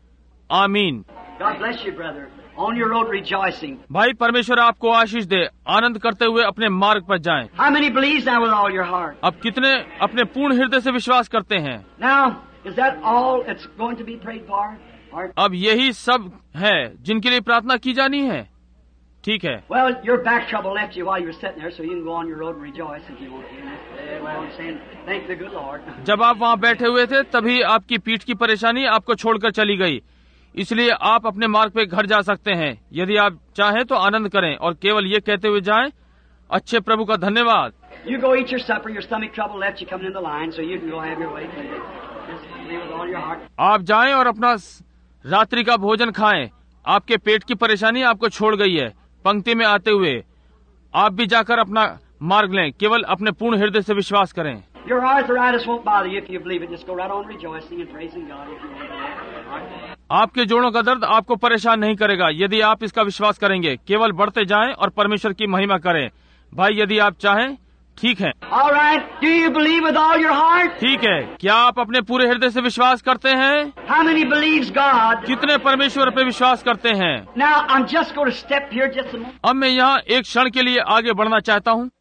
आमीन। God bless you, brother. On your road rejoicing. भाई परमेश्वर आपको आशीष दे, आनंद करते हुए अपने मार्ग पर जाएं। How many believes now with all your heart? अब कितने अपने पूर्ण हृदय से विश्वास करते हैं? Now, is that all it's going to be prayed for? Or... अब यही सब है जिनके लिए प्रार्थना की जानी है। ठीक है। Well, your back trouble left you while you were sitting there, so you can go on your road and rejoice if you want to. Well, I'm saying, thank the good Lord. जब आप वहाँ बैठे हुए थे तभी आपकी पीठ की परेशानी आपको छोड़कर चली गई, इसलिए आप अपने मार्ग पे घर जा सकते हैं। यदि आप चाहें तो आनंद करें और केवल ये कहते हुए जाएं, अच्छे प्रभु का धन्यवाद। You go eat your supper. Your stomach trouble left you coming in the line, so you can go have your way. Just believe with all your heart. आप जाएं और अपना रात्रि का भोजन खाएं। आपके पेट की परेशानी आपको छोड़ गई है पंक्ति में आते हुए। आप भी जाकर अपना मार्ग लें, केवल अपने पूर्ण हृदय से विश्वास करें। Your arthritis won't bother you if you believe it. Just go right on rejoicing and praising God if you want to. आपके जोड़ों का दर्द आपको परेशान नहीं करेगा यदि आप इसका विश्वास करेंगे। केवल बढ़ते जाएं और परमेश्वर की महिमा करें। भाई यदि आप चाहें, ठीक है। All right. Do you believe with all your heart? ठीक है, क्या आप अपने पूरे हृदय से विश्वास करते हैं? How many believes God? कितने परमेश्वर पे विश्वास करते हैं? Now I'm just going to step here just a moment. अब मैं यहाँ एक क्षण के लिए आगे बढ़ना चाहता हूँ।